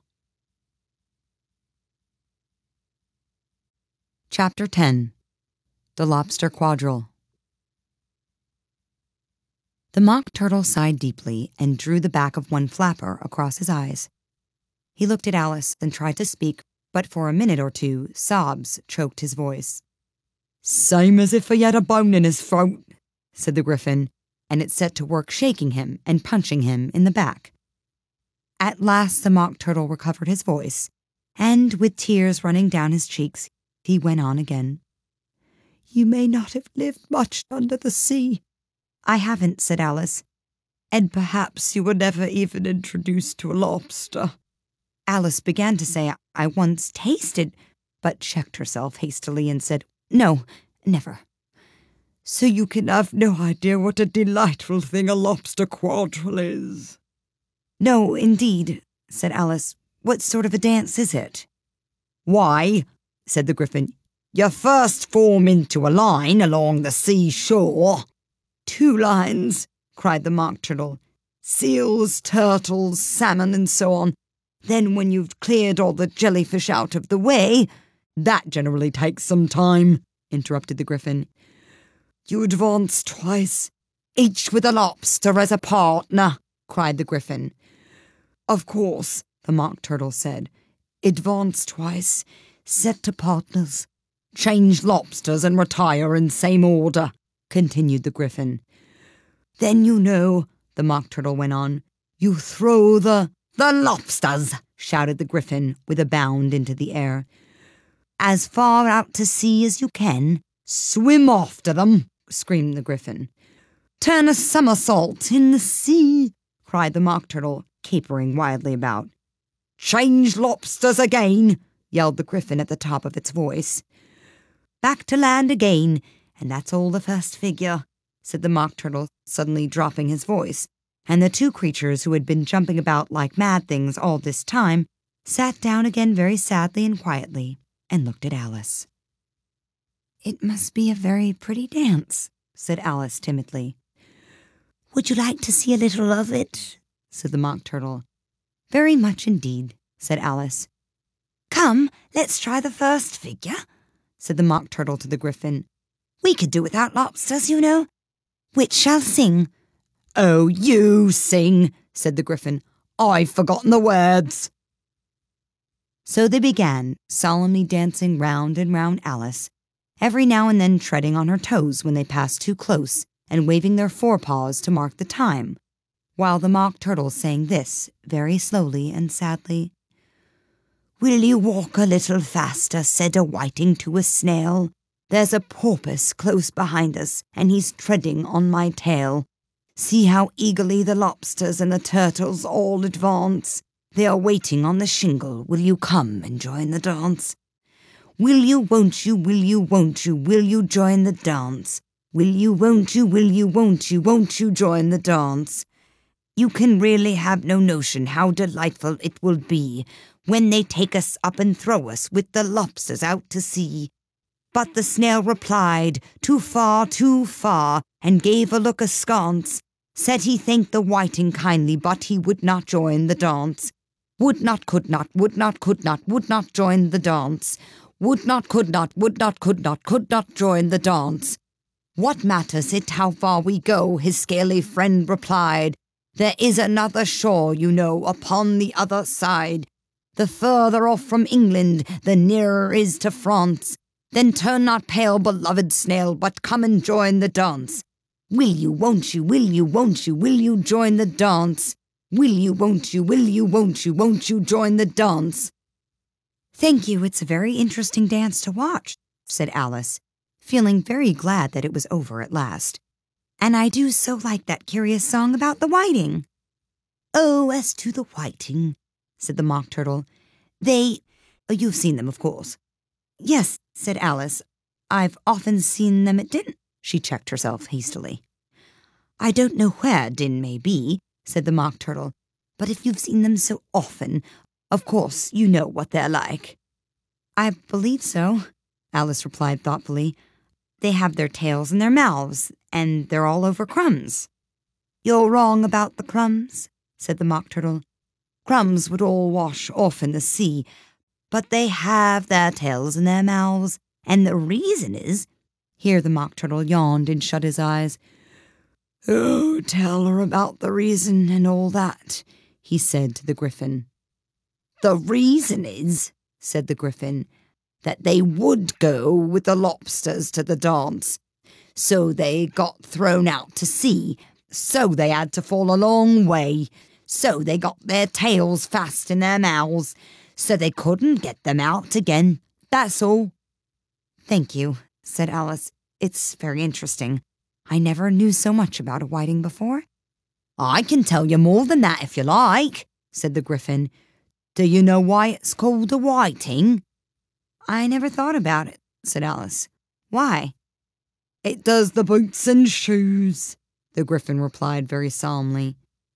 S3: Chapter ten. The Lobster Quadrille. The Mock Turtle sighed deeply and drew the back of one flapper across his eyes. He looked at Alice and tried to speak, but for a minute or two, sobs choked his voice.
S5: Same as if he had a bone in his throat,
S3: said the Gryphon, and it set to work shaking him and punching him in the back. At last the Mock Turtle recovered his voice, and with tears running down his cheeks, he went on again.
S5: You may not have lived much under the sea.
S3: I haven't, said Alice.
S5: And perhaps you were never even introduced to a lobster.
S3: Alice began to say, I once tasted, but checked herself hastily and said, No, never.
S5: So you can have no idea what a delightful thing a lobster quadrille is.
S3: No, indeed, said Alice. What sort of a dance is it?
S6: Why, said the Gryphon, you first form into a line along the seashore.
S5: Two lines, cried the Mock Turtle. Seals, turtles, salmon, and so on. Then when you've cleared all the jellyfish out of the way—
S6: That generally takes some time, interrupted the Gryphon.
S5: You advance twice,
S6: each with a lobster as a partner, cried the Gryphon.
S5: Of course, the Mock Turtle said. Advance twice, set to partners.
S6: Change lobsters and retire in same order, continued the Gryphon.
S5: Then you know, the Mock Turtle went on, you throw the—
S6: The lobsters,
S3: shouted the Gryphon with a bound into the air.
S4: As far out to sea as you can.
S6: Swim after them,
S3: screamed the Gryphon.
S6: Turn a somersault in the sea,
S3: cried the Mock Turtle, capering wildly about.
S6: Change lobsters again,
S3: yelled the Gryphon at the top of its voice. Back to land again, and that's all the first figure, said the Mock Turtle, suddenly dropping his voice, and the two creatures who had been jumping about like mad things all this time sat down again very sadly and quietly and looked at Alice. It must be a very pretty dance, said Alice timidly.
S4: Would you like to see a little of it?
S3: Said the Mock Turtle. Very much indeed, said Alice.
S4: Come, let's try the first figure, said the Mock Turtle to the Gryphon. We could do without lobsters, you know. Which shall sing?
S6: Oh, you sing, said the Gryphon. I've forgotten the words.
S3: So they began, solemnly dancing round and round Alice, every now and then treading on her toes when they passed too close, and waving their forepaws to mark the time, while the Mock Turtle sang this, very slowly and sadly.
S4: Will you walk a little faster, said a whiting to a snail. There's a porpoise close behind us, and he's treading on my tail. See how eagerly the lobsters and the turtles all advance. They are waiting on the shingle. Will you come and join the dance? Will you, won't you, will you, won't you, will you join the dance? Will you, won't you, will you, won't you, won't you join the dance? You can really have no notion how delightful it will be when they take us up and throw us with the lobsters out to sea.
S6: But the snail replied, too far, too far, and gave a look askance. Said he thanked the whiting kindly, but he would not join the dance. Would not, could not, would not, could not, would not join the dance. Would not, could not, would not, could not, could not join the dance. What matters it how far we go, his scaly friend replied. There is another shore, you know, upon the other side. The further off from England, the nearer is to France. Then turn not pale, beloved snail, but come and join the dance. Will you, won't you, will you, won't you, will you join the dance? Will you, won't you, will you, won't you, won't you join the dance?
S4: Thank you, it's a very interesting dance to watch, said Alice, feeling very glad that it was over at last. And I do so like that curious song about the whiting.
S6: Oh, as to the whiting, said the Mock Turtle, they... Oh, you've seen them, of course.
S4: Yes, said Alice. I've often seen them at Din. She checked herself hastily.
S6: I don't know where Din may be, said the Mock Turtle, but if you've seen them so often, of course you know what they're like.
S4: I believe so, Alice replied thoughtfully. They have their tails in their mouths, and they're all over crumbs.
S6: You're wrong about the crumbs, said the Mock Turtle. Crumbs would all wash off in the sea, but they have their tails in their mouths, and the reason is...
S3: Here the Mock Turtle yawned and shut his eyes.
S6: Oh, tell her about the reason and all that, he said to the Gryphon. The reason is, said the Gryphon, that they would go with the lobsters to the dance. So they got thrown out to sea, so they had to fall a long way, so they got their tails fast in their mouths, so they couldn't get them out again. That's all.
S4: Thank you, said Alice. It's very interesting. I never knew so much about a whiting before.
S6: I can tell you more than that if you like, said the Gryphon. Do you know why it's called a whiting?
S4: I never thought about it, said Alice. Why?
S6: It does the boots and shoes, the Gryphon replied very solemnly.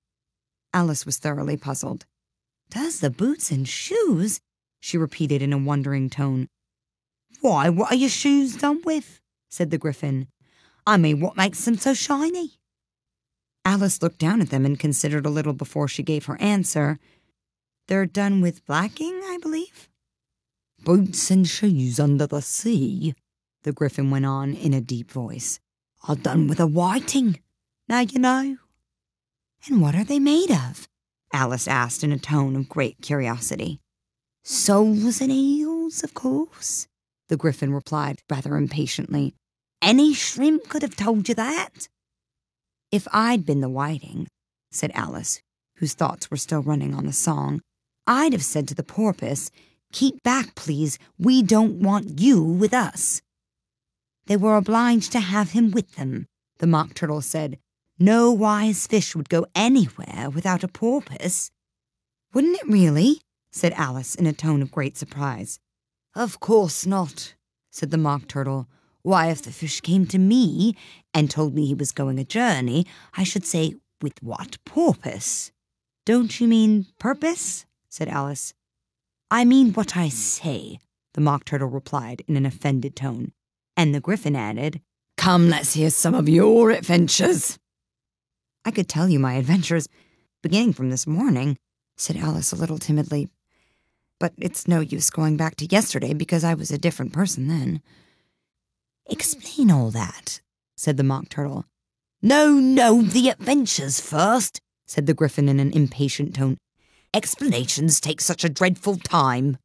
S3: Alice was thoroughly puzzled.
S6: Does the boots and shoes? She repeated in a wondering tone. Why, what are your shoes done with? Said the Gryphon. I mean, what makes them so shiny?
S3: Alice looked down at them and considered a little before she gave her answer.
S4: They're done with blacking, I believe.
S6: Boots and shoes under the sea, the Gryphon went on in a deep voice, are done with a whiting. Now you know.
S4: And what are they made of? Alice asked in a tone of great curiosity.
S6: Soles and eels, of course, the Gryphon replied rather impatiently. Any shrimp could have told you that.
S4: If I'd been the whiting, said Alice, whose thoughts were still running on the song, I'd have said to the porpoise, keep back, please, we don't want you with us. They were obliged to have him with them, the Mock Turtle said. No wise fish would go anywhere without a porpoise.
S3: Wouldn't it really? Said Alice in a tone of great surprise.
S6: Of course not, said the Mock Turtle. Why, if the fish came to me and told me he was going a journey, I should say, with what porpoise?
S4: Don't you mean purpose? Said Alice.
S6: I mean what I say, the Mock Turtle replied in an offended tone. And the Gryphon added, Come, let's hear some of your adventures.
S3: I could tell you my adventures, beginning from this morning, said Alice a little timidly. But it's no use going back to yesterday because I was a different person then.
S6: Explain all that, said the Mock Turtle. No, no, the adventures first, said the Gryphon in an impatient tone. Explanations take such a dreadful time.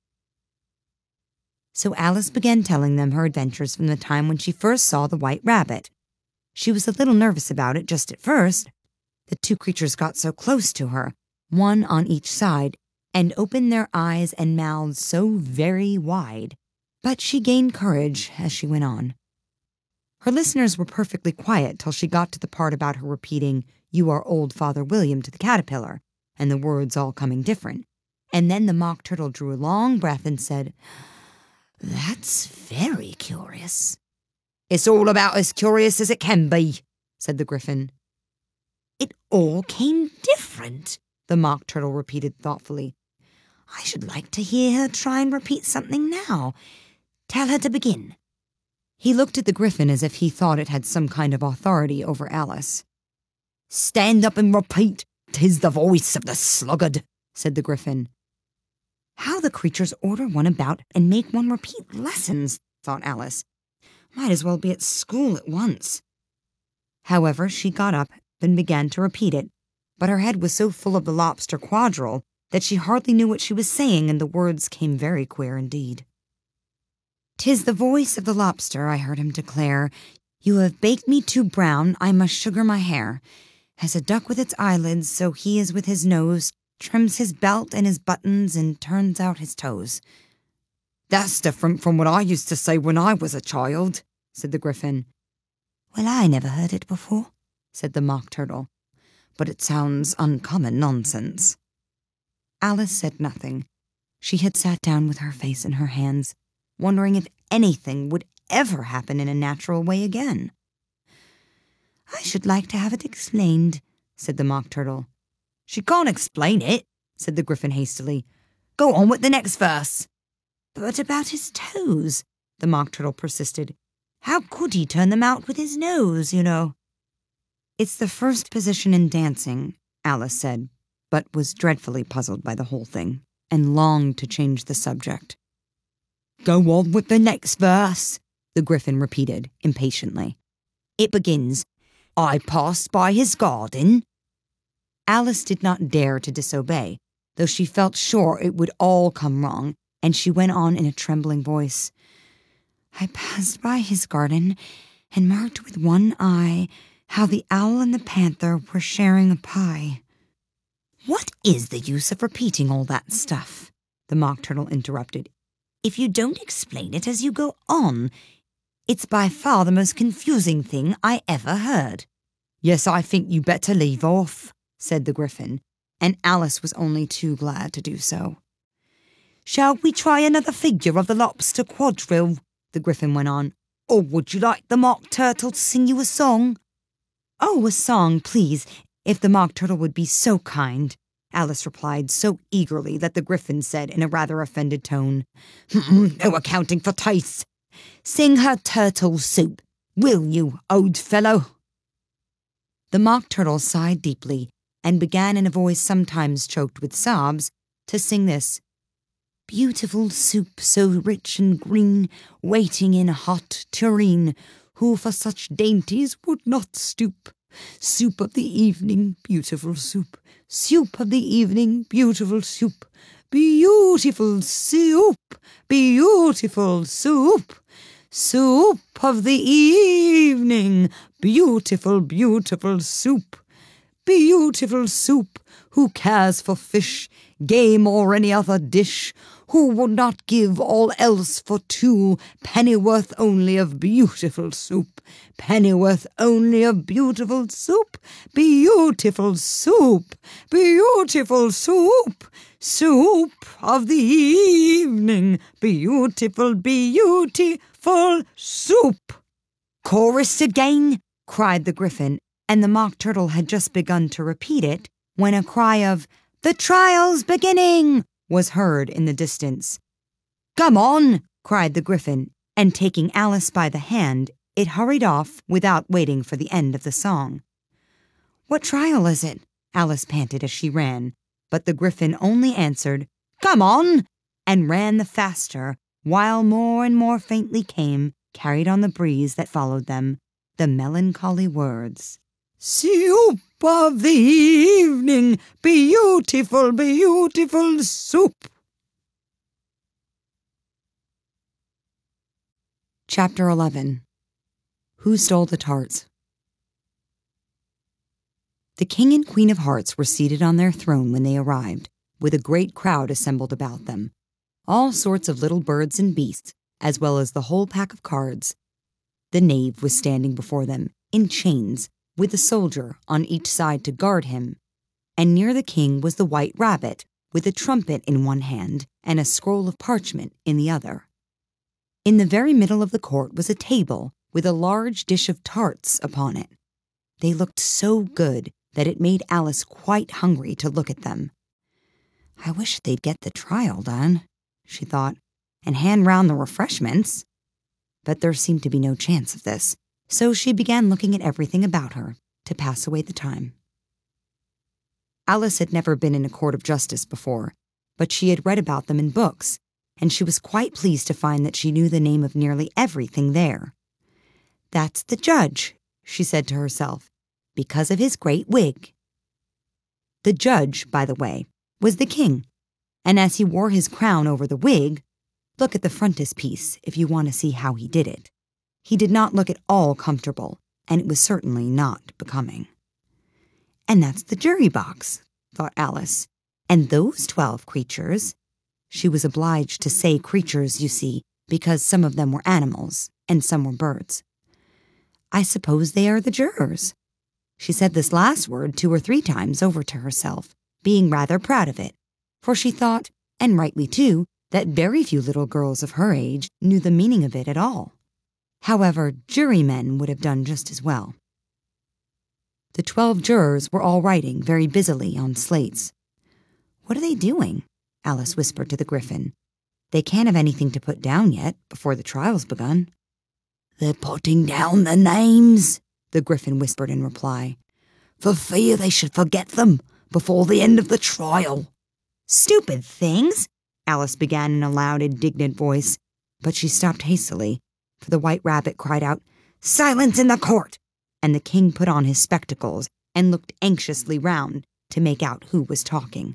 S3: So Alice began telling them her adventures from the time when she first saw the White Rabbit. She was a little nervous about it just at first. The two creatures got so close to her, one on each side, and opened their eyes and mouths so very wide. But she gained courage as she went on. Her listeners were perfectly quiet till she got to the part about her repeating, "You are old Father William" to the caterpillar, and the words all coming different. And then the Mock Turtle drew a long breath and said,
S6: That's very curious. It's all about as curious as it can be, said the Gryphon. It all came different, the Mock Turtle repeated thoughtfully. I should like to hear her try and repeat something now. Tell her to begin.
S3: He looked at the griffin as if he thought it had some kind of authority over Alice.
S7: "Stand up and repeat, 'tis the voice of the sluggard," said the griffin.
S3: How the creatures order one about and make one repeat lessons, thought Alice. Might as well be at school at once. However, she got up and began to repeat it, but her head was so full of the lobster quadrille that she hardly knew what she was saying, and the words came very queer indeed. "'Tis the voice of the lobster," I heard him declare. "You have baked me too brown, I must sugar my hair. As a duck with its eyelids, so he is with his nose, trims his belt and his buttons and turns out his toes."
S7: "That's different from what I used to say when I was a child," said the griffin.
S3: "Well, I never heard it before," said the Mock Turtle.
S7: "But it sounds uncommon nonsense."
S3: Alice said nothing. She had sat down with her face in her hands, wondering if anything would ever happen in a natural way again. "I should like to have it explained," said the Mock Turtle.
S7: "She can't explain it," said the griffin hastily. "Go on with the next verse."
S3: "But about his toes," the Mock Turtle persisted. "How could he turn them out with his nose, you know?" "It's the first position in dancing," Alice said, but was dreadfully puzzled by the whole thing, and longed to change the subject.
S7: "Go on with the next verse,"
S3: the griffin repeated impatiently.
S7: "It begins, 'I passed by his garden.'"
S3: Alice did not dare to disobey, though she felt sure it would all come wrong, and she went on in a trembling voice. "I passed by his garden, and marked with one eye how the owl and the panther were sharing a pie." "What is the use of repeating all that stuff?" the Mock Turtle interrupted. "If you don't explain it as you go on, it's by far the most confusing thing I ever heard."
S7: "Yes, I think you better leave off,"
S3: said the griffin, and Alice was only too glad to do so. "Shall we try another figure of the lobster quadrille?" the griffin went on. "Or would you like the Mock Turtle to sing you a song?" "Oh, a song, please, if the Mock Turtle would be so kind," Alice replied so eagerly that the griffin said in a rather offended tone,
S7: "No accounting for tastes.
S3: Sing her turtle soup, will you, old fellow?" The Mock Turtle sighed deeply and began in a voice sometimes choked with sobs to sing this: "Beautiful soup so rich and green, waiting in a hot tureen, who for such dainties would not stoop? Soup of the evening, beautiful soup, soup of the evening, beautiful soup, beautiful soup, beautiful soup, soup of the evening, beautiful, beautiful soup, beautiful soup, who cares for fish, game or any other dish, who would not give all else for two, pennyworth only of beautiful soup, pennyworth only of beautiful soup, beautiful soup, beautiful soup, soup of the evening, beautiful, beautiful soup." "Chorus again," cried the griffin, and the Mock Turtle had just begun to repeat it when a cry of, "The trial's beginning!" was heard in the distance. "Come on!" cried the griffin, and taking Alice by the hand, it hurried off without waiting for the end of the song. "What trial is it?" Alice panted as she ran, but the griffin only answered, "Come on!" and ran the faster, while more and more faintly came, carried on the breeze that followed them, the melancholy words: "Soup of the evening, beautiful, beautiful soup." Chapter eleven. Who Stole the Tarts? The King and Queen of Hearts were seated on their throne when they arrived, with a great crowd assembled about them, all sorts of little birds and beasts, as well as the whole pack of cards. The knave was standing before them, in chains, with a soldier on each side to guard him, and near the king was the white rabbit, with a trumpet in one hand and a scroll of parchment in the other. In the very middle of the court was a table with a large dish of tarts upon it. They looked so good that it made Alice quite hungry to look at them. "I wish they'd get the trial done," she thought, "and hand round the refreshments." but there seemed to be no chance of this, so she began looking at everything about her to pass away the time. Alice had never been in a court of justice before, but she had read about them in books, and she was quite pleased to find that she knew the name of nearly everything there. "That's the judge," she said to herself, "because of his great wig." The judge, by the way, was the king, and as he wore his crown over the wig, look at the frontispiece if you want to see how he did it. He did not look at all comfortable, and it was certainly not becoming. "And that's the jury box," thought Alice. "And those twelve creatures—" She was obliged to say creatures, you see, because some of them were animals, and some were birds. "I suppose they are the jurors." She said this last word two or three times over to herself, being rather proud of it, for she thought, and rightly too, that very few little girls of her age knew the meaning of it at all. However, jurymen would have done just as well. The twelve jurors were all writing very busily on slates. "What are they doing?" Alice whispered to the Gryphon. "They can't have anything to put down yet, before the trial's begun."
S7: "They're putting down the names," the Gryphon whispered in reply, "for fear they should forget them before the end of the trial."
S3: "Stupid things!" Alice began in a loud, indignant voice, but she stopped hastily, for the White Rabbit cried out, "Silence in the court!" and the king put on his spectacles and looked anxiously round to make out who was talking.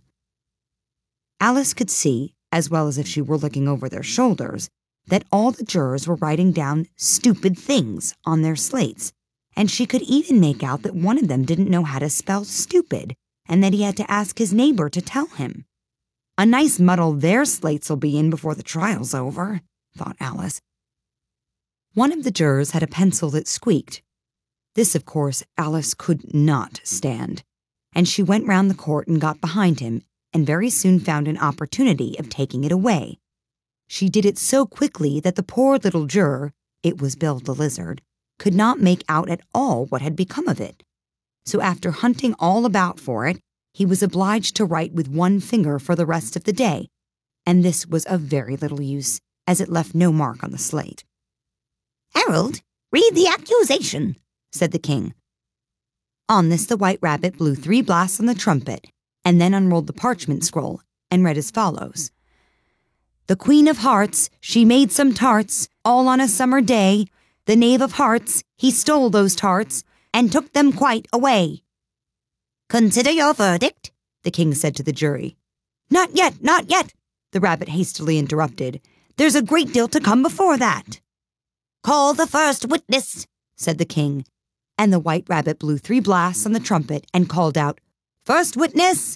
S3: Alice could see, as well as if she were looking over their shoulders, that all the jurors were writing down stupid things on their slates, and she could even make out that one of them didn't know how to spell stupid, and that he had to ask his neighbor to tell him. "A nice muddle their slates'll be in before the trial's over," thought Alice. One of the jurors had a pencil that squeaked. This, of course, Alice could not stand, and she went round the court and got behind him, and very soon found an opportunity of taking it away. She did it so quickly that the poor little juror, it was Bill the Lizard, could not make out at all what had become of it. So after hunting all about for it, he was obliged to write with one finger for the rest of the day, and this was of very little use, as it left no mark on the slate.
S1: "Harold, read the accusation," said the king.
S3: On this the White Rabbit blew three blasts on the trumpet, and then unrolled the parchment scroll, and read as follows. "The Queen of Hearts, she made some tarts, all on a summer day. The Knave of Hearts, he stole those tarts, and took them quite away."
S1: "Consider your verdict,"
S3: the king said to the jury. "Not yet, not yet," the rabbit hastily interrupted. "There's a great deal to come before that."
S1: "Call the first witness," said the king,
S3: and the White Rabbit blew three blasts on the trumpet and called out, "First witness!"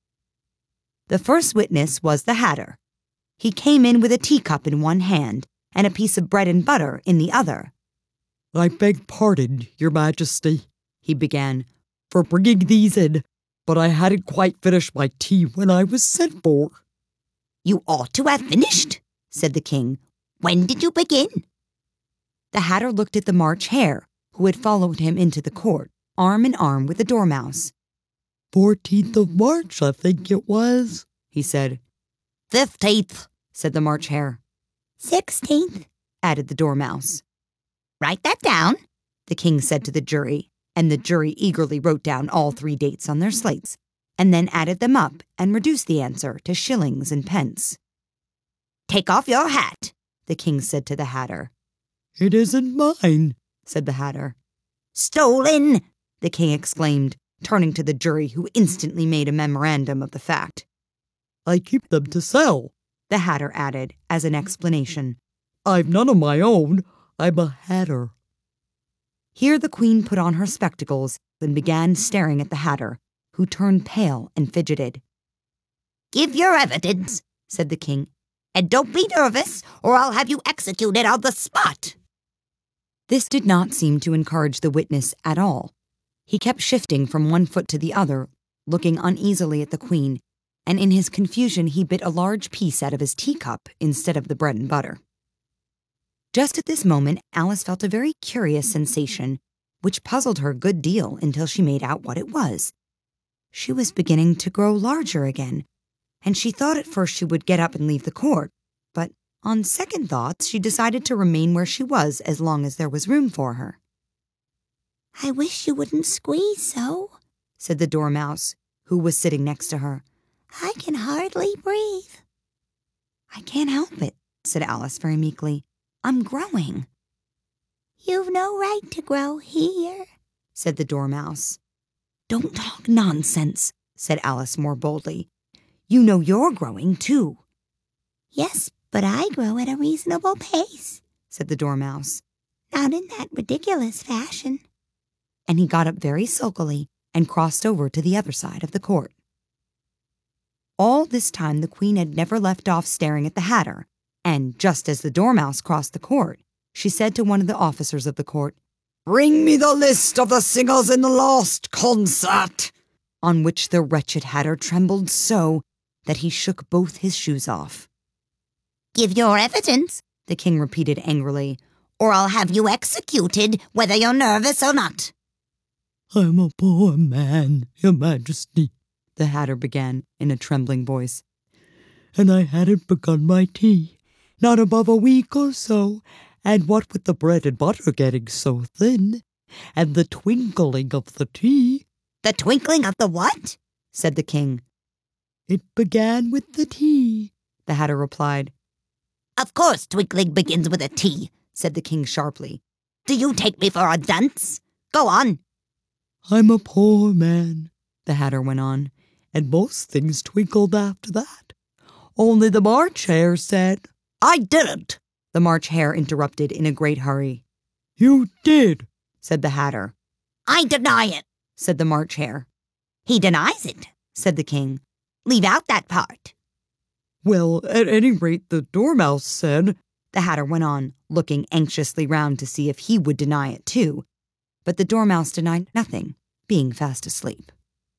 S3: The first witness was the Hatter. He came in with a teacup in one hand and a piece of bread and butter in the other.
S5: "I beg pardon, your majesty," he began, "for bringing these in, but I hadn't quite finished my tea when I was sent for."
S1: "You ought to have finished," said the king. "When did you begin?"
S3: The Hatter looked at the March Hare, who had followed him into the court, arm in arm with the Dormouse.
S5: Fourteenth of March, I think it was," he said.
S1: "Fifteenth,"
S3: said the March Hare.
S1: "Sixteenth,"
S3: added the Dormouse.
S1: "Write that down,"
S3: the king said to the jury, and the jury eagerly wrote down all three dates on their slates, and then added them up and reduced the answer to shillings and pence.
S1: "Take off your hat,"
S3: the king said to the Hatter.
S5: "It isn't mine,"
S3: said the Hatter.
S1: "Stolen,"
S3: the king exclaimed, turning to the jury, who instantly made a memorandum of the fact.
S5: "I keep them to sell,"
S3: the Hatter added as an explanation.
S5: "I've none of my own. I'm a hatter."
S3: Here the queen put on her spectacles and began staring at the Hatter, who turned pale and fidgeted.
S1: "Give your evidence," said the king, "and don't be nervous, or I'll have you executed on the spot."
S3: This did not seem to encourage the witness at all. He kept shifting from one foot to the other, looking uneasily at the queen, and in his confusion he bit a large piece out of his teacup instead of the bread and butter. Just at this moment, Alice felt a very curious sensation, which puzzled her a good deal until she made out what it was. She was beginning to grow larger again, and she thought at first she would get up and leave the court, but On second thoughts, she decided to remain where she was as long as there was room for her.
S4: I wish you wouldn't squeeze so,
S3: said the Dormouse, who was sitting next to her.
S4: I can hardly breathe.
S3: I can't help it, said Alice very meekly. I'm growing.
S4: You've no right to grow here,
S3: said the Dormouse. Don't talk nonsense, said Alice more boldly. You know you're growing, too.
S4: Yes, but I grow at a reasonable pace, said the Dormouse. Not in that ridiculous fashion.
S3: And he got up very sulkily and crossed over to the other side of the court. All this time the Queen had never left off staring at the Hatter, and just as the Dormouse crossed the court, she said to one of the officers of the court,
S6: Bring me the list of the singers in the last concert.
S3: On which the wretched Hatter trembled so that he shook both his shoes off.
S4: Give your evidence, the King repeated angrily, or I'll have you executed, whether you're nervous or not.
S5: I'm a poor man, Your Majesty,
S3: the Hatter began in a trembling voice.
S5: And I hadn't begun my tea, not above a week or so, and what with the bread and butter getting so thin, and the twinkling of the tea...
S4: The twinkling of the what? Said the King.
S5: It began with the tea,
S3: the Hatter replied.
S4: Of course twinkling begins with a T, said the King sharply. Do you take me for a dunce? Go on.
S5: I'm a poor man, the Hatter went on, and most things twinkled after that. Only the March Hare said...
S6: I didn't,
S3: the March Hare interrupted in a great hurry.
S5: You did,
S3: said the Hatter.
S4: I deny it,
S3: said the March Hare.
S4: He denies it, said the King. Leave out that part.
S5: Well, at any rate, the Dormouse said,
S3: the Hatter went on, looking anxiously round to see if he would deny it too. But the Dormouse denied nothing, being fast asleep.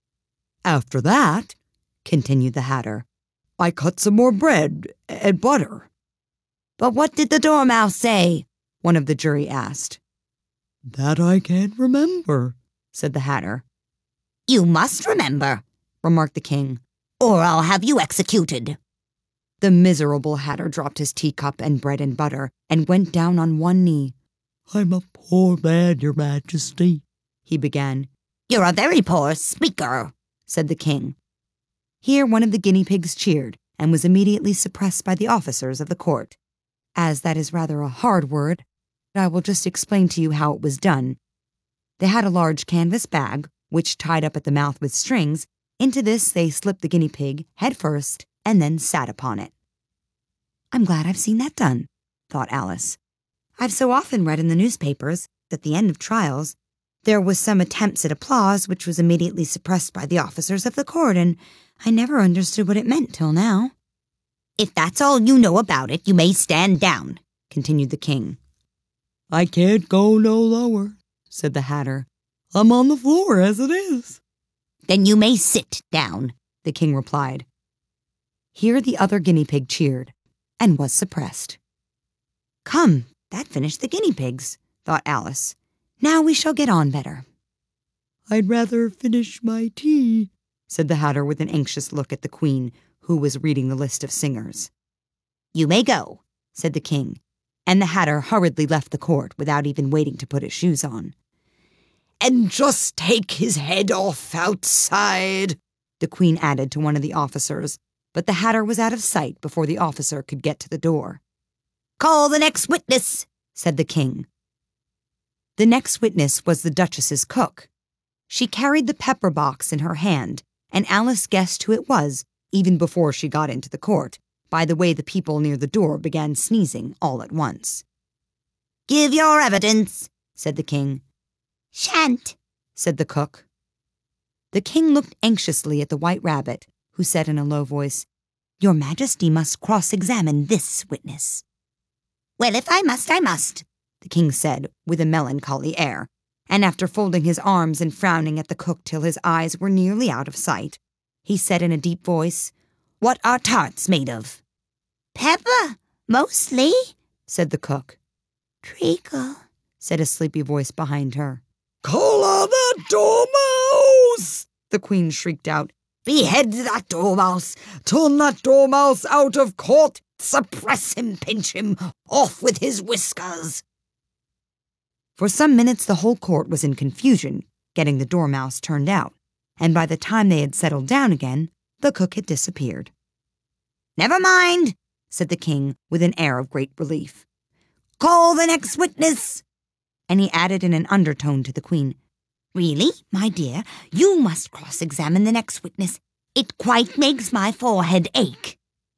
S5: After that, continued the Hatter, I cut some more bread and butter.
S4: But what did the Dormouse say?
S3: One of the jury asked.
S5: That I can't remember, said the Hatter.
S4: You must remember, remarked the King, or I'll have you executed.
S3: The miserable Hatter dropped his teacup and bread and butter and went down on one knee.
S5: I'm a poor man, Your Majesty,
S3: he began.
S4: You're a very poor speaker, said the King.
S3: Here one of the guinea pigs cheered and was immediately suppressed by the officers of the court. As that is rather a hard word, I will just explain to you how it was done. They had a large canvas bag, which tied up at the mouth with strings. Into this they slipped the guinea pig head first and then sat upon it. I'm glad I've seen that done, thought Alice. I've so often read in the newspapers that at the end of trials there was some attempts at applause which was immediately suppressed by the officers of the court, and I never understood what it meant till now.
S4: If that's all you know about it, you may stand down, continued the King.
S5: I can't go no lower, said the Hatter. I'm on the floor as it is.
S4: Then you may sit down, the King replied.
S3: Here the other guinea pig cheered, and was suppressed. Come, that finished the guinea pigs, thought Alice. Now we shall get on better.
S5: I'd rather finish my tea,
S3: said the Hatter with an anxious look at the Queen, who was reading the list of singers.
S4: You may go,
S3: said the King, and the Hatter hurriedly left the court without even waiting to put his shoes on.
S6: And just take his head off outside,
S3: the Queen added to one of the officers, but the Hatter was out of sight before the officer could get to the door.
S4: Call the next witness,
S3: said the King. The next witness was the Duchess's cook. She carried the pepper box in her hand, and Alice guessed who it was even before she got into the court, by the way the people near the door began sneezing all at once.
S4: Give your evidence,
S3: said the King.
S4: Shan't,
S3: said the cook. The King looked anxiously at the White Rabbit, who said in a low voice, Your Majesty must cross-examine this witness.
S4: Well, if I must, I must,
S3: the King said with a melancholy air, and after folding his arms and frowning at the cook till his eyes were nearly out of sight, he said in a deep voice,
S4: What are tarts made of? Pepper, mostly, said the cook.
S3: Treacle, said a sleepy voice behind her.
S6: Call on the Dormouse!
S3: The Queen shrieked out.
S6: Behead that Dormouse! Turn that Dormouse out of court
S7: Suppress him, pinch him, off with his whiskers.
S3: For some minutes the whole court was in confusion, getting the Dormouse turned out, and by the time they had settled down again, the cook had disappeared.
S4: Never mind,
S3: said the king with an air of great relief.
S4: Call the next witness.
S3: And he added in an undertone to the queen,
S4: Really, my dear, you must cross-examine the next witness. It quite makes my forehead ache.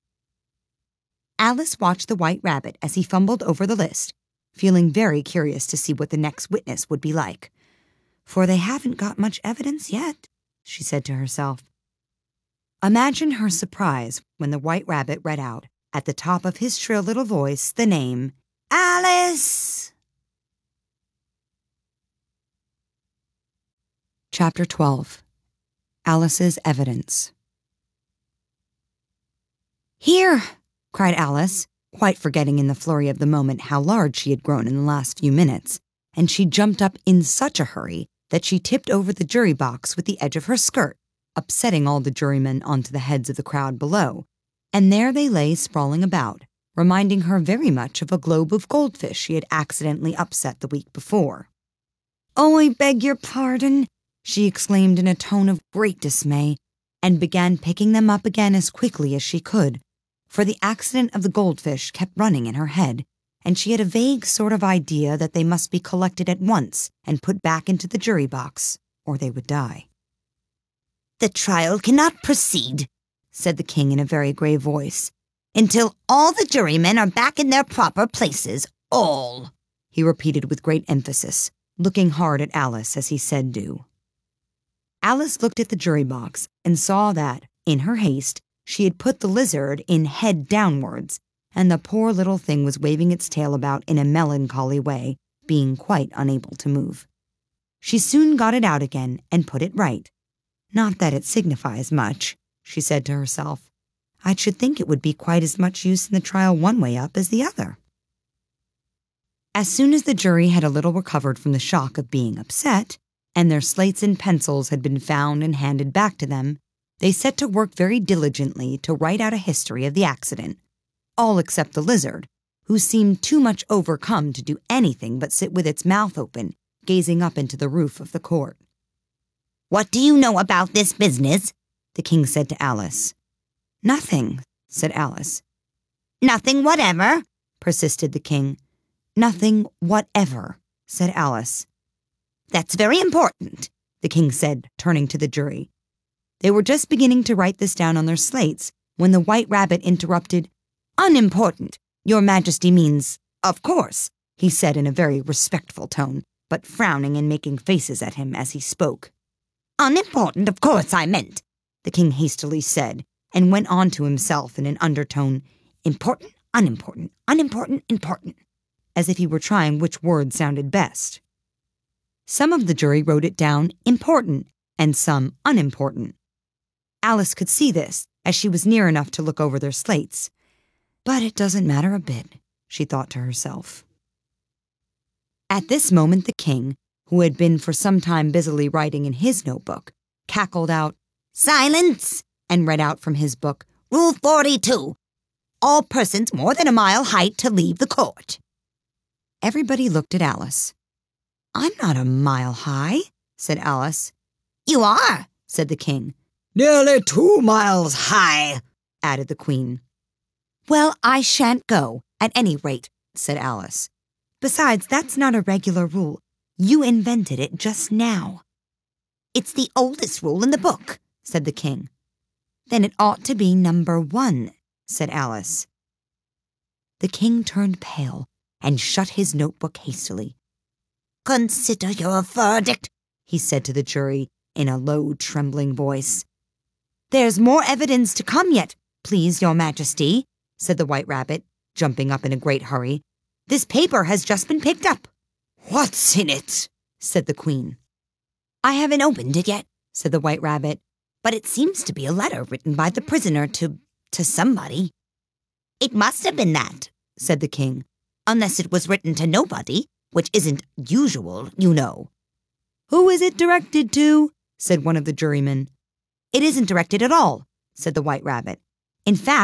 S3: Alice watched the White Rabbit as he fumbled over the list, feeling very curious to see what the next witness would be like. For they haven't got much evidence yet, she said to herself. Imagine her surprise when the White Rabbit read out, at the top of his shrill little voice, the name, Alice! Chapter twelve. Alice's Evidence. Here! Cried Alice, quite forgetting in the flurry of the moment how large she had grown in the last few minutes, and she jumped up in such a hurry that she tipped over the jury box with the edge of her skirt, upsetting all the jurymen onto the heads of the crowd below, and there they lay sprawling about, reminding her very much of a globe of goldfish she had accidentally upset the week before. "Oh, I beg your pardon," she exclaimed in a tone of great dismay, and began picking them up again as quickly as she could, for the accident of the goldfish kept running in her head, and she had a vague sort of idea that they must be collected at once and put back into the jury box, or they would die.
S4: The trial cannot proceed, said the king in a very grave voice, until all the jurymen are back in their proper places. All,
S3: he repeated with great emphasis, looking hard at Alice as he said do. Alice looked at the jury box and saw that, in her haste, she had put the lizard in head downwards, and the poor little thing was waving its tail about in a melancholy way, being quite unable to move. She soon got it out again and put it right. Not that it signifies much, she said to herself. I should think it would be quite as much use in the trial one way up as the other. As soon as the jury had a little recovered from the shock of being upset, and their slates and pencils had been found and handed back to them, they set to work very diligently to write out a history of the accident, all except the lizard, who seemed too much overcome to do anything but sit with its mouth open, gazing up into the roof of the court.
S4: What do you know about this business?
S3: The king said to Alice. Nothing, said Alice.
S4: Nothing whatever?
S3: Persisted the king. Nothing whatever, said Alice.
S4: That's very important,
S3: the king said, turning to the jury. They were just beginning to write this down on their slates when the White Rabbit interrupted. Unimportant, your majesty means, of course, he said in a very respectful tone, but frowning and making faces at him as he spoke.
S4: Unimportant, of course I meant,
S3: the king hastily said, and went on to himself in an undertone, important, unimportant, unimportant, important, as if he were trying which word sounded best. Some of the jury wrote it down important, and some unimportant. Alice could see this, as she was near enough to look over their slates. But it doesn't matter a bit, she thought to herself. At this moment the king, who had been for some time busily writing in his notebook, cackled out,
S4: Silence!
S3: And read out from his book,
S4: Rule forty-two. All persons more than a mile height to leave the court.
S3: Everybody looked at Alice. I'm not a mile high, said Alice.
S4: You are,
S3: said the king.
S7: Nearly two miles high,
S3: added the queen. Well, I shan't go, at any rate, said Alice. Besides, that's not a regular rule. You invented it just now.
S4: It's the oldest rule in the book, said the king.
S3: Then it ought to be number one, said Alice. The king turned pale and shut his notebook hastily.
S4: Consider your verdict,
S3: he said to the jury in a low, trembling voice. There's more evidence to come yet, please, your majesty, said the White Rabbit, jumping up in a great hurry. This paper has just been picked up.
S7: What's in it?
S3: said the queen.
S4: I haven't opened it yet,
S3: said the White Rabbit,
S4: but it seems to be a letter written by the prisoner to, to somebody. It must have been that,
S3: said the king,
S4: unless it was written to nobody, which isn't usual, you know.
S3: Who is it directed to? Said one of the jurymen. It isn't directed at all, said the White Rabbit. In fact,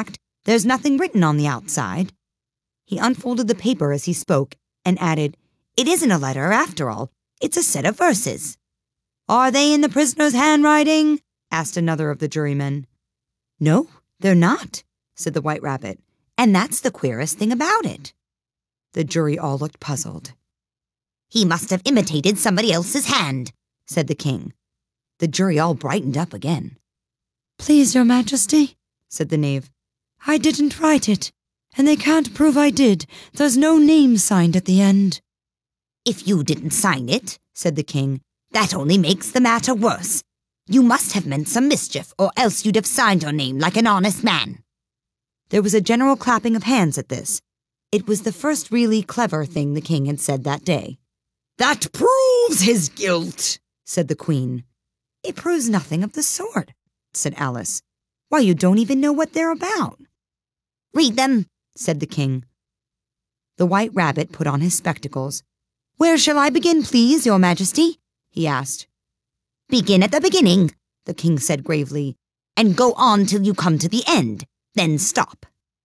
S4: There's nothing written on the outside." He unfolded the paper as he spoke and added, "It isn't a letter, after all. It's a set of verses." "Are they in the prisoner's handwriting?" asked another of the jurymen. "No, they're not," said the White Rabbit, "and that's the queerest thing about it." The jury all looked puzzled. "He must have imitated somebody else's hand," said the king. The jury all brightened up again.
S5: "Please, your majesty," said the knave, "I didn't write it, and they can't prove I did. There's no name signed at the end."
S4: "If you didn't sign it," said the king, "that only makes the matter worse. You must have meant some mischief, or else you'd have signed your name like an honest man." There was a general clapping of hands at this. It was the first really clever thing the king had said that day.
S7: "That proves his guilt," said the queen.
S4: "It proves nothing of the sort," said Alice. "Why, you don't even know what they're about." "Read them," said the king. The White Rabbit put on his spectacles. "Where shall I begin, please, your majesty?" he asked. "Begin at the beginning," the king said gravely, "and go on till you come to the end. Then stop."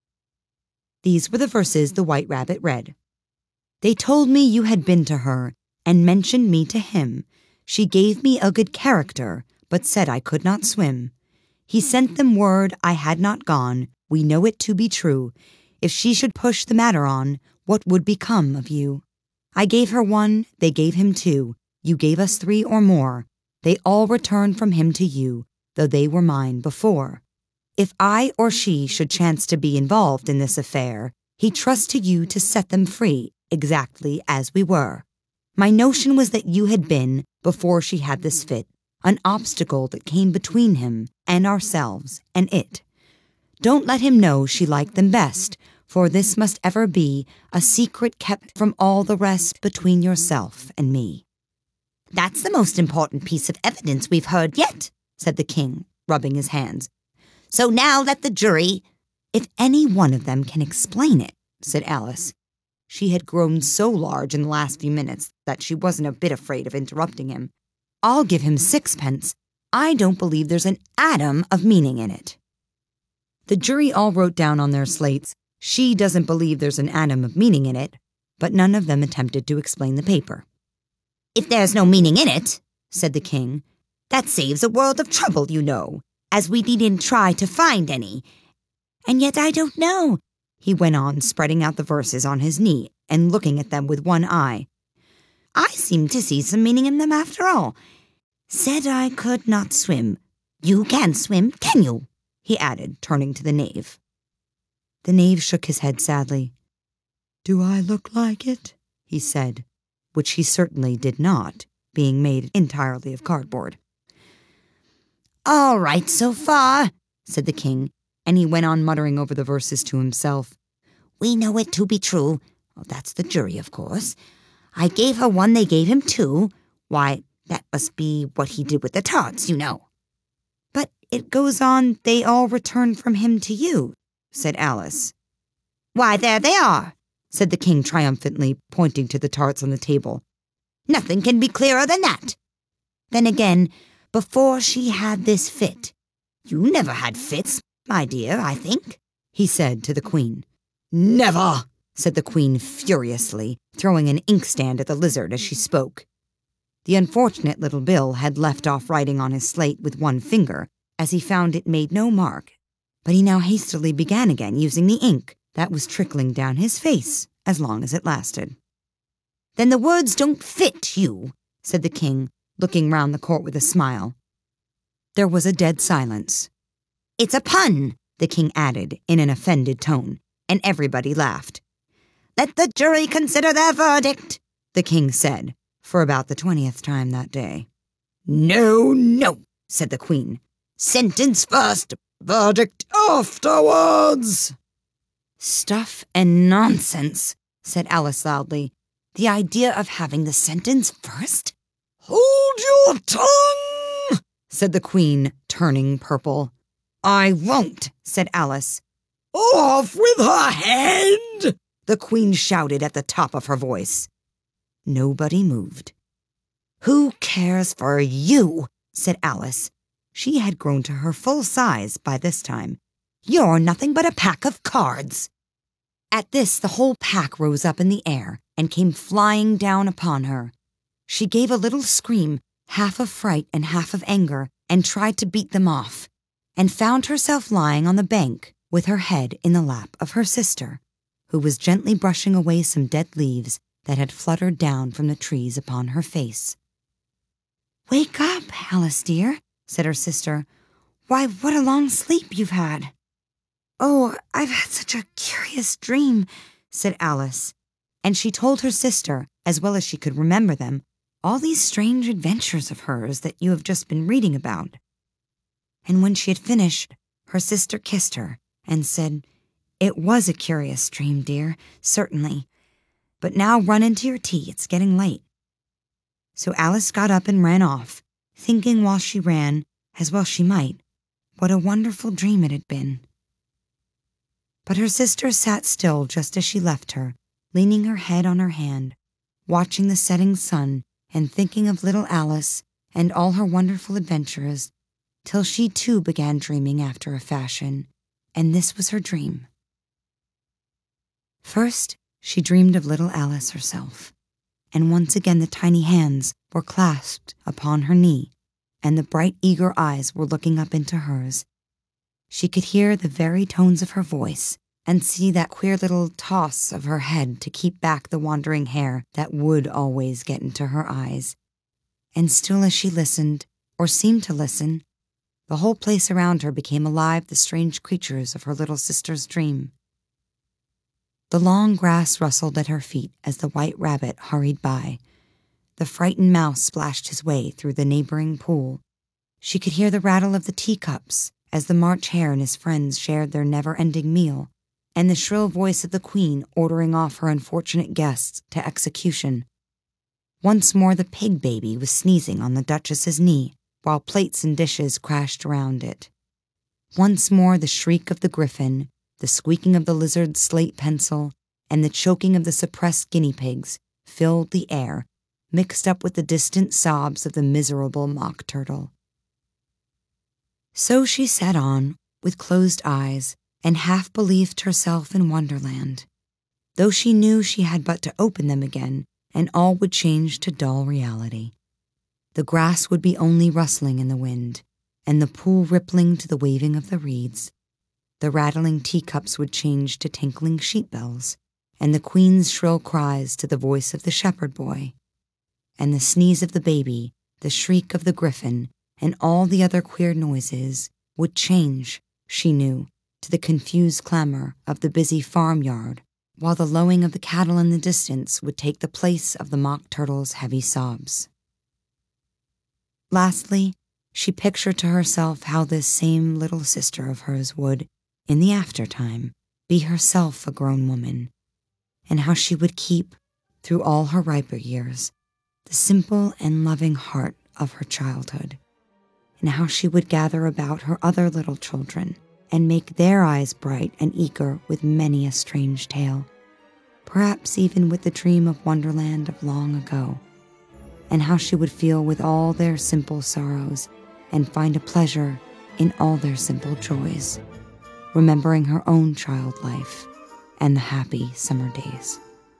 S4: These were the verses the White Rabbit read. "They told me you had been to her, and mentioned me to him. She gave me a good character, but said I could not swim. He sent them word I had not gone. We know it to be true. If she should push the matter on, what would become of you? I gave her one, they gave him two. You gave us three or more. They all returned from him to you, though they were mine before. If I or she should chance to be involved in this affair, he trusts to you to set them free, exactly as we were. My notion was that you had been, before she had this fit, an obstacle that came between him and ourselves and it. Don't let him know she liked them best, for this must ever be a secret kept from all the rest between yourself and me." "That's the most important piece of evidence we've heard yet," said the king, rubbing his hands. "So now let the jury—" "If any one of them can explain it," said Alice. She had grown so large in the last few minutes that she wasn't a bit afraid of interrupting him. "I'll give him sixpence. I don't believe there's an atom of meaning in it." The jury all wrote down on their slates, "She doesn't believe there's an atom of meaning in it," but none of them attempted to explain the paper. "If there's no meaning in it," said the king, "that saves a world of trouble, you know, as we needn't try to find any. And yet I don't know," he went on, spreading out the verses on his knee and looking at them with one eye. "I seem to see some meaning in them after all. Said I could not swim. You can swim, can you?" he added, turning to the knave. The knave shook his head sadly.
S5: "Do I look like it?"
S4: he said, which he certainly did not, being made entirely of cardboard. "All right so far," said the king, and he went on muttering over the verses to himself. "We know it to be true. Oh, that's the jury, of course. I gave her one, they gave him two. Why, that must be what he did with the tarts, you know." "But it goes on, they all returned from him to you," said Alice. "Why, there they are," said the king triumphantly, pointing to the tarts on the table. "Nothing can be clearer than that. Then again, before she had this fit. You never had fits, my dear, I think," he said to the queen.
S7: "Never!"
S4: said the queen furiously, throwing an inkstand at the lizard as she spoke. The unfortunate little Bill had left off writing on his slate with one finger, as he found it made no mark, but he now hastily began again using the ink that was trickling down his face as long as it lasted. "Then the words don't fit you," said the king, looking round the court with a smile. There was a dead silence. "It's a pun," the king added in an offended tone, and everybody laughed. "Let the jury consider their verdict," the king said, for about the twentieth time that day.
S7: "No, no,"
S4: said the queen.
S7: "Sentence first, verdict afterwards."
S4: "Stuff and nonsense," said Alice loudly. "The idea of having the sentence first?"
S7: "Hold your tongue," said the queen, turning purple.
S4: "I won't," said Alice.
S7: "Off with her head,"
S4: the queen shouted at the top of her voice. Nobody moved. "Who cares for you?" said Alice. She had grown to her full size by this time.
S6: You're nothing but a pack of cards." At this, the whole pack rose up in the air and came flying down upon her. She gave a little scream, half of fright and half of anger, and tried to beat them off, and found herself lying on the bank with her head in the lap of her sister, who was gently brushing away some dead leaves that had fluttered down from the trees upon her face.
S4: "Wake up, Alice dear," said her sister. "Why, what a long sleep you've had."
S6: "Oh, I've had such a curious dream," said Alice, and she told her sister, as well as she could remember them, all these strange adventures of hers that you have just been reading about. And when she had finished, her sister kissed her and said, "It was a curious dream, dear, certainly. But now run into your tea, it's getting late." So Alice got up and ran off, thinking while she ran, as well she might, what a wonderful dream it had been. But her sister sat still just as she left her, leaning her head on her hand, watching the setting sun and thinking of little Alice and all her wonderful adventures, till she too began dreaming after a fashion, and this was her dream. First, she dreamed of little Alice herself, and once again the tiny hands were clasped upon her knee, and the bright, eager eyes were looking up into hers. She could hear the very tones of her voice, and see that queer little toss of her head to keep back the wandering hair that would always get into her eyes. And still as she listened, or seemed to listen, the whole place around her became alive the strange creatures of her little sister's dream. The long grass rustled at her feet as the white rabbit hurried by. The frightened mouse splashed his way through the neighboring pool. She could hear the rattle of the teacups as the March Hare and his friends shared their never-ending meal, and the shrill voice of the Queen ordering off her unfortunate guests to execution. Once more the pig baby was sneezing on the Duchess's knee, while plates and dishes crashed around it. Once more the shriek of the griffin, the squeaking of the lizard's slate pencil, and the choking of the suppressed guinea pigs filled the air, mixed up with the distant sobs of the miserable mock turtle. So she sat on, with closed eyes, and half believed herself in Wonderland, though she knew she had but to open them again, and all would change to dull reality. The grass would be only rustling in the wind, and the pool rippling to the waving of the reeds. The rattling teacups would change to tinkling sheep bells, and the Queen's shrill cries to the voice of the shepherd boy. And the sneeze of the baby, the shriek of the griffin, and all the other queer noises would change, she knew, to the confused clamor of the busy farmyard, while the lowing of the cattle in the distance would take the place of the mock turtle's heavy sobs. Lastly, she pictured to herself how this same little sister of hers would, in the aftertime, be herself a grown woman, and how she would keep, through all her riper years, the simple and loving heart of her childhood, and how she would gather about her other little children and make their eyes bright and eager with many a strange tale, perhaps even with the dream of Wonderland of long ago, and how she would feel with all their simple sorrows and find a pleasure in all their simple joys, remembering her own child life and the happy summer days.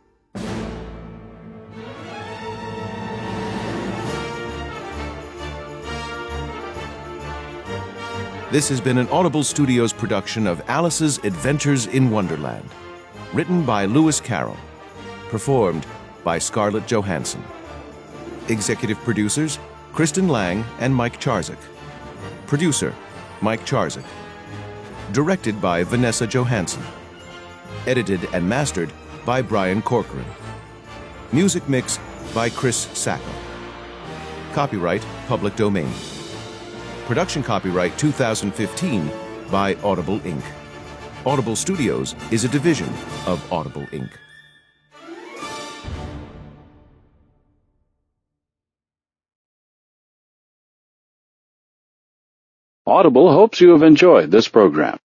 S2: This has been an Audible Studios production of Alice's Adventures in Wonderland, written by Lewis Carroll, performed by Scarlett Johansson. Executive producers, Kristen Lang and Mike Charzik. Producer, Mike Charzik. Directed by Vanessa Johansson. Edited and mastered by Brian Corcoran. Music mix by Chris Sacco. Copyright Public Domain. Production copyright two thousand fifteen by Audible Incorporated. Audible Studios is a division of Audible Incorporated.
S8: Audible hopes you have enjoyed this program.